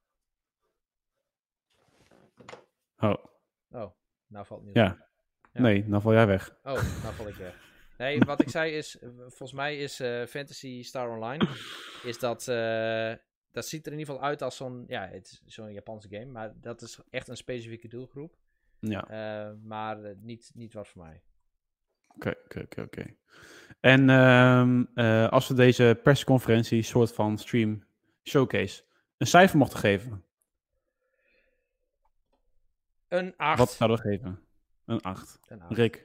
Speaker 1: Oh.
Speaker 4: Oh, nou valt niet.
Speaker 1: Ja. Ja. Nee, nou val jij weg.
Speaker 4: Oh, nou val ik weg. Nee, wat ik zei is, volgens mij is uh, Fantasy Star Online, is dat, uh, dat ziet er in ieder geval uit als zo'n, ja, het is zo'n Japanse game, maar dat is echt een specifieke doelgroep.
Speaker 1: Ja.
Speaker 4: Uh, maar uh, niet, niet wat voor mij.
Speaker 1: Oké, oké, oké, oké. En um, uh, als we deze persconferentie, soort van stream, showcase, een cijfer mochten geven?
Speaker 4: Een acht.
Speaker 1: Wat zouden we geven? Een acht. Een acht. Rick?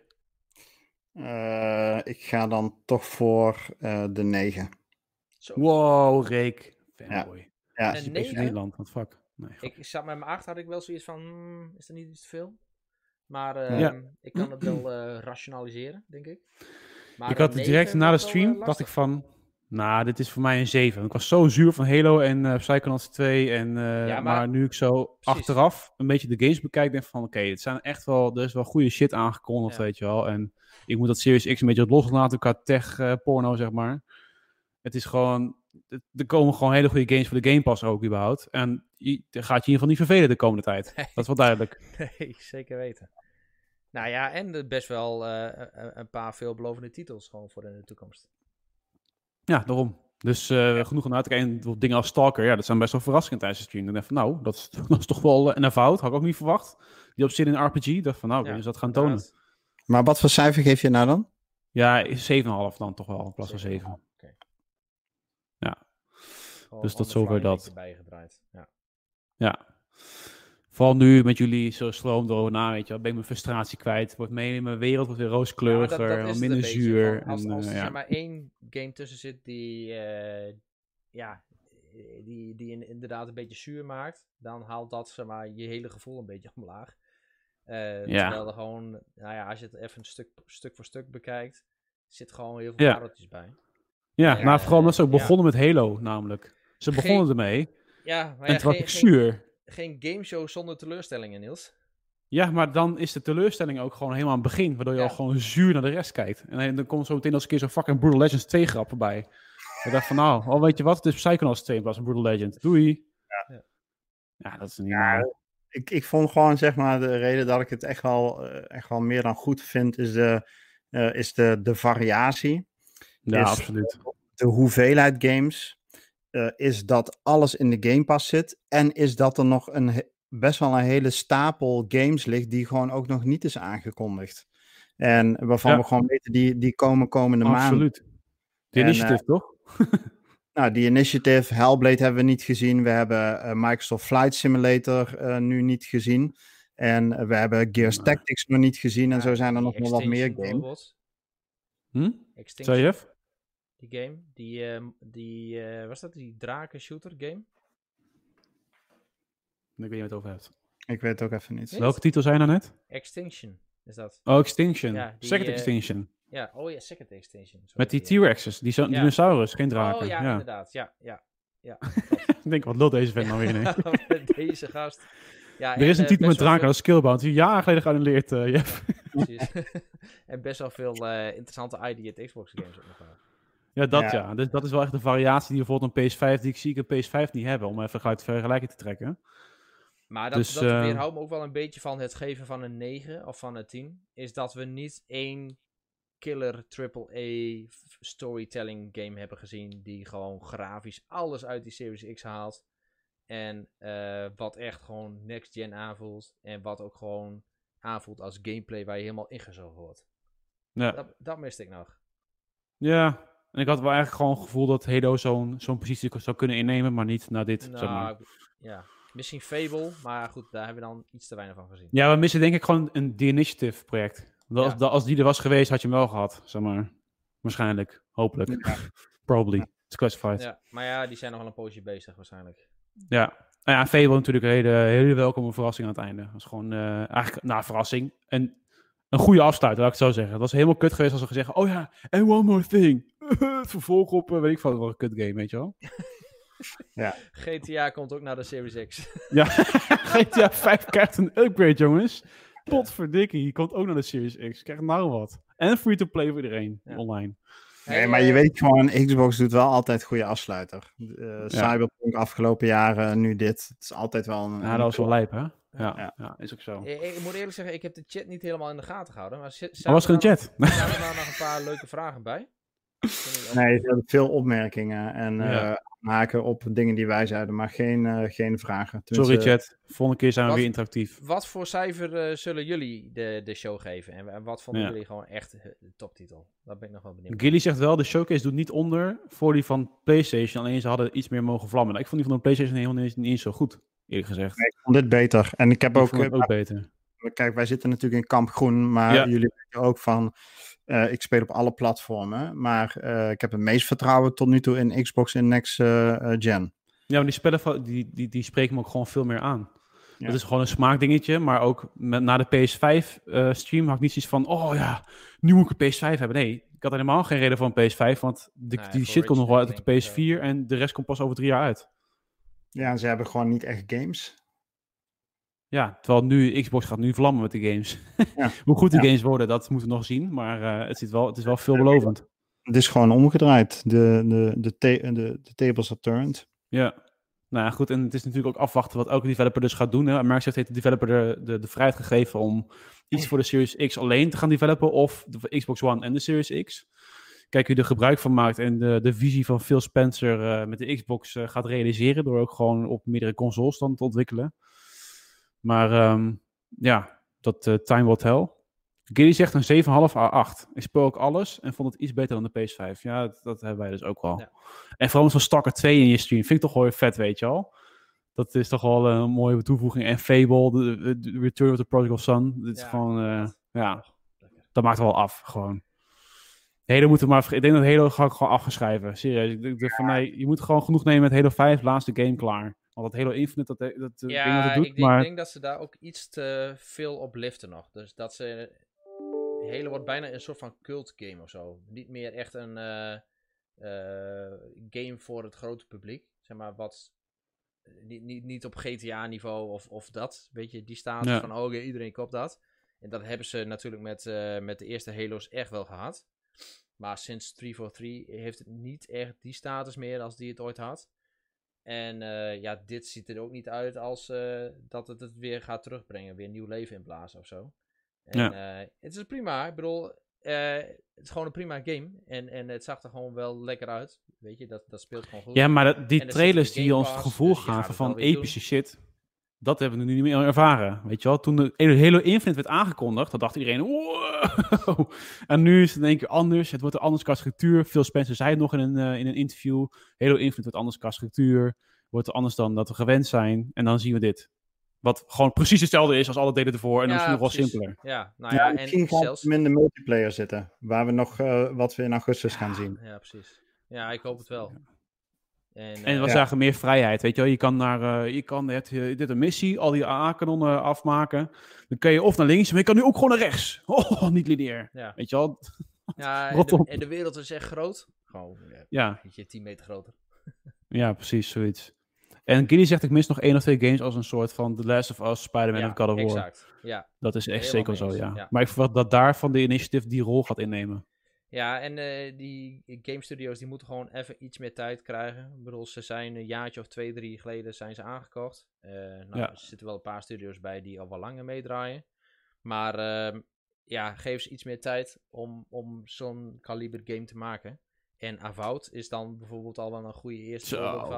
Speaker 3: Uh, ik ga dan toch voor uh, de negen.
Speaker 1: Zo. Wow, Rick. Fanboy.
Speaker 3: Ja.
Speaker 1: Ja. Een negen? Nederland, wat fuck. Nee,
Speaker 4: ik zat met mijn acht, had ik wel zoiets van, hmm, is dat niet iets te veel? Maar uh, ja. ik kan het wel uh, rationaliseren, denk ik. Maar
Speaker 1: ik had het direct na de stream, wel, uh, dacht ik van, nou, dit is voor mij een zeven. Ik was zo zuur van Halo en uh, Psychonauts twee. En, uh, ja, maar, maar nu ik zo precies. achteraf een beetje de games bekijk, denk ik van, oké, okay, het zijn echt wel, er is wel goede shit aangekondigd, ja. weet je wel. En ik moet dat Series X een beetje loslaten qua tech uh, porno, zeg maar. Het is gewoon, er komen gewoon hele goede games voor de Game Pass ook überhaupt. En je gaat je in ieder geval niet vervelen de komende tijd. Nee. Dat is wel duidelijk.
Speaker 4: Nee, zeker weten. Nou ja, en best wel uh, een paar veelbelovende titels gewoon voor de toekomst.
Speaker 1: Ja, daarom. Dus uh, ja. genoeg om uit te kijken. Dingen als Stalker, ja, dat zijn best wel verrassingen tijdens de stream. Ik dacht van, nou, dat is, dat is toch wel een fout. Had ik ook niet verwacht. Die op zin in R P G. Ik dacht van, nou, kunnen ja, ze dat gaan tonen. Inderdaad.
Speaker 3: Maar wat voor cijfer geef je nou dan?
Speaker 1: Ja, zeven komma vijf dan toch wel, in plaats van zeven. Okay. Ja. Gewoon dus tot zover dat.
Speaker 4: Bijgedraaid. Ja.
Speaker 1: Ja. Vooral nu met jullie zo stroom door na, weet je wel, ben ik mijn frustratie kwijt. Wordt mee, mijn wereld wordt weer rooskleuriger, ja, dat, dat minder zuur.
Speaker 4: Als,
Speaker 1: en,
Speaker 4: als
Speaker 1: uh,
Speaker 4: er
Speaker 1: ja.
Speaker 4: zeg maar één game tussen zit die, uh, ja, die, die in, inderdaad een beetje zuur maakt, dan haalt dat zeg maar, je hele gevoel een beetje omlaag. Uh, ja. Terwijl er gewoon, nou ja, als je het even een stuk, stuk voor stuk bekijkt, zit gewoon heel veel
Speaker 1: ja.
Speaker 4: pareltjes bij.
Speaker 1: Ja,
Speaker 4: en,
Speaker 1: nou vooral omdat ze ook
Speaker 4: ja.
Speaker 1: begonnen met Halo namelijk. Ze begonnen
Speaker 4: geen,
Speaker 1: ermee
Speaker 4: ja, maar
Speaker 1: en
Speaker 4: ja,
Speaker 1: toen
Speaker 4: geen,
Speaker 1: was ik zuur.
Speaker 4: Geen gameshow zonder teleurstellingen, Niels.
Speaker 1: Ja, maar dan is de teleurstelling ook gewoon helemaal aan het begin, waardoor je ja. al gewoon zuur naar de rest kijkt. En dan komt zo meteen als een keer zo'n fucking Brutal Legends twee grap voorbij. Ik dacht van, nou, oh, weet je wat, het is Psychonauts twee in plaats van Brutal Legends. Doei.
Speaker 3: Ja,
Speaker 1: ja dat is niet
Speaker 3: ja,
Speaker 1: normaal.
Speaker 3: Ik, ik vond gewoon, zeg maar, de reden dat ik het echt wel, uh, echt wel meer dan goed vind, is de, uh, is de, de variatie.
Speaker 1: Ja,
Speaker 3: is
Speaker 1: absoluut.
Speaker 3: De, de hoeveelheid games. Uh, is dat alles in de Game Pass zit. En is dat er nog een he- best wel een hele stapel games ligt die gewoon ook nog niet is aangekondigd. En waarvan ja. we gewoon weten, die, die komen komende maanden.
Speaker 1: Absoluut. Die Initiative, uh, toch?
Speaker 3: Nou, die Initiative, Hellblade hebben we niet gezien. We hebben uh, Microsoft Flight Simulator uh, nu niet gezien. En uh, we hebben Gears nee. Tactics nog niet gezien. En ja, zo zijn er nog wel wat meer games.
Speaker 1: Hm? Zei je?
Speaker 4: Die game, die, uh, die uh, was dat die draken shooter game?
Speaker 1: Ik weet niet wat het over hebt.
Speaker 3: Ik weet het ook even niet.
Speaker 1: niet? Welke titel zijn er net?
Speaker 4: Extinction is dat.
Speaker 1: Oh, Extinction.
Speaker 4: Ja, die,
Speaker 1: Second
Speaker 4: uh,
Speaker 1: Extinction.
Speaker 4: Ja, oh ja, Second Extinction. Sorry,
Speaker 1: met die
Speaker 4: ja.
Speaker 1: T-Rexes, die, die ja. dinosaurus, geen draken.
Speaker 4: Oh ja,
Speaker 1: ja.
Speaker 4: inderdaad. Ja, ja, ja.
Speaker 1: Ik denk, wat lult deze vent nou weer in?
Speaker 4: Deze gast. Ja,
Speaker 1: er is een
Speaker 4: uh,
Speaker 1: titel met draken,
Speaker 4: veel...
Speaker 1: dat is Skillbound. Die jaren geleden geannuleerd, uh, Jeff.
Speaker 4: Precies. En best wel veel uh, interessante I D at Xbox games ook nog wel.
Speaker 1: Ja, dat ja. ja. Dus dat is wel echt de variatie die bijvoorbeeld een P S vijf, die ik zie ik een P S vijf niet hebben, om even uit vergelijking te trekken.
Speaker 4: Maar dat,
Speaker 1: dus,
Speaker 4: dat
Speaker 1: uh...
Speaker 4: weerhoudt me ook wel een beetje van het geven van een negen of van een tien. Is dat we niet één killer triple A storytelling game hebben gezien die gewoon grafisch alles uit die Series X haalt. En uh, wat echt gewoon next gen aanvoelt. En wat ook gewoon aanvoelt als gameplay waar je helemaal ingezogen wordt.
Speaker 1: Ja.
Speaker 4: Dat, dat miste ik nog.
Speaker 1: Ja, en ik had wel eigenlijk gewoon het gevoel dat Halo zo'n, zo'n positie zou kunnen innemen, maar niet na dit,
Speaker 4: Nou,
Speaker 1: zeg maar.
Speaker 4: Ja, misschien Fable, maar goed, daar hebben we dan iets te weinig van gezien.
Speaker 1: Ja, we missen denk ik gewoon een The Initiative project. Dat,
Speaker 4: Ja.
Speaker 1: als, dat, als die er was geweest, had je hem wel gehad, zeg maar. Waarschijnlijk, hopelijk. Ja. Probably. It's classified.
Speaker 4: Ja, maar ja, die zijn nog wel een poosje bezig waarschijnlijk.
Speaker 1: Ja. Nou ja, Fable natuurlijk een hele, hele welkome verrassing aan het einde. Dat was gewoon uh, eigenlijk, nou, verrassing. En een goede afsluiter, laat ik het zo zeggen. Het was helemaal kut geweest als ze gezegd oh ja, and one more thing. Het vervolg op, uh, weet ik veel, wat een kut game, weet je wel.
Speaker 3: Ja.
Speaker 4: G T A komt ook naar de Series X.
Speaker 1: Ja, G T A vijf krijgt een upgrade, jongens. Potverdikkie, die komt ook naar de Series X. Krijgt nou wat. En free-to-play voor iedereen, ja. Online.
Speaker 3: Nee, maar je weet gewoon, Xbox doet wel altijd goede afsluiter. Uh, ja. Cyberpunk afgelopen jaren, nu dit. Het is altijd wel een...
Speaker 1: Ja, dat was wel lijp, hè? Ja,
Speaker 3: ja.
Speaker 1: ja, is ook zo.
Speaker 4: Ik, ik moet eerlijk zeggen, ik heb de chat niet helemaal in de gaten gehouden. Maar
Speaker 1: er was geen chat.
Speaker 4: Er zijn er nou nog een paar leuke vragen bij?
Speaker 3: Nee, ze hebben veel opmerkingen en ja. uh, maken op dingen die wij zeiden, maar geen, uh, geen vragen.
Speaker 1: Tenminste, sorry chat, volgende keer zijn we wat, weer interactief.
Speaker 4: Wat voor cijfer uh, zullen jullie de, de show geven? En, en wat vonden ja. jullie gewoon echt de toptitel? Daar ben ik nog wel benieuwd.
Speaker 1: Gilly zegt wel, de showcase doet niet onder voor die van PlayStation, alleen ze hadden iets meer mogen vlammen. Nou, ik vond die van de PlayStation helemaal niet, niet eens zo goed, eerlijk gezegd.
Speaker 3: Nee, ik vond dit beter. En ik heb
Speaker 1: ik
Speaker 3: ook...
Speaker 1: vond het ook beter.
Speaker 3: Kijk, wij zitten natuurlijk in kamp groen, maar ja. jullie weten ook van... Uh, ik speel op alle platformen, maar uh, ik heb het meest vertrouwen tot nu toe in Xbox en Next uh, uh, Gen.
Speaker 1: Ja, maar die spellen die, die, die spreken me ook gewoon veel meer aan. Ja. Dat is gewoon een smaakdingetje, maar ook met, na de P S vijf uh, stream had ik niet zoiets van, oh ja, nu moet ik een P S vijf hebben. Nee, ik had helemaal geen reden voor een P S vijf, want de, nee, die shit komt nog wel uit op de P S vier en de rest komt pas over drie jaar uit.
Speaker 3: Ja, en ze hebben gewoon niet echt games.
Speaker 1: Ja, terwijl nu, Xbox gaat nu vlammen met de games. Ja. Hoe goed die ja. games worden, dat moeten we nog zien. Maar uh, het, zit wel, het is wel veelbelovend.
Speaker 3: Het is gewoon omgedraaid. De, de, de, te, de, de tables are turned.
Speaker 1: Ja. Nou ja, goed. En het is natuurlijk ook afwachten wat elke developer dus gaat doen. Hè. Microsoft heeft de developer de, de, de vrijheid gegeven om iets voor de Series X alleen te gaan developen. Of de Xbox One en de Series X. Kijk, wie er gebruik van maakt en de, de visie van Phil Spencer uh, met de Xbox uh, gaat realiseren. Door ook gewoon op meerdere consoles dan te ontwikkelen. Maar um, ja, dat uh, time will tell. Gilly zegt een zeven komma vijf à acht. Ik speel ook alles en vond het iets beter dan de P S vijf. Ja, dat, dat hebben wij dus ook wel. Ja. En vooral zo'n Stalker twee in je stream vind ik toch wel weer vet, weet je al. Dat is toch wel een mooie toevoeging. En Fable, de, de Return of the Prodigal Son. Dit is ja, gewoon, uh, ja, dat maakt wel af, gewoon. Halo moeten maar, ik denk dat Halo ga ik gewoon afgeschrijven. Serieus, ik denk van nee, je moet gewoon genoeg nemen met Halo vijf, laatste game klaar. Want dat Halo Infinite, dat, dat
Speaker 4: ja,
Speaker 1: ding wat het doet,
Speaker 4: ik denk,
Speaker 1: maar...
Speaker 4: ik denk dat ze daar ook iets te veel op liften nog. Dus dat ze... Halo wordt bijna een soort van cult game of zo. Niet meer echt een uh, uh, game voor het grote publiek. Zeg maar wat... Niet, niet, niet op G T A niveau of, of dat. Weet je, die status ja. van oh, okay, iedereen koopt dat. En dat hebben ze natuurlijk met, uh, met de eerste Halo's echt wel gehad. Maar sinds drie voor drie heeft het niet echt die status meer als die het ooit had. En uh, ja, dit ziet er ook niet uit als uh, dat het het weer gaat terugbrengen. Weer nieuw leven inblazen of zo. En ja. uh, het is prima. Ik bedoel, uh, het is gewoon een prima game. En, en het zag er gewoon wel lekker uit. Weet je, dat, dat speelt gewoon goed.
Speaker 1: Ja, maar dat, die trailers die ons het gevoel dus gaven van epische doen. shit... Dat hebben we nu niet meer ervaren, weet je wel. Toen de Halo Infinite werd aangekondigd, dan dacht iedereen, wow! En nu is het in één keer anders. Het wordt een anders qua structuur. Phil Spencer zei het nog in een, uh, in een interview. Halo Infinite wordt anders qua structuur. Wordt anders dan dat we gewend zijn. En dan zien we dit. Wat gewoon precies hetzelfde is als alle delen ervoor. En ja, dan is het nog wel simpeler.
Speaker 4: Ja, nou ja, ja
Speaker 3: en misschien gaat zelfs... het in de multiplayer zitten. Waar we nog, uh, wat we in augustus
Speaker 4: ja,
Speaker 3: gaan zien.
Speaker 4: Ja, precies. Ja, ik hoop het wel.
Speaker 1: En, uh, en we zagen ja. meer vrijheid, weet je wel. Je kan naar, uh, je kan het, uh, dit een missie, al die A A-kanonnen afmaken. Dan kun je of naar links, maar je kan nu ook gewoon naar rechts. Oh, niet lineair. Ja. Weet je wel.
Speaker 4: Ja, en de, en de wereld is echt groot. Gewoon, ja.
Speaker 1: ja.
Speaker 4: Weet je, tien meter groter.
Speaker 1: Ja, precies, zoiets. En Gilly zegt, ik mis nog één of twee games als een soort van The Last of Us, Spider-Man
Speaker 4: ja,
Speaker 1: of God of War.
Speaker 4: Exact. Ja,
Speaker 1: dat is echt zeker zo, ja.
Speaker 4: ja.
Speaker 1: Maar ik verwacht dat daarvan de initiative die rol gaat innemen.
Speaker 4: Ja, en uh, die game studios die moeten gewoon even iets meer tijd krijgen. Ik bedoel, ze zijn een jaartje of twee, drie geleden zijn ze aangekocht. Uh, nou, ja. Er zitten wel een paar studios bij die al wel langer meedraaien. Maar uh, ja, geef ze iets meer tijd om, om zo'n kaliber game te maken. En Avowed is dan bijvoorbeeld al wel een goede eerste voorbeeld van.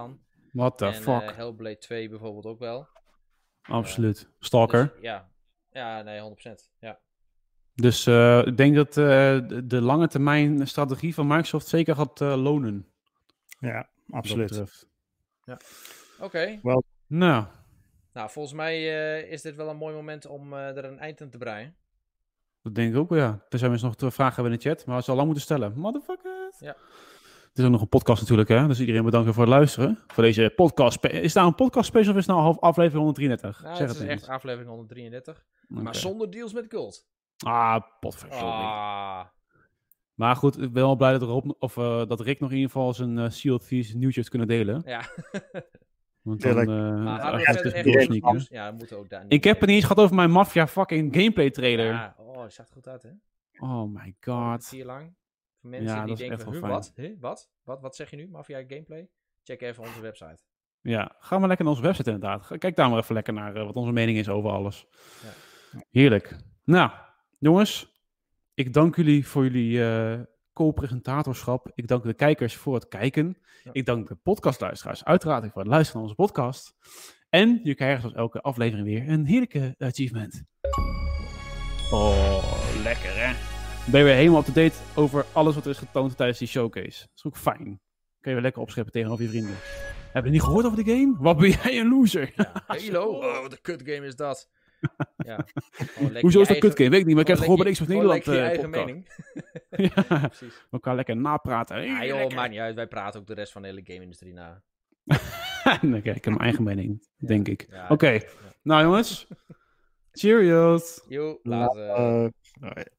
Speaker 1: What the
Speaker 4: en,
Speaker 1: fuck?
Speaker 4: Uh, Hellblade twee bijvoorbeeld ook wel.
Speaker 1: Absoluut. Uh, Stalker.
Speaker 4: Dus, ja. ja, nee, honderd procent. Ja.
Speaker 1: Dus uh, ik denk dat uh, de, de lange termijn strategie van Microsoft zeker gaat uh, lonen.
Speaker 3: Ja, absoluut.
Speaker 4: Ja. Oké. Okay.
Speaker 3: Well.
Speaker 1: Nou.
Speaker 4: Nou, volgens mij uh, is dit wel een mooi moment om uh, er een eind aan te breien.
Speaker 1: Dat denk ik ook, ja. Er zijn mensen nog te vragen hebben in de chat, maar ze al lang moeten stellen. Motherfuckers.
Speaker 4: Ja.
Speaker 1: Het is ook nog een podcast natuurlijk, hè. Dus iedereen bedankt voor het luisteren. Voor deze podcast. Is het nou een podcast special of is het nou half aflevering honderddrieëndertig?
Speaker 4: Nou,
Speaker 1: zeg
Speaker 4: het is
Speaker 1: het
Speaker 4: echt
Speaker 1: eens.
Speaker 4: aflevering honderddrieëndertig.
Speaker 1: Okay.
Speaker 4: Maar zonder deals met gold.
Speaker 1: Ah, potverdorie.
Speaker 4: Ah.
Speaker 1: Maar goed, ik ben wel blij dat, Rob, of, uh, dat Rick nog in ieder geval zijn uh, Sea of Thieves nieuwtjes heeft kunnen delen.
Speaker 4: Ja.
Speaker 1: Want dan, uh,
Speaker 4: maar hadden we
Speaker 1: ja,
Speaker 4: verder echt nieuws? Ja, we moeten ook daar niet
Speaker 1: Ik heb het niet eens gehad over mijn Mafia fucking gameplay trailer.
Speaker 4: Ja, oh, dat zag er goed uit, hè?
Speaker 1: Oh my god.
Speaker 4: Hier lang. Voor mensen
Speaker 1: ja,
Speaker 4: die
Speaker 1: dat
Speaker 4: denken,
Speaker 1: huh,
Speaker 4: wat? Huh, wat? wat? Wat zeg je nu, Mafia gameplay? Check even onze website.
Speaker 1: Ja, ga maar lekker naar onze website inderdaad. Kijk daar maar even lekker naar uh, wat onze mening is over alles.
Speaker 4: Ja.
Speaker 1: Heerlijk. Nou, jongens. Ik dank jullie voor jullie uh, co-presentatorschap. Ik dank de kijkers voor het kijken. Ja. Ik dank de podcastluisteraars uiteraard voor het luisteren naar onze podcast. En je krijgt zoals elke aflevering weer een heerlijke achievement. Oh, lekker hè. Dan ben je weer helemaal up-to-date over alles wat er is getoond tijdens die showcase. Dat is ook fijn. Dan kun je weer lekker opscheppen tegenover je vrienden. Heb je niet gehoord over de game? Wat ben jij een loser?
Speaker 4: Ja, Halo, oh, wat een kut game is dat. Ja.
Speaker 1: Hoezo is dat kut game? Weet ik niet, maar ik heb gehoord bij X P Nederland
Speaker 4: uh,
Speaker 1: je
Speaker 4: eigen mening.
Speaker 1: Ja, precies. We elkaar lekker napraten.
Speaker 4: Ja, joh, lekker. Maakt niet uit. Wij praten ook de rest van de hele game-industrie na.
Speaker 1: Nee, kijk, ik heb mijn eigen mening,
Speaker 4: ja.
Speaker 1: denk ik.
Speaker 4: Ja,
Speaker 1: Oké, okay. ja. Nou jongens. Cheerios.
Speaker 4: Jo, later. Uh,